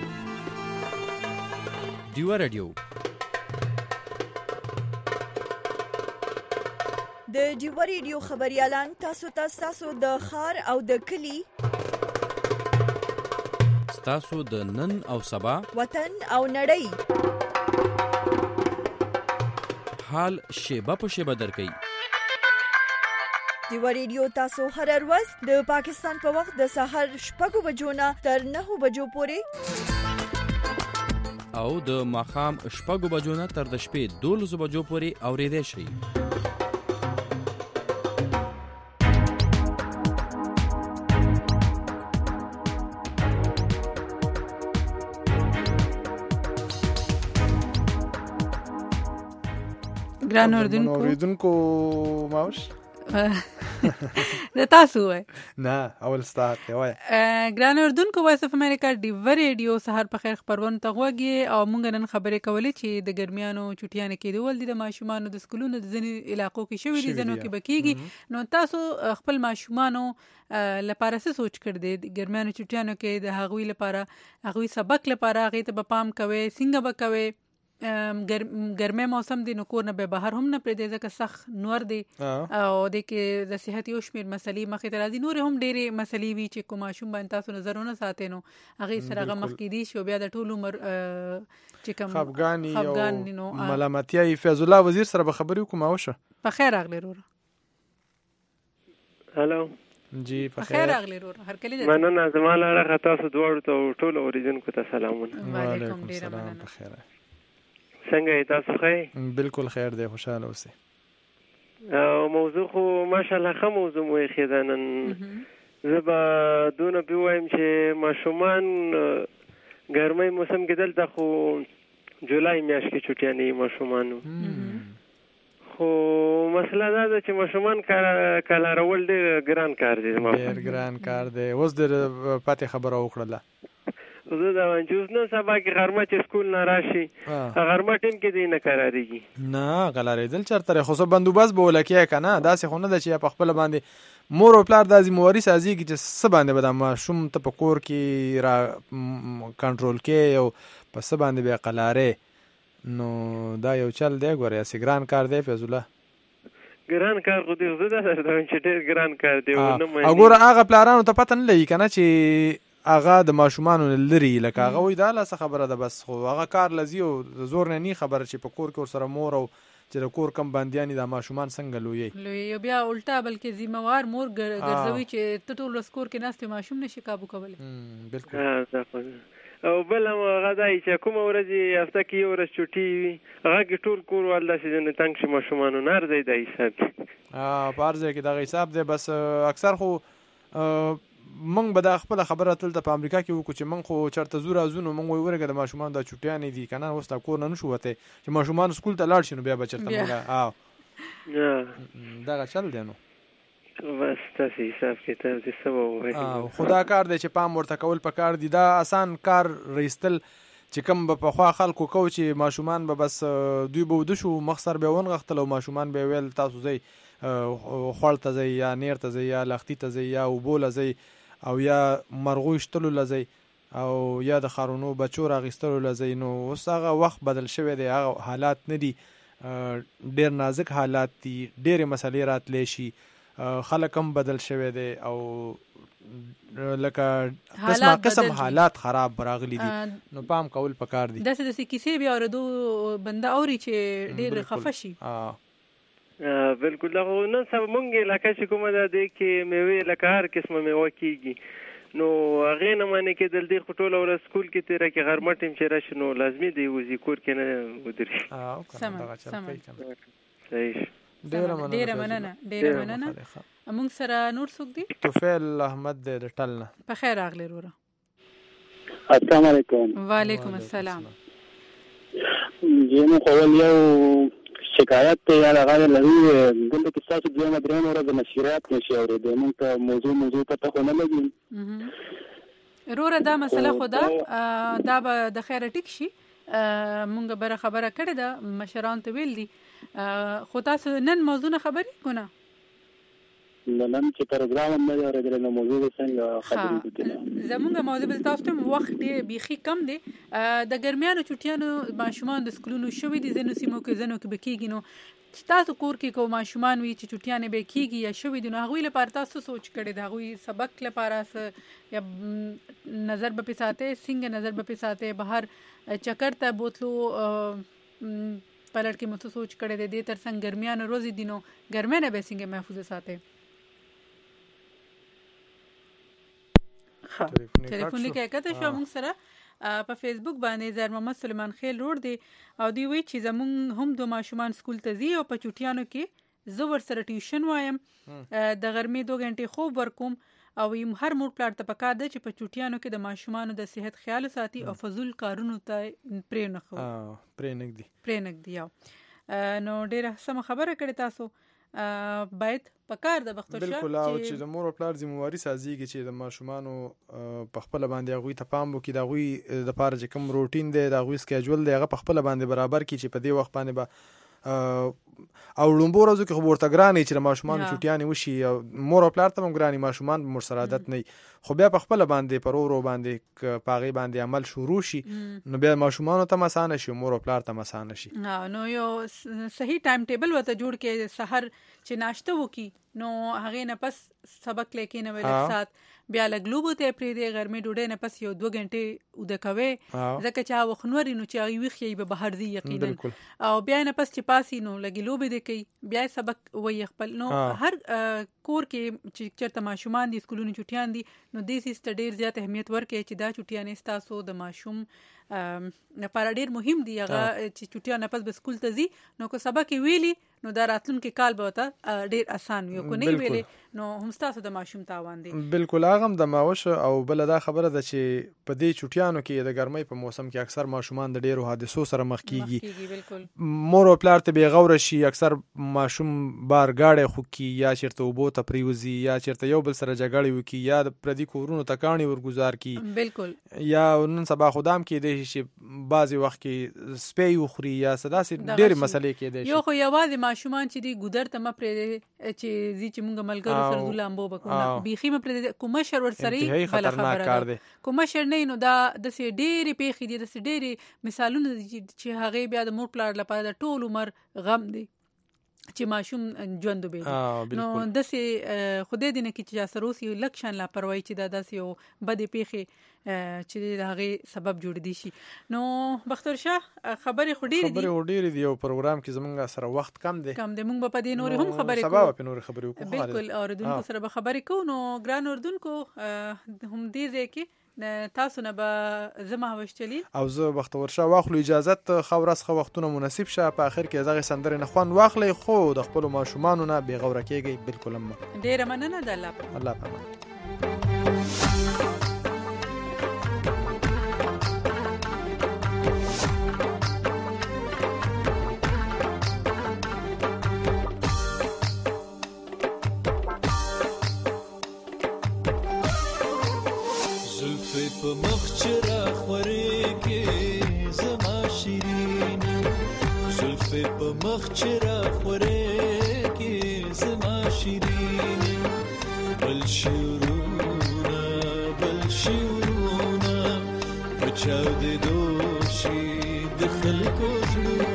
ډیوا رادیو. د ډیوا رادیو خبريالان تاسو ته تاسو د خار او د کلی تاسو د نن او سبا وطن او نړۍ حال شیبه په شیبه درکې. ډیوا رادیو تاسو هر ورځ د پاکستان په وخت د سحر شپږ بجو نه تر نه بجو پورې او د ماښام شپږ بجو نه تر د شپې دولس بجو پورې اورېدای شئ. ګران اوردونکو اوریدونکو ماوش د تاسو وای نه اول ستارت وای ګران اوردونکو وایس اف امریکا ډیوا رادیو سحر په خیر خبرونه تغوږی او مونږ نن خبرې کولې چې د ګرمیانو چټیانه کې د ولدي د ماشومان د سکولونو د ځینې علاقو کې شوې دي ځنو کې بکیږي. نو تاسو خپل ماشومان لپاره څه سوچ کړ دې ګرمیانو چټیانو کې د هغوی لپاره هغوی سبق لپاره هغه ته پام کوي څنګه وکوي ګرمه موسم دی نو کور نه به بهر هم نه پرې ځکه سخت نور دی او د کې د صحت یو شمیر مسلې مخې ته راځي، نور هم ډېرې مسلې وي چې کوم ماشوم باندې تاسو نظرونه ساتئ نو هغې سره هغه مخکې دي شي او بیا د ټول عمر چې کوم خفګاني او ملامتیا یې. فیض الله وزیر سره به خبرې وکړو. ماوشه په خیر راغلی وروره. هلو جی په خیر راغلی وروره. هر کله مننه. زما له اړخه تاسو دواړو ته ټول اوریدونکو ته سلامونه. وعلیکم ډېره مننه. په خیر څنګه یې تاسو ښه؟ بالکل خیر دی، خوشحاله اوسئ. او موضوع خو ماشاءالله ښه موضوع مو ایښې ده نن. زه به دونه پې ووایم چې ماشومان ګرمۍ موسم کې دلته خو جولای میاشت کې چوټیانې ماشومانو، خو مسله دا ده چې ماشومان کلارول ډېر ګران کار دی. ډېر ګران کار دی. اوس د پاتې خبره وکړله زه دا وایم چې اوس نن سبا کې غرمه چې سکول نه راشي غرمه ټیم کې دی نه قرارېږي. نه قرارېدل چېرته دی، خو څه بندوبست به ولکې که نه، داسې خو نه ده چې په خپله باندې مور او پلار دا ذمهواري سازېږي چې څه باندې به دا ماشوم ته په کور کې را کنټرول کې او په څه باندې به یې قلارې. نو دا یو چل دی ګورې، هسې ګران کار دی فیض الله. ګران کار خو دی، زه دا درته وایم چې ډېر ګران کار دی. او ګوره هغه پلارانو ته پته نه لګي که نه چې هغه د ماشومانو لري، لکه هغه وایي دا لاسه خبره ده بس، خو هغه کار لځي او زور نه نی خبره چې په کور کې ورسره مور او چې د کور کم بندیانې دا ماشومان څنګه لویي لویي بیا الټا بلکې ذمہوار مور ګرځوي چې ته ټول ورځ کور کې ناست ماشوم نشي قابو کولی. بالکل. او بل هغه دی چې کومه ورځ هفته کې یو ورځ چوټي وي هغه کې ټول کور والله چې نه تنګ شي ماشومانو نه ارځي د حساب په هر ځای کې دغه حساب دی. بس اکثر خو مونږ به دا خپله خبره تلته په امریکا کې وکړو چې مونږ خو چېرته ځو راځو نو مونږ وایو ورګه د ماشومانو دا چوټیانې دي که نه اوس دا کور نه نشو وتی چې ماشومان سکول ته لاړ شي نو بیا به چېرته مونږ دغه چل دی. نو بس تاسې حساب کتاب دې څه به ووایي، خو دا کار دی چې پام ورته کول پکار دي. دا آسان کار رایستل چې کوم به پخوا خلکو کو چې ماشومان به بس دوی به وده شو مخ سر به ونغښتل او ماشومان به ویل تاسو ځئ خوړ ته ځئ یا نیر ته ځئ یا لښتي ته ځئ یا اوبو له ځئ او یا مرغو ایشتلو له ځئ او یا د ښارونو بچو راغیستلو له ځئ. نو اوس هغه وخت بدل شوی دی، هغه حالات نه دي، ډېر نازک حالات دي، ډېرې مسلې راتلی شي، خلک هم بدل شوی دی او لکه قسمه قسم حالات خراب راغلي دي. نو پام کول پکار دي. داسې داسې کیسې بیا اورېدو بنده اوري چې ډېر خفه شي. بالکل. دغه نن سبا مونږ علاقه چې کومه ده دې کې میوې لکه هر قسمه میوه کېږي نو هغې نه منې کېدل دې خو ټوله ورځ سکول کې تېره کې غرمه ټیم چې راشي نو لازمي دی وځي کور کې نه ودرېږي. صحیح. ډېره مننه ډېره مننه. مونږ سره نور څوک دي؟ طفیل احمد دی د ټل نه. په خیر راغلی وروره. السلام علیکم. وعلیکم السلام. جی مو خول یو شکایت ته یا هغه لري دلته کې تاسو دوه درېمه ورځ د نشریات نشي اورېدل، موږ ته موضوع موضوع پته خو نه لګي. وروره دا مسله خو ده دا به د خیره ټیک شي، مونږ بره خبره کړې ده مشران ته ویل دي، خو تاسو نن موضوع نه خبرې کو نه نن چې پروګرام هم نه دی اورېدلی نو موضوع به څنګه خبرې وکړو. زمونږ موضوع به تاسو ته وخت ډېر بیخي کم دی، د ګرمیانو چوټیانو ماشومان د سکولونو شوي دي ځینو سیمو کې ځینو کې به کېږي. نو تاسو کور کې کوم ماشومان وي چې چوټیانې به کېږي یا شوي دي نو هغوی لپاره تاسو سوچ کړی د هغوی سبق لپاره څه یا نظر به پې ساتئ څنګه نظر به پې ساتئ بهر چکر ته بوتلو پلټ کې مو څه سوچ کړی دی دې تر څنګ ګرمیانو ورځې دي نو ګرمۍ نه به څنګه محفوظه ساتئ؟ ټلیفون لیکه کته شو موږ سره په فیسبوک باندې زر محمد سلیمان خیل روډ دی او دی وی چې زمونږ هم دو ماشومان سکول ته ځي او په چوټیانو کې زه ورسره ټیوشن وایم د غرمې دوه غنټې خوب ورکوم او هر مور پلار ته پکار دی چې په چوټیانو کې د ماشومانو د صحت خیال ساتي او فضول کارونو ته پرې نه خو پرې نګدي پرې نګدي یو نو ډیره سم خبره کړې تاسو باید پکار د بختور شاه بالکل او چې د مور او پلار ذمہواری سازيږي چې د ماشومانو په خپل باندې هغه ته پام وکړي دا غوي د پاره چې کوم روټین دی دا غوي سکیجول دی هغه په خپل باندې برابر کړي چې په دې وخت باندې به او لومبو ورځو کې خو ورته ګرانې چې د ماشومانو چوټیانې وشي مور او پلار ته هم ګرانې ماشومان به ورسره عادت نه وي خو بیا په خپله باندې په ورو باندې که په هغې باندې عمل شروع شي نو بیا ماشومانو ته هم اسانه شي مور او پلار ته هم اسانه شي نو یو صحیح ټایم ټیبل ورته جوړ کړي سحر چې ناشته وکړي نو هغې نه پس سبق لیکې نه وي لږ ساعت بیا لږ لوبو ته یې پرېږدي غرمې ډوډۍ نه پس یو دوه غنټې اوده کوې ځکه چې هغه وخت نوري نو چې هغې ویښ یې به بهر ځي یقینا او بیا نه پس چې پاسي نو لږې لوبې دې کوي بیا یې سبق وایي خپل نو هر کور کې چې چېرته ماشومان دي سکولونو چوټیان دي نو دې سیز ته ډېر زیات اهمیت ورکړئ چې دا چوټیانې ستاسو د ماشوم لپاره ډېر مهم دي هغه چې چوټیان نه پس به سکول ته ځي نو که سبق یې ویلي نو دا راتلونکي کال به ورته ډېر اسان وي او که نه یې ویلې نو هم ستاسو د ماشوم تاوان دی بلکل هغه هم د ماوش او بله دا خبره ده چې په دې چوټیانو کې د ګرمۍ په موسم کې اکثر ماشومان د ډېرو حادثو سره مخ کېږي مور او پلار ته بې غوره شي اکثر ماشوم بار ګاډی خوږ کړي یا چېرته اوبو ته پرېوځي یا چېرته یو بل سره جګړې وکړي یا د پردي کورونو ته کاڼي ورګزار کړي بلکل یا نن سبا خو دا هم کېدی شي چې بعضې وخت کې سپی وخوري یا څه داسې ډېرې مسلې کېدی شي یو خو یوازې ماشومان چې دي ګودر ته مه پرېږدئ چې ځي چې مونږ ملګرو سره ځو لامبو به کوو بیخي مه پرېږدئ که مشر ورسره یي بله خبره ده که مشر نه یي نو دا داسې ډېرې پیښې دي داسې ډېرې مثالونه دي چې هغې بیا د مور پلار لپاره د ټول عمر غم دی چې ماشوم ژوند وبېږي نو داسې خدای دې نه کړي چې چا سره اوسي لږ شان لاپروایي چې دا داسې یو بدې پیښې چې د هغې سبب جوړېدی شي نو بختور شاه خبرې خو ډېرې دي خبرې خو ډېرې دي او پروګرام کې زموږ سره وخت کم دی کم دی موږ به په دې نورې هم خبرې کوو سبا به پې نورې خبرې وکړو بلکل اورېدونکو سره به خبرې کوو نو ګران اورېدونکو هم دې ځای کې تاسو نه به زه مهوش چلی او زه بختور شاه واخلو اجازت ښه ورځ ښه وختونه مناسب شه په آخر کې دغې سندرې نه خوند واخلئ خو د خپلو ماشومانو نه بې غوره کېږئ بلکل هم ډېره مننه د الله په الله په امان په مخ چې را خورې کې زما شیریني زلفې په مخ چې را خورې کې زما شیریني بل شعرونه بل شعرونه په چاودېدو شي د خلکو زړونه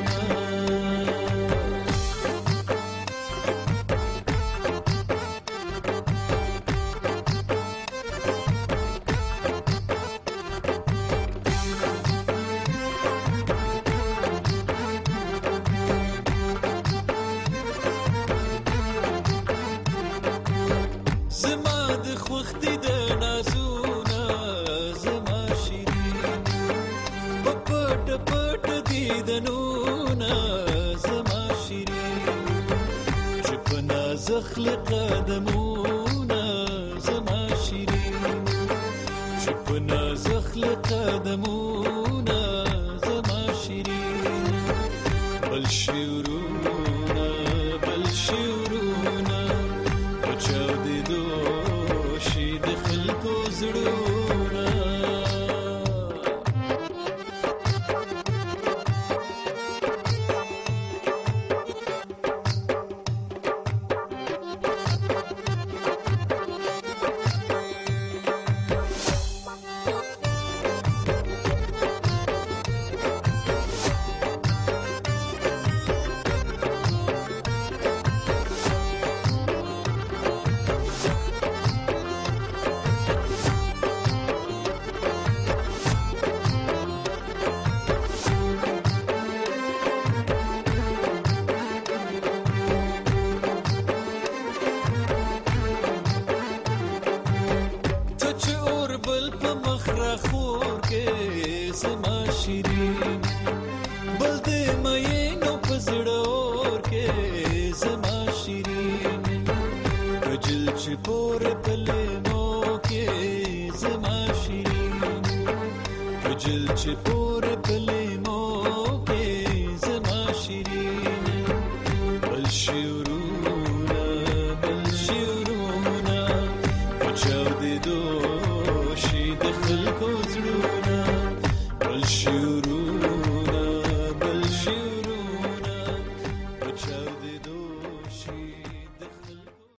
Chipur